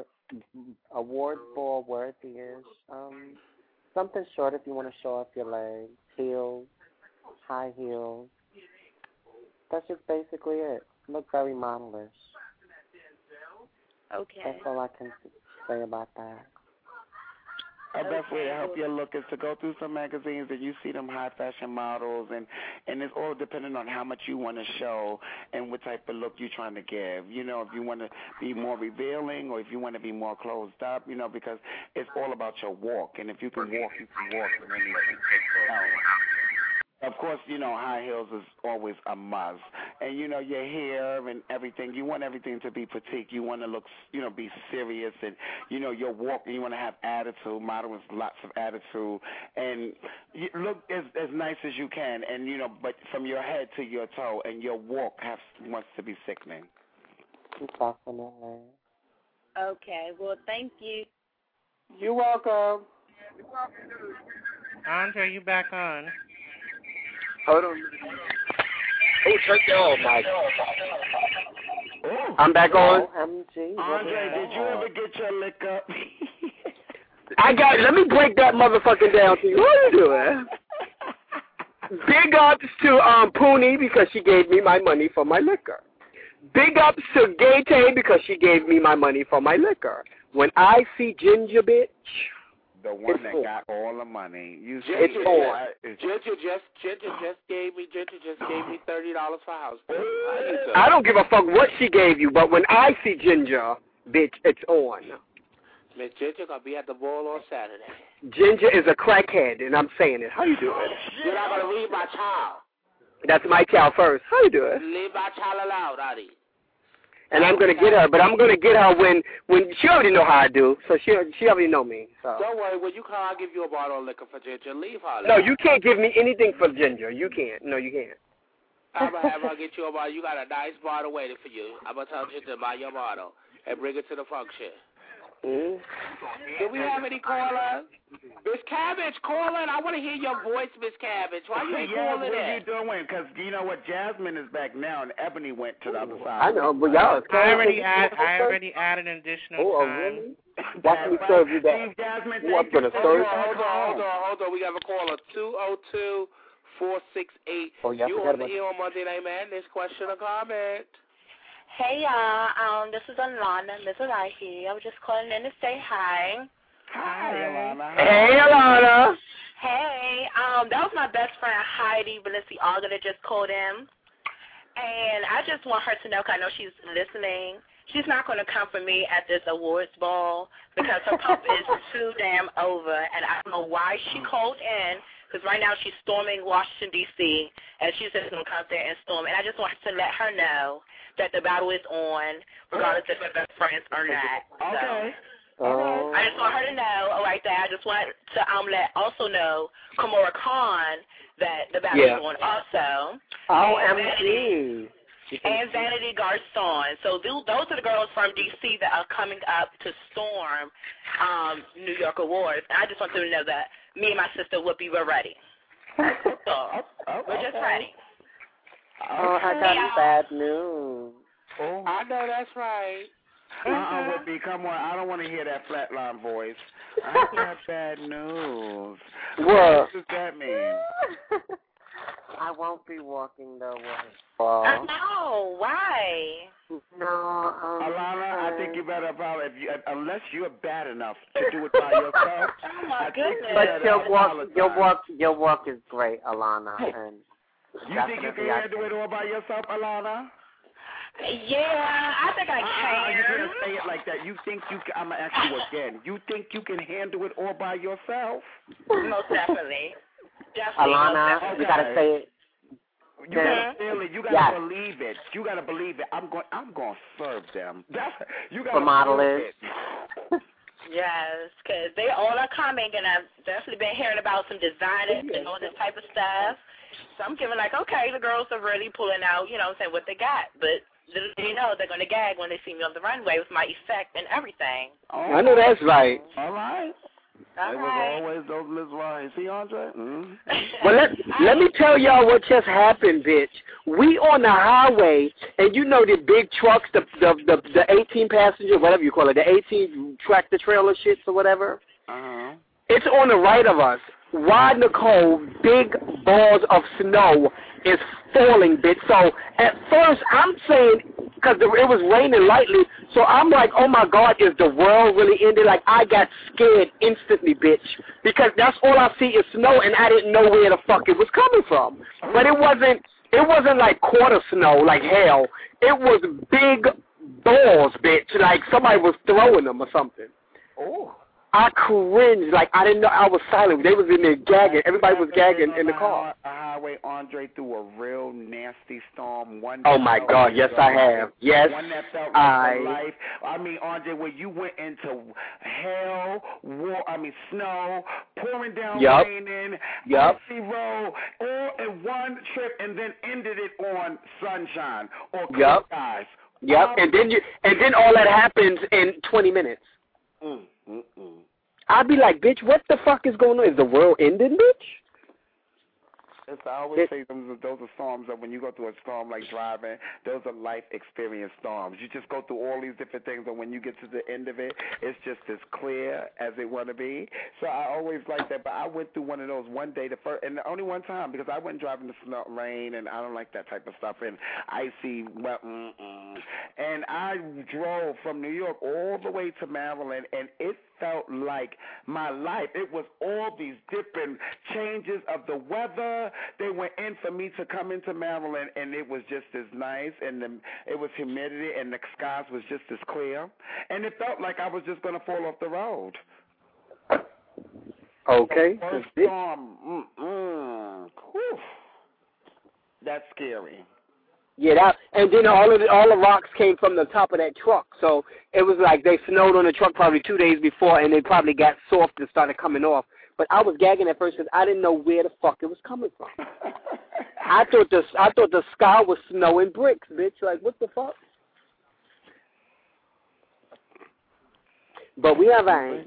ball worthy-ish. Something short if you want to show off your legs, heels, high heels. That's just basically it. Look very modelish. Okay. That's all I can say about that. The best way to help your look is to go through some magazines and you see them high fashion models, and it's all dependent on how much you want to show and what type of look you're trying to give. If you want to be more revealing or if you want to be more closed up, because it's all about your walk. And if you can walk, you can walk. And then of course, high heels is always a must. And, your hair and everything, you want everything to be petite. You want to look, be serious. And, your walk, you want to have attitude. Model with lots of attitude. And you look as nice as you can. And, but from your head to your toe. And your walk wants to be sickening. Definitely. Okay. Well, thank you. You're welcome. Andre, you back on. Hold on. Oh, check it out, Mike. I'm back on. OMG. Andre, did you ever get your lick up? Let me break that motherfucker down to you. What are you doing? Big ups to Poonie because she gave me my money for my liquor. Big ups to Gay-Tay because she gave me my money for my liquor. When I see Ginger, bitch. The one that got all the money. It's on. Ginger just gave me $30 for house. I don't give a fuck what she gave you, but when I see Ginger, bitch, it's on. Miss Ginger gonna be at the ball on Saturday. Ginger is a crackhead, and I'm saying it. How you doing? You're not gonna leave my child. That's my child first. How you doing? Leave my child alone, Adi. And I'm gonna get her, but I'm gonna get her when she already know how I do, so she already know me. So don't worry, when you come, I'll give you a bottle of liquor for Ginger. Leave her. No, you can't give me anything for Ginger. You can't. No, you can't. I'm gonna have her get you a bottle. You got a nice bottle waiting for you. I'm gonna tell Ginger to buy your bottle and bring it to the function. Mm. Do we have any callers? Miss Cabbage, call in. I want to hear your voice, Miss Cabbage. Why you ain't calling in? What are you doing? Because you know what? Jasmine is back now, and Ebony went to the other side. I know, but y'all. I already added an additional time. Really? Watch me serve you that. Jasmine, I'm gonna serve. Hold on. We have a caller. 202-468. Oh, yeah, you on the air on Monday Night Madness? Question or comment? Hey, y'all. This is Alana. This is Ike. I was just calling in to say hi. Hi, Alana. Hey, Alana. Hey, that was my best friend, Heidi Balenciaga, that just called in. And I just want her to know, because I know she's listening, she's not going to come for me at this awards ball because her pump is too damn over. And I don't know why she called in because right now she's storming Washington, D.C., and she's just going to come there and storm. And I just want to let her know that the battle is on, regardless if we're best friends or not. Okay. So, I just want her to know right there. I just want to also know Kimora Khan that the battle is on also. OMG. And Vanity Garcon. So those are the girls from D.C. that are coming up to storm New York Awards. And I just want them to know that me and my sister Whoopi were ready. So we're just ready. Oh, I got bad news. Oh. I know that's right. Whoopi, come on. I don't want to hear that flatline voice. I got bad news. What does that mean? I won't be walking the way. No, why? No, Alana, I think you better probably, unless you're bad enough to do it by yourself. Oh my goodness! But your walk is great, Alana. And you think you can handle it all by yourself, Alana? Yeah, I think I can. You can't say it like that. You think you can, I'm going to ask you again. You think you can handle it all by yourself? Most definitely. Alana, you gotta say it. You gotta feel it. You gotta believe it. You gotta believe it. I'm going to serve them. You gotta model it. Yes, because they all are coming, and I've definitely been hearing about some designers and all this type of stuff. So I'm giving okay, the girls are really pulling out, what they got. But they know they're going to gag when they see me on the runway with my effect and everything. I know that's right. All right. It was always those Miss Ryan. See, Andre? Mm-hmm. Well, let me tell y'all what just happened, bitch. We on the highway, and you know the big trucks, the 18 passenger, whatever you call it, the 18 tractor trailer shits or whatever. Uh-huh. It's on the right of us. Why, Nicole, big balls of snow is falling, bitch. So at first I'm saying, because it was raining lightly, so I'm like, oh my God, is the world really ended? Like, I got scared instantly, bitch, because that's all I see is snow, and I didn't know where the fuck it was coming from. But it wasn't like quarter snow, like hail. It was big balls, bitch, like somebody was throwing them or something. Oh. I cringed, like I didn't know. I was silent. They was in there gagging. Everybody was gagging in the car. Highway, Andre, through a real nasty storm. Oh my God, yes I have. Yes, one that felt like life. I mean, Andre, where you went into hell, snow, pouring down, raining, icy road, all in one trip, and then ended it on sunshine or clear skies. Yep, and then all that happens in 20 minutes. I'd be like, bitch, what the fuck is going on? Is the world ending, bitch? I always say those are storms that when you go through a storm like driving, those are life experience storms. You just go through all these different things, and when you get to the end of it, it's just as clear as it want to be. So I always like that. But I went through one of those one day, and only one time, because I went driving the snow, rain, and I don't like that type of stuff, and icy, and I drove from New York all the way to Maryland, and it felt like my life. It was all these different changes of the weather. They went in for me to come into Maryland, and it was just as nice, and it was humidity, and the skies was just as clear, and it felt like I was just going to fall off the road. Okay. First storm. That's scary. Yeah, and then all the rocks came from the top of that truck. So it was like they snowed on the truck probably 2 days before, and they probably got soft and started coming off. But I was gagging at first because I didn't know where the fuck it was coming from. I thought the sky was snow and bricks, bitch. Like, what the fuck? But we have ain't.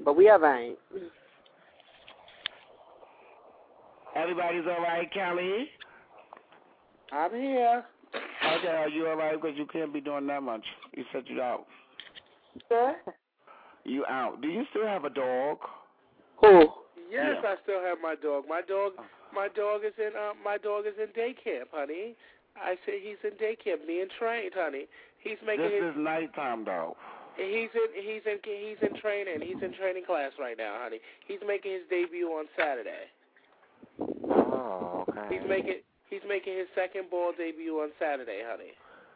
Everybody's all right, Kelly? I'm here. Okay, are you all right? Because you can't be doing that much. You said you out. Sir? You out. Do you still have a dog? Who? Yes, I still have my dog. My dog is in day camp, honey. I said he's in day camp, being trained, honey. He's making This is nighttime, though. He's in training. He's in training class right now, honey. He's making his debut on Saturday. Oh, okay. He's making his second ball debut on Saturday, honey.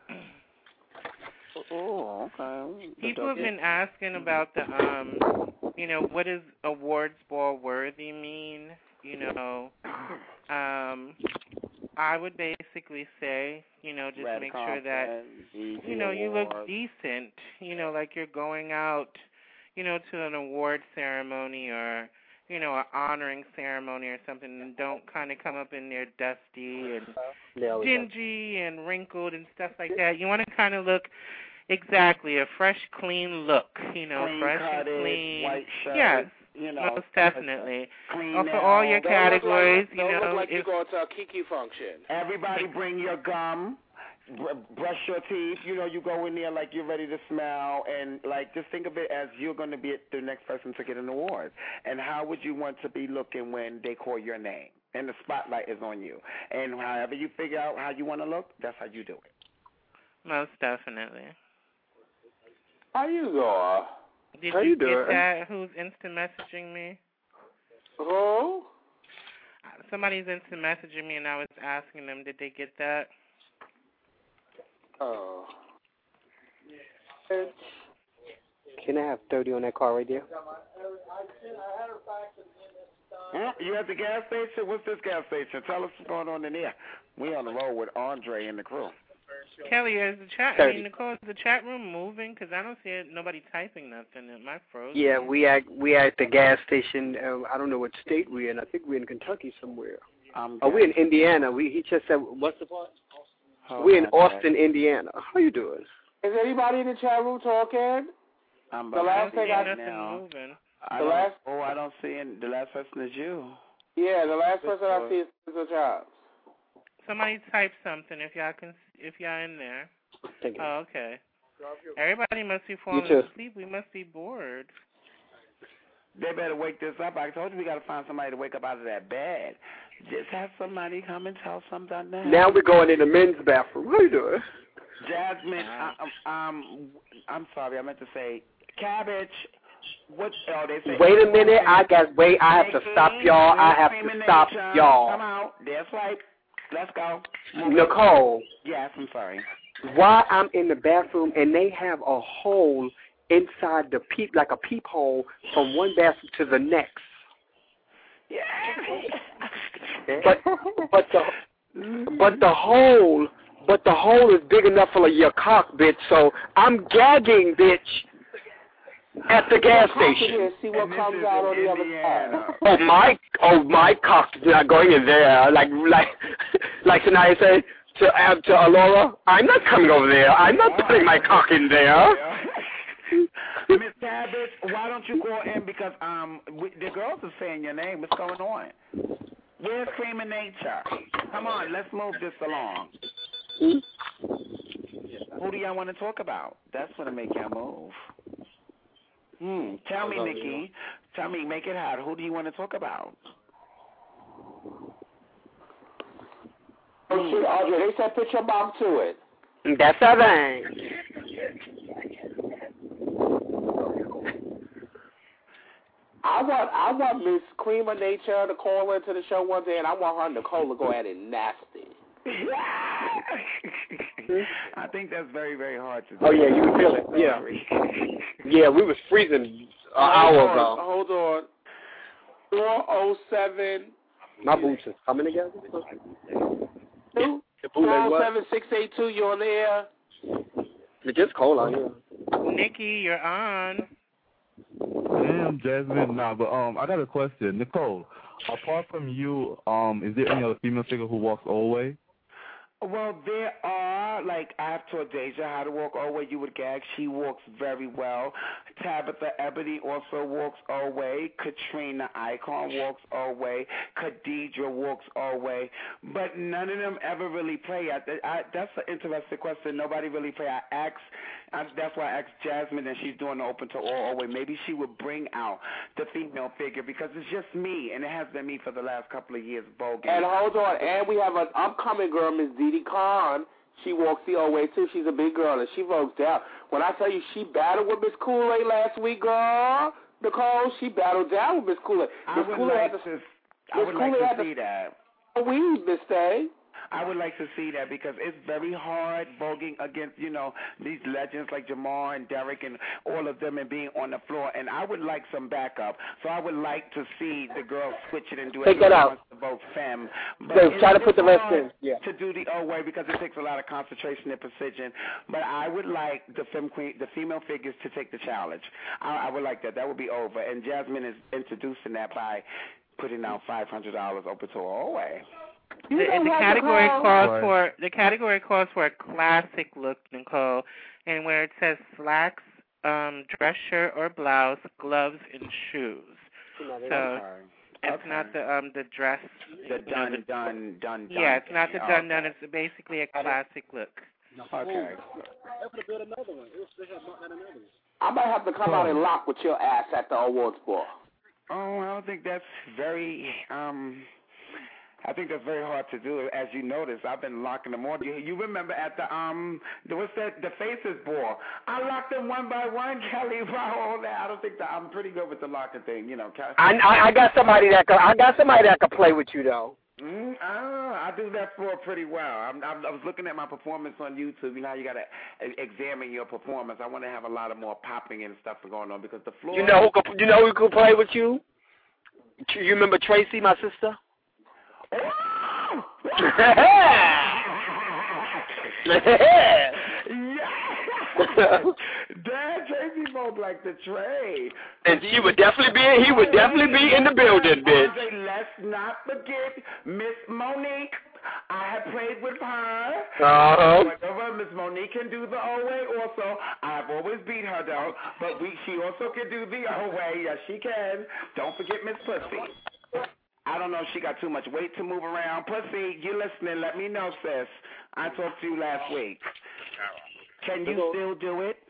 Oh, okay. People have been asking about the, what does awards ball worthy mean? you know, I would basically say, you know, just Red make sure that, carpet, you know, you look awards. decent, you know, like you're going out, you know, to an award ceremony or, you know, an honoring ceremony or something, and don't kind of come up in there dusty and dingy and wrinkled and stuff like that. You want to kind of look exactly a fresh, clean look, you know, Clean fresh cutted, and clean. white shirt, Yes, you know, most definitely. clean For nails. all your categories, you Don't know, look like if, you go to a Kiki function. Everybody bring your gum. Brush your teeth. You know, you go in there like you're ready to smile, and like just think of it as you're going to be the next person to get an award. And how would you want to be looking when they call your name and the spotlight is on you? And however you figure out how you want to look, that's how you do it. most definitely. How you doing? Did How you you get doing? that? Who's instant messaging me? Who? Somebody's instant messaging me, and I was asking them, did they get that? Oh. Can I have 30 on that car right there? You at the gas station? What's this gas station? Tell us what's going on in there. We on the road with Andre and the crew. Kelly, is the chat? 30. I mean, Nicole, is the chat room moving? Because I don't see nobody typing nothing. Am I frozen? Yeah, we at the gas station. I don't know what state we're in. I think we're in Kentucky somewhere. We're in Indiana. He just said, what's the part? We're in Austin, Indiana. How you doing? Is anybody in the chat room talking? The last thing I I don't see any. The last person is you. Yeah, the last person I see is the Jobs. Somebody type something if y'all in there. Oh, okay. Everybody must be falling asleep. We must be bored. They better wake this up. I told you we got to find somebody to wake up out of that bed. Just have somebody come and tell something now. Now we're going in the men's bathroom. How you doing? Jasmine, I'm sorry. I meant to say Cabbage. What? Oh, they say. Wait a minute. I have to stop y'all. I have to stop y'all. Come out. That's right. Let's go. Nicole. Yes, I'm sorry. Why I'm in the bathroom and they have a hole inside the like a peephole from one bathroom to the next. Yeah. But the hole is big enough for your cock, bitch. So I'm gagging, bitch, at the gas station. See what comes out on the other side. Oh my cock is not going in there. Like Sanaya said to Alora, I'm not coming over there. I'm not putting my cock in there. Miss Cabbage, why don't you go in because the girls are saying your name. What's going on? Where's Cream of Nature? Come on, let's move this along. Who do y'all want to talk about? That's going to make y'all move. Tell me, Nikki. Tell me, make it hot. Who do you want to talk about? Oh, shit, Audrey, they said put your mom to it. That's all right. I want Miss Cream of Nature to call into the show one day, and I want her, Nicole, to go at it nasty. I think that's very, very hard to do. Oh, yeah, you can feel it. Yeah. Yeah, we was freezing an hour ago. Hold on. 407. My boots is coming together. 407-682, you on the air? It's just cold out here. Nikki, you're on. Damn, Jasmine. Nah, but I got a question. Nicole, apart from you, is there any other female figure who walks all the way? Well, there are, like, I have taught Deja how to walk all the way. You would gag. She walks very well. Tabitha Ebony also walks all the way. Katrina Icon walks all the way. Khadijah walks all the way. But none of them ever really play. That's an interesting question. Nobody really play. That's why I asked Jasmine, and she's doing the open to all the way. Maybe she would bring out the female figure because it's just me, and it has been me for the last couple of years. And hold on, and we have an upcoming girl, Miss Didi Khan. She walks the old way too. She's a big girl, and she votes down. When I tell you she battled with Miss Kool-Aid last week, girl, Nicole, she battled down with Miss Kool-Aid. I would like to see that. Weed, Miss Day. I would like to see that because it's very hard voguing against, these legends like Jamal and Derek and all of them and being on the floor. And I would like some backup. So I would like to see the girls switch it and do it. Take that out. To vote femme. So try to put the rest in. Yeah. To do the old way because it takes a lot of concentration and precision. But I would like the female figures to take the challenge. I would like that. That would be over. And Jasmine is introducing that by putting out $500 open to all way. The category calls for a classic look, Nicole, and where it says slacks, dress shirt or blouse, gloves, and shoes. So it's not the dress. The done. Yeah, it's not the done. It's basically a classic look. Okay. I might have to come out and lock with your ass at the awards ball. Oh, I don't think that's very. I think that's very hard to do. As you notice, I've been locking them all. You remember at the Faces ball? I locked them one by one, Kelly. All that. I don't think that I'm pretty good with the locking thing. I got somebody that could play with you though. I do that floor pretty well. I was looking at my performance on YouTube. You know how you got to examine your performance. I want to have a lot of more popping and stuff going on because the floor. You know who could play with you? You remember Tracy, my sister? Dad, Tracy both like the trade. And he would definitely be in the building, bitch. Let's not forget Miss Monique. I have played with her. Uh-huh. Miss Monique can do the old way also. I've always beat her though, but she also can do the old way. Yes, she can. Don't forget Miss Pussy. I don't know if she got too much weight to move around. Pussy, you listening? Let me know, sis. I talked to you last week. Can you still do it?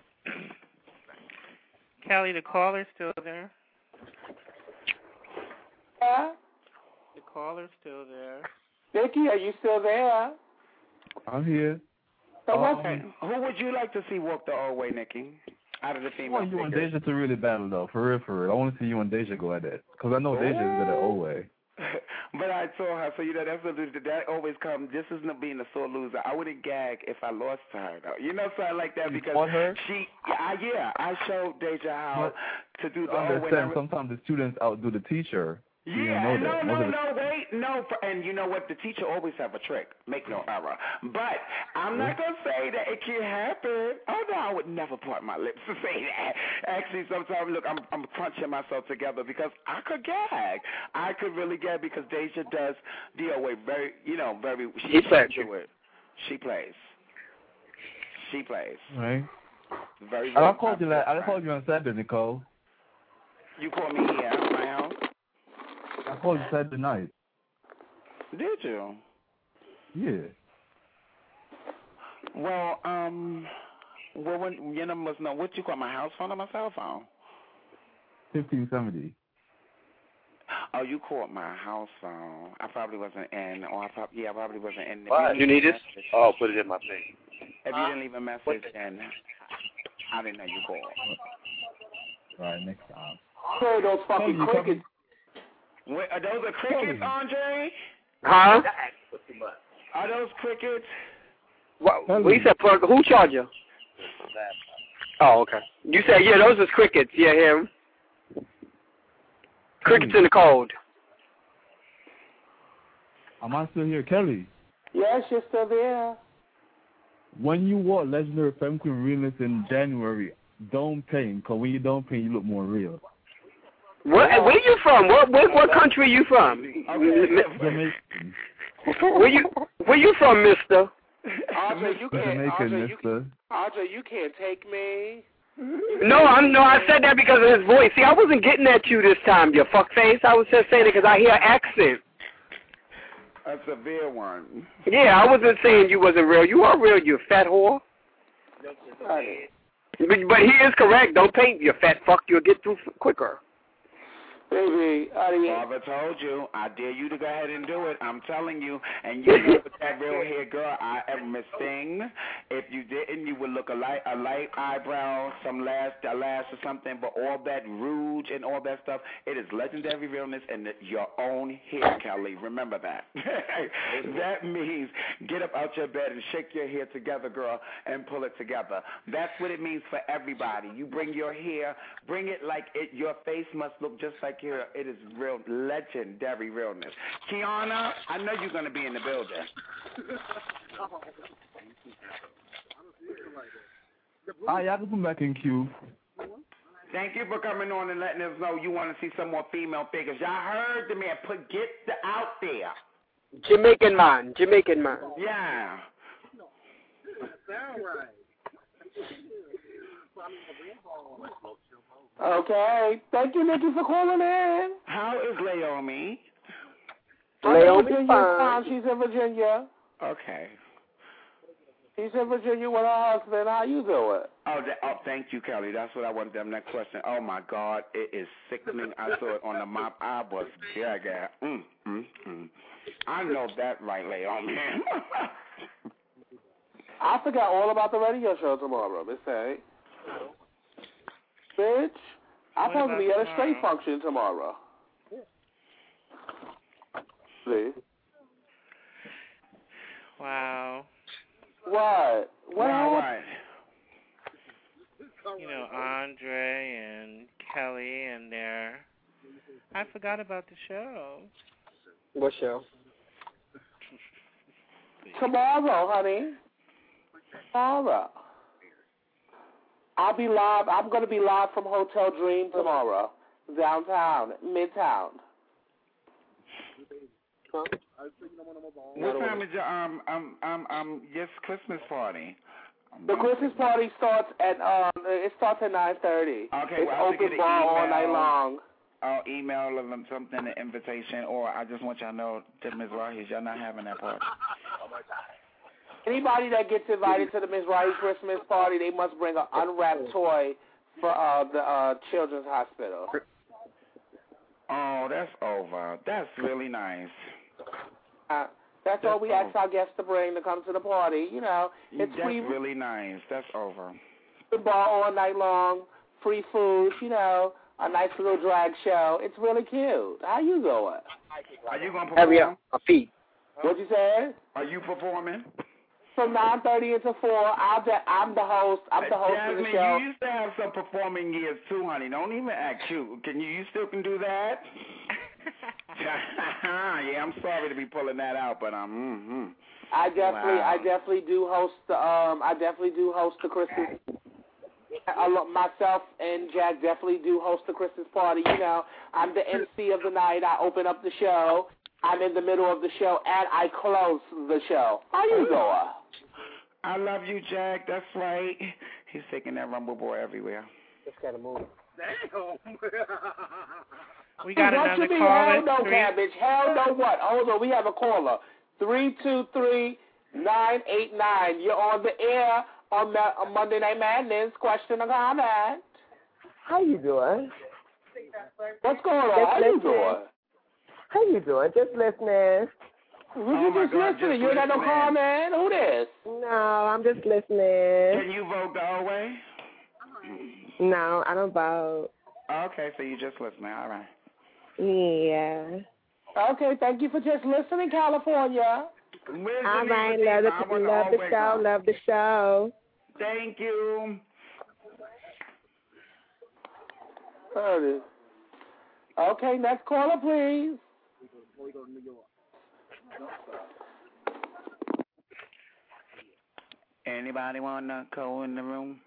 Kelly, the caller's still there. Yeah? The caller's still there. Vicky, are you still there? I'm here. Okay. Who would you like to see walk the old way, Nikki? Out of the female you and Deja to really battle, though. For real. I want to see you and Deja go at that. Because I know Deja is good at old way. But I told her, so that always comes, this isn't being a sore loser. I wouldn't gag if I lost to her, though. Something like that because I showed Deja how to do the old way. Sometimes the students outdo the teacher. Yeah, no, and you know what? The teacher always have a trick. Make no error. But I'm not going to say that it can happen. Oh, no, I would never part my lips to say that. Actually, sometimes, look, I'm crunching myself together because I could gag. I could really gag because Deja does the way very, she plays. She plays. Right. Very, I called you on Saturday, Nicole. You called me here at my house? I called you Saturday night. Did you? Yeah. Well, when you must know what you call my house phone or my cell phone? 1570. Oh, you called my house phone. I probably wasn't in, I probably wasn't in. What? You need it? Oh, put it in my thing. If you didn't leave a message, then I didn't know you called. All right, next time. Heard those fucking crickets. Wait, are those the crickets, Andre? Huh? Are those crickets? What you said, plug? Who charged you? Oh, okay. You said, those is crickets. Yeah, him. Crickets in the cold. Am I still here, Kelly? Yes, you're still there. When you wore Legendary Femme Queen Realness in January, don't paint, because when you don't paint, you look more real. Where you from? What country are you from? Jamaican. Where you from, mister? Andre, you can't take me. No, I said that because of his voice. See, I wasn't getting at you this time, you fuckface. I was just saying it because I hear accent. A severe one. Yeah, I wasn't saying you wasn't real. You are real, you fat whore. But he is correct. Don't paint, you fat fuck. You'll get through quicker. Baby, Father told you. I dare you to go ahead and do it. I'm telling you. And you know with that real hair, girl, I am Miss Thing. If you didn't, you would look a light eyebrow, some lash or something. But all that rouge and all that stuff, it is legendary realness and your own hair, Kelly. Remember that. That means get up out your bed and shake your hair together, girl, and pull it together. That's what it means for everybody. You bring your hair, bring it like it. Your face must look just like your. It is real, legendary realness. Kiana, I know you're going to be in the building. Y'all can come back in queue. Thank you for coming on and letting us know you want to see some more female figures. Y'all heard the man. Get out there. Jamaican man. Yeah. Okay. Thank you, Nikki, for calling in. How is Laomi? Laomi's fine. She's in Virginia. Okay. She's in Virginia with her husband. How you doing? Oh, thank you, Kelly. That's what I wanted them next question. Oh, my God. It is sickening. I saw it on the mop. I was gaga. I know that right, Laomi. I forgot all about the radio show tomorrow, Miss A. Bitch, I'm supposed to be at a straight function tomorrow. See? Wow. What? What? You know, Andre and Kelly and their... I forgot about the show. What show? Tomorrow, honey. Tomorrow. I'll be live. I'm going to be live from Hotel Dream tomorrow. Downtown, Midtown. What time is your yes Christmas party? The Christmas party starts at 9:30. Okay, it's well, open bar all night long. I'll email them something, an invitation, or I just want y'all to know to Ms. Rahis, y'all not having that party. Anybody that gets invited to the Ms. Rahis Christmas party, they must bring an unwrapped toy for the children's hospital. Oh, that's over. That's really nice. That's all we ask our guests to bring to come to the party. You know, it's that's free. Really nice. That's over. The bar all night long, free food. You know, a nice little drag show. It's really cute. How you going? Are you gonna perform? A feet. What you said? Are you performing? From 9:30 until 4. I'm the host. I'm the host Jasmine, of the show. You used to have some performing years too, honey. Don't even act cute. You still can do that? Yeah, I'm sorry to be pulling that out, but I definitely do host the Christmas. Myself and Jack definitely do host the Christmas party. You know, I'm the MC of the night. I open up the show. I'm in the middle of the show, and I close the show. How you doing? I love you, Jack. That's right. He's taking that Rumble Boy everywhere. Just gotta move. Damn. We got another caller. Hell no, cabbage. Hell no what? Hold on. We have a caller. 323-989. You're on the air on Monday Night Madness. Question or comment? How you doing? What's going on? How you doing? How you doing? Just listening. You just listening. You ain't got no comment? Who this? No, I'm just listening. Can you vote Galway? No, I don't vote. Okay, so you just listening. All right. Yeah. Okay, thank you for just listening, California. All right, love the show. Thank you. Okay, next caller, please. Anybody want to go in the room?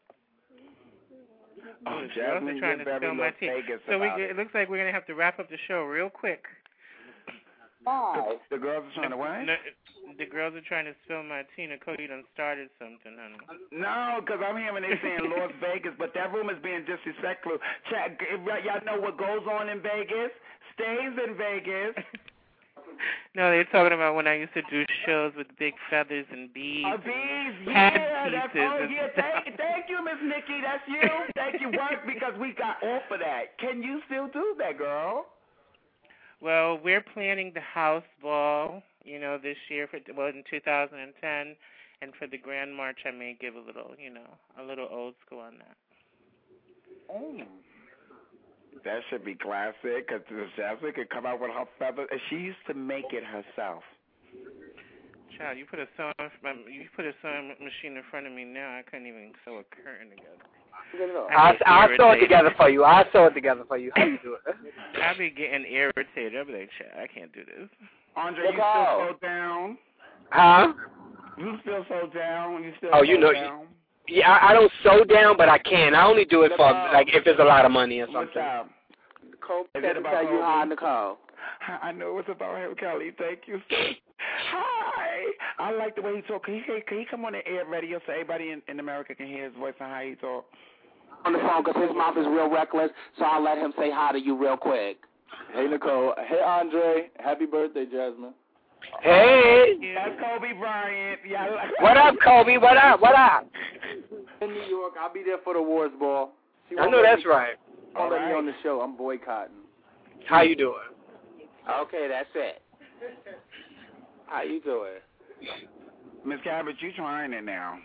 Oh, Jasmine, trying to spill my tea. So it looks like we're going to have to wrap up the show real quick. Why? The girls are trying to what? The girls are trying to spill my tea. Nicole, you done started something, honey. No, because I'm hearing they saying Las Vegas, but that room is being disrespectful. Y'all know what goes on in Vegas? Stays in Vegas. No, they're talking about when I used to do shows with big feathers and beads. Beads, head yeah. pieces Thank you, Miss Nikki. That's you. Thank you, work, because we got off of that. Can you still do that, girl? Well, we're planning the house ball, this year in 2010, and for the Grand March, I may give a little old school on that. Oh. That should be classic, because Jasmine could come out with her feathers. And she used to make it herself. Child, you put a sewing machine in front of me now. I couldn't even sew a curtain together. I'll sew it together for you. How you do it? I'll be getting irritated. I'll be like, child, I can't do this. Andre, you still so down? Huh? You still so down? Down? Yeah, I don't sew down, but I can. I only do it for, if there's a lot of money or something. Nicole said to tell you hi, Nicole. I know it's about him, Kelly. Thank you, sir. Hi. I like the way he talks. Can he come on the air radio so everybody in America can hear his voice and how he talks? On the phone, because his mouth is real reckless, so I'll let him say hi to you real quick. Hey, Nicole. Hey, Andre. Happy birthday, Jasmine. Hey. That's Kobe Bryant. Yeah. What up, Kobe? What up? In New York. I'll be there for the awards ball. I know that's right. I'll let me on the show. I'm boycotting. How you doing? Okay, that's it. How you doing? Miss Cabot, you trying it now.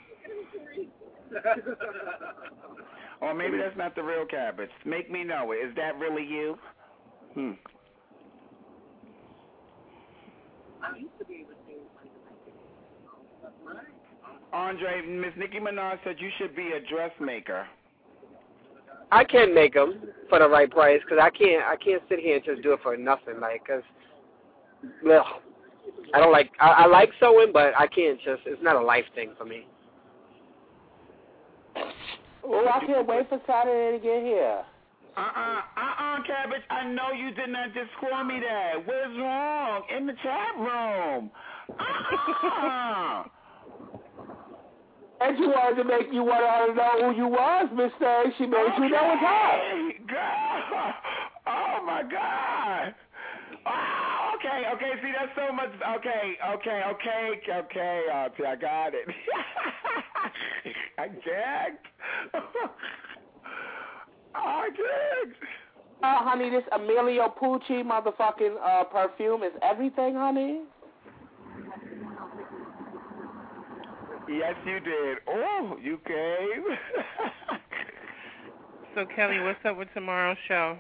Or maybe that's not the real Cabot. Make me know it. Is that really you? Andre, Miss Nicki Minaj said you should be a dressmaker. I can make them for the right price, because I can't sit here and just do it for nothing, because I don't like, I like sewing, but I can't it's not a life thing for me. Oh, I can't wait for Saturday to get here. Cabbage, I know you did not just call me that. What's wrong? In the chat room. And you wanted her to know who you was, Miss Thing. She made you know it's her. Girl. Oh, my God. Oh, okay. See, that's so much. Okay, Auntie, I got it. I gagged. I did. Honey, this Emilio Pucci motherfucking perfume is everything, honey. Yes, you did. Oh, you came. So, Kelly, what's up with tomorrow's show?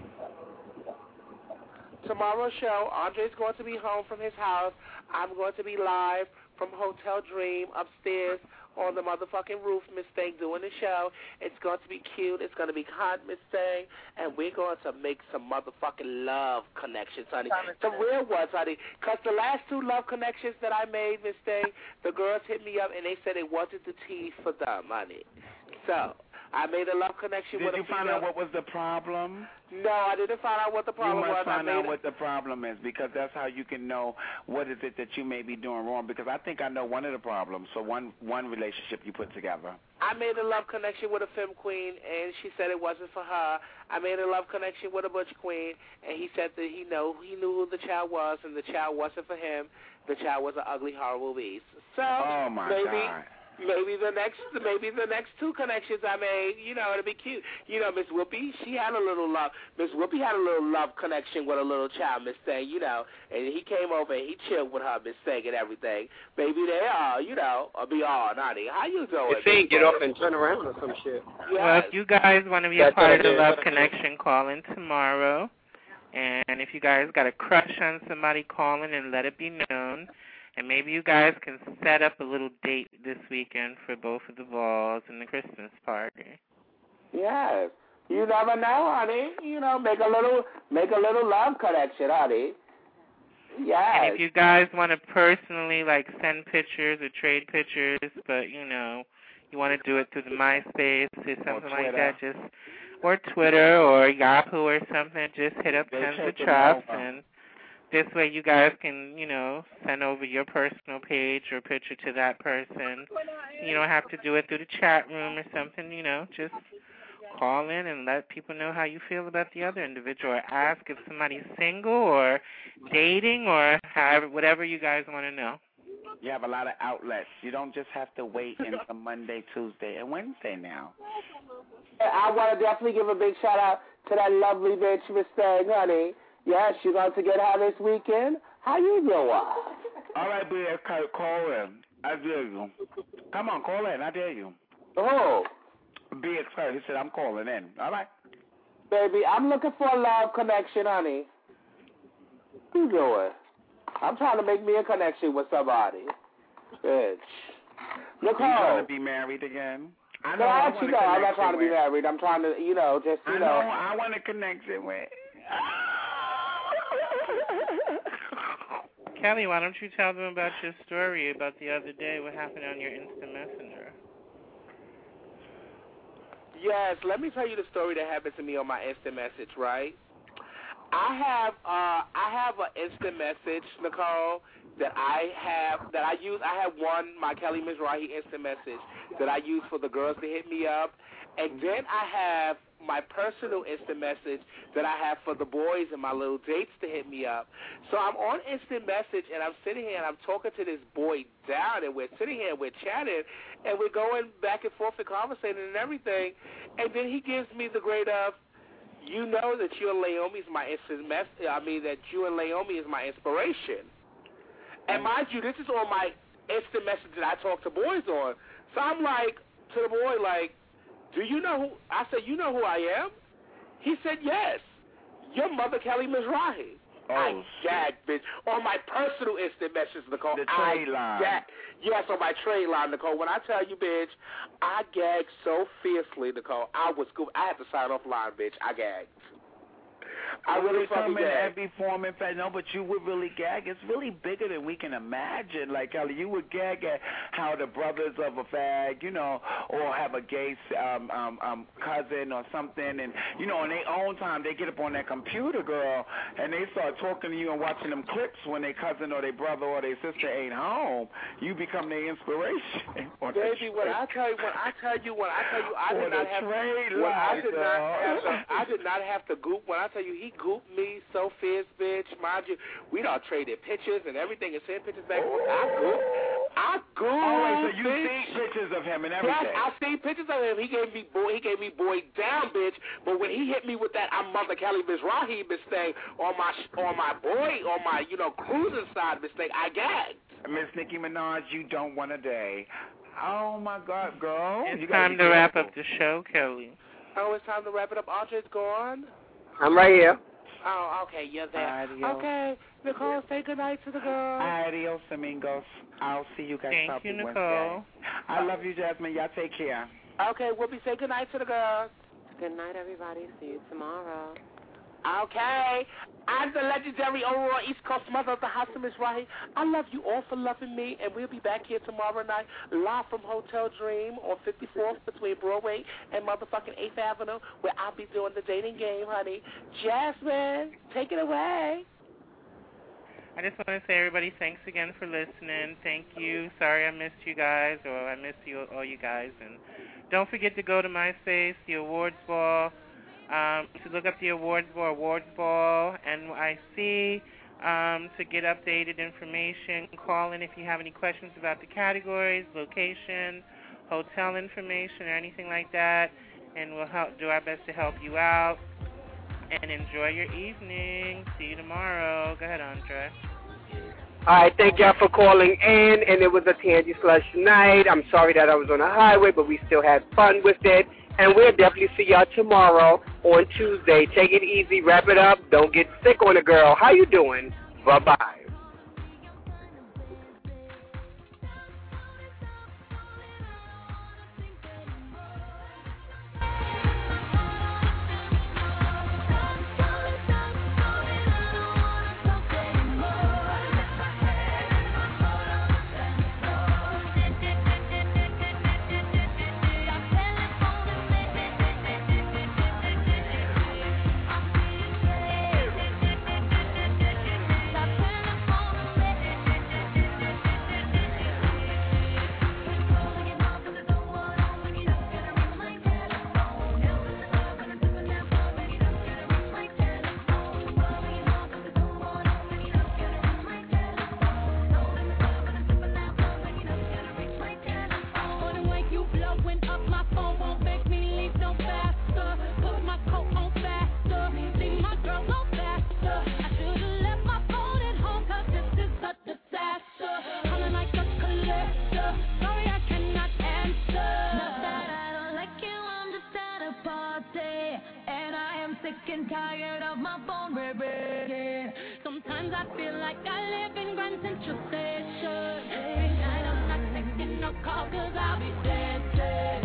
Tomorrow's show, Andre's going to be home from his house. I'm going to be live from Hotel Dream upstairs on the motherfucking roof, Miss Thing, doing the show. It's going to be cute. It's going to be hot, Miss Thing. And we're going to make some motherfucking love connections, honey. Some real ones, honey. Because the last 2 love connections that I made, Miss Thing, the girls hit me up and they said they wanted the tea for them, honey. So I made a love connection with a female. Did you find out what was the problem? No, I didn't find out what the problem was. You must find out what the problem is, because that's how you can know what is it that you may be doing wrong, because I think I know one of the problems. So one relationship you put together. I made a love connection with a femme queen, and she said it wasn't for her. I made a love connection with a butch queen, and he said that he knew who the child was, and the child wasn't for him. The child was an ugly, horrible beast. So oh my God. Maybe the next 2 connections I made, it'll be cute. Miss Whoopi, she had a little love. Miss Whoopi had a little love connection with a little child, Miss Thing, and he came over and he chilled with her, Miss Thing, and everything. Maybe they are, be all naughty. How you doing? Miss Thing, get up and turn around or some shit. Yes. Well, if you guys want to be a part of the Love Connection, call in tomorrow. And if you guys got a crush on somebody, call in and let it be known. And maybe you guys can set up a little date this weekend for both of the balls and the Christmas party. Yes. You never know, honey. Make a little love connection, honey. Yes. And if you guys want to personally, send pictures or trade pictures, but, you want to do it through the MySpace or something like that, or Twitter or Yahoo or something, just hit up Tens of Chops, and this way you guys can, send over your personal page or picture to that person. You don't have to do it through the chat room or something, just call in and let people know how you feel about the other individual, or ask if somebody's single or dating or however, whatever you guys want to know. You have a lot of outlets. You don't just have to wait until Monday, Tuesday, and Wednesday now. I want to definitely give a big shout out to that lovely bitch, Miss Thang, honey. Yes, you're going to get her this weekend. How you doing? All right, B, call in. I dare you. Come on, call in. I dare you. Oh. Be excited. He said, I'm calling in. All right. Baby, I'm looking for a love connection, honey. What you doing? I'm trying to make me a connection with somebody. Bitch. Nicole. You trying to be married again? I know. No, I'm not trying to be married. I'm trying to, just, I know. I want a connection with. Kelly, why don't you tell them about your story about the other day, what happened on your Instant Messenger? Yes, let me tell you the story that happened to me on my instant message, right? I have an instant message, Nicole, that I use. I have one, my Kelly Mizrahi instant message that I use for the girls to hit me up. And then I have my personal instant message that I have for the boys and my little dates to hit me up. So I'm on instant message, and I'm sitting here, and I'm talking to this boy down, and we're sitting here, and we're chatting, and we're going back and forth and conversating and everything. And then he gives me the grade of, you know that you and Naomi is my instant message. I mean that you and Naomi is my inspiration. And mind you, this is on my instant message that I talk to boys on. So I'm like to the boy, like, do you know who? I said, you know who I am? He said, yes. Your mother, Kelly Mizrahi. Oh, I gagged, bitch. On my personal instant message, Nicole. The trade line. Yes, on my trade line, Nicole. When I tell you, bitch, I gagged so fiercely, Nicole. I had to sign off line, bitch. I gagged. I really fucking come in gagged. every form and fashion. No, but you would really gag. It's really bigger than we can imagine. Like, Kelly, you would gag at how the brothers of a fag, or have a gay cousin or something, and, in their own time, they get up on their computer, girl, and they start talking to you and watching them clips when their cousin or their brother or their sister ain't home. You become their inspiration. Baby, when I tell you, I did not have to goop. When I tell you, he gooped me so fierce, bitch. Mind you, we done traded pictures and everything and sent pictures back. I gooped. Oh, wait, so you see pictures of him and everything? Yes, I see pictures of him. He gave me boy down, bitch. But when he hit me with that, I'm Mother Kelly Mizrahi, bitch, thing on my boy, on my cruising side, bitch, thing, I gagged. Miss Nicki Minaj, you don't want a day. Oh my God, girl! It's time to wrap up the show, Kelly. Oh, it's time to wrap it up. Andre's gone. I'm right here. Oh, okay, you're there. Adios. Okay, Nicole, say goodnight to the girls. Adios, amigos. I'll see you guys Thank probably you, Nicole. Wednesday. I love you, Jasmine. Y'all take care. Okay, we'll be saying goodnight to the girls. Good night, everybody. See you tomorrow. Okay. I'm the legendary Aurora East Coast mother of the house of Miss Rahi. I love you all for loving me, and we'll be back here tomorrow night live from Hotel Dream on 54th between Broadway and motherfucking 8th Avenue, where I'll be doing the dating game, honey. Jasmine, take it away. I just want to say, everybody, thanks again for listening. Thank you. Sorry I missed you guys, or I missed all you guys. And don't forget to go to MySpace, the Awards Ball, to look up the Awards Ball, NYC, to get updated information. Call in if you have any questions about the categories, location, hotel information, or anything like that, and we'll do our best to help you out. And enjoy your evening. See you tomorrow. Go ahead, Andre. All right, thank y'all for calling in, and it was a Tangy Slush night. I'm sorry that I was on the highway, but we still had fun with it. And we'll definitely see y'all tomorrow on Tuesday. Take it easy, wrap it up. Don't get sick on a girl. How you doing? Bye-bye. and tired of my phone ringing. Sometimes I feel like I live in Grand Central Station. Every night I'm not taking no call 'cause I'll be dancing.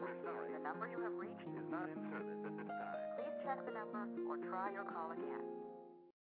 The number you have reached is not in service at this time. Please check the number or try your call again.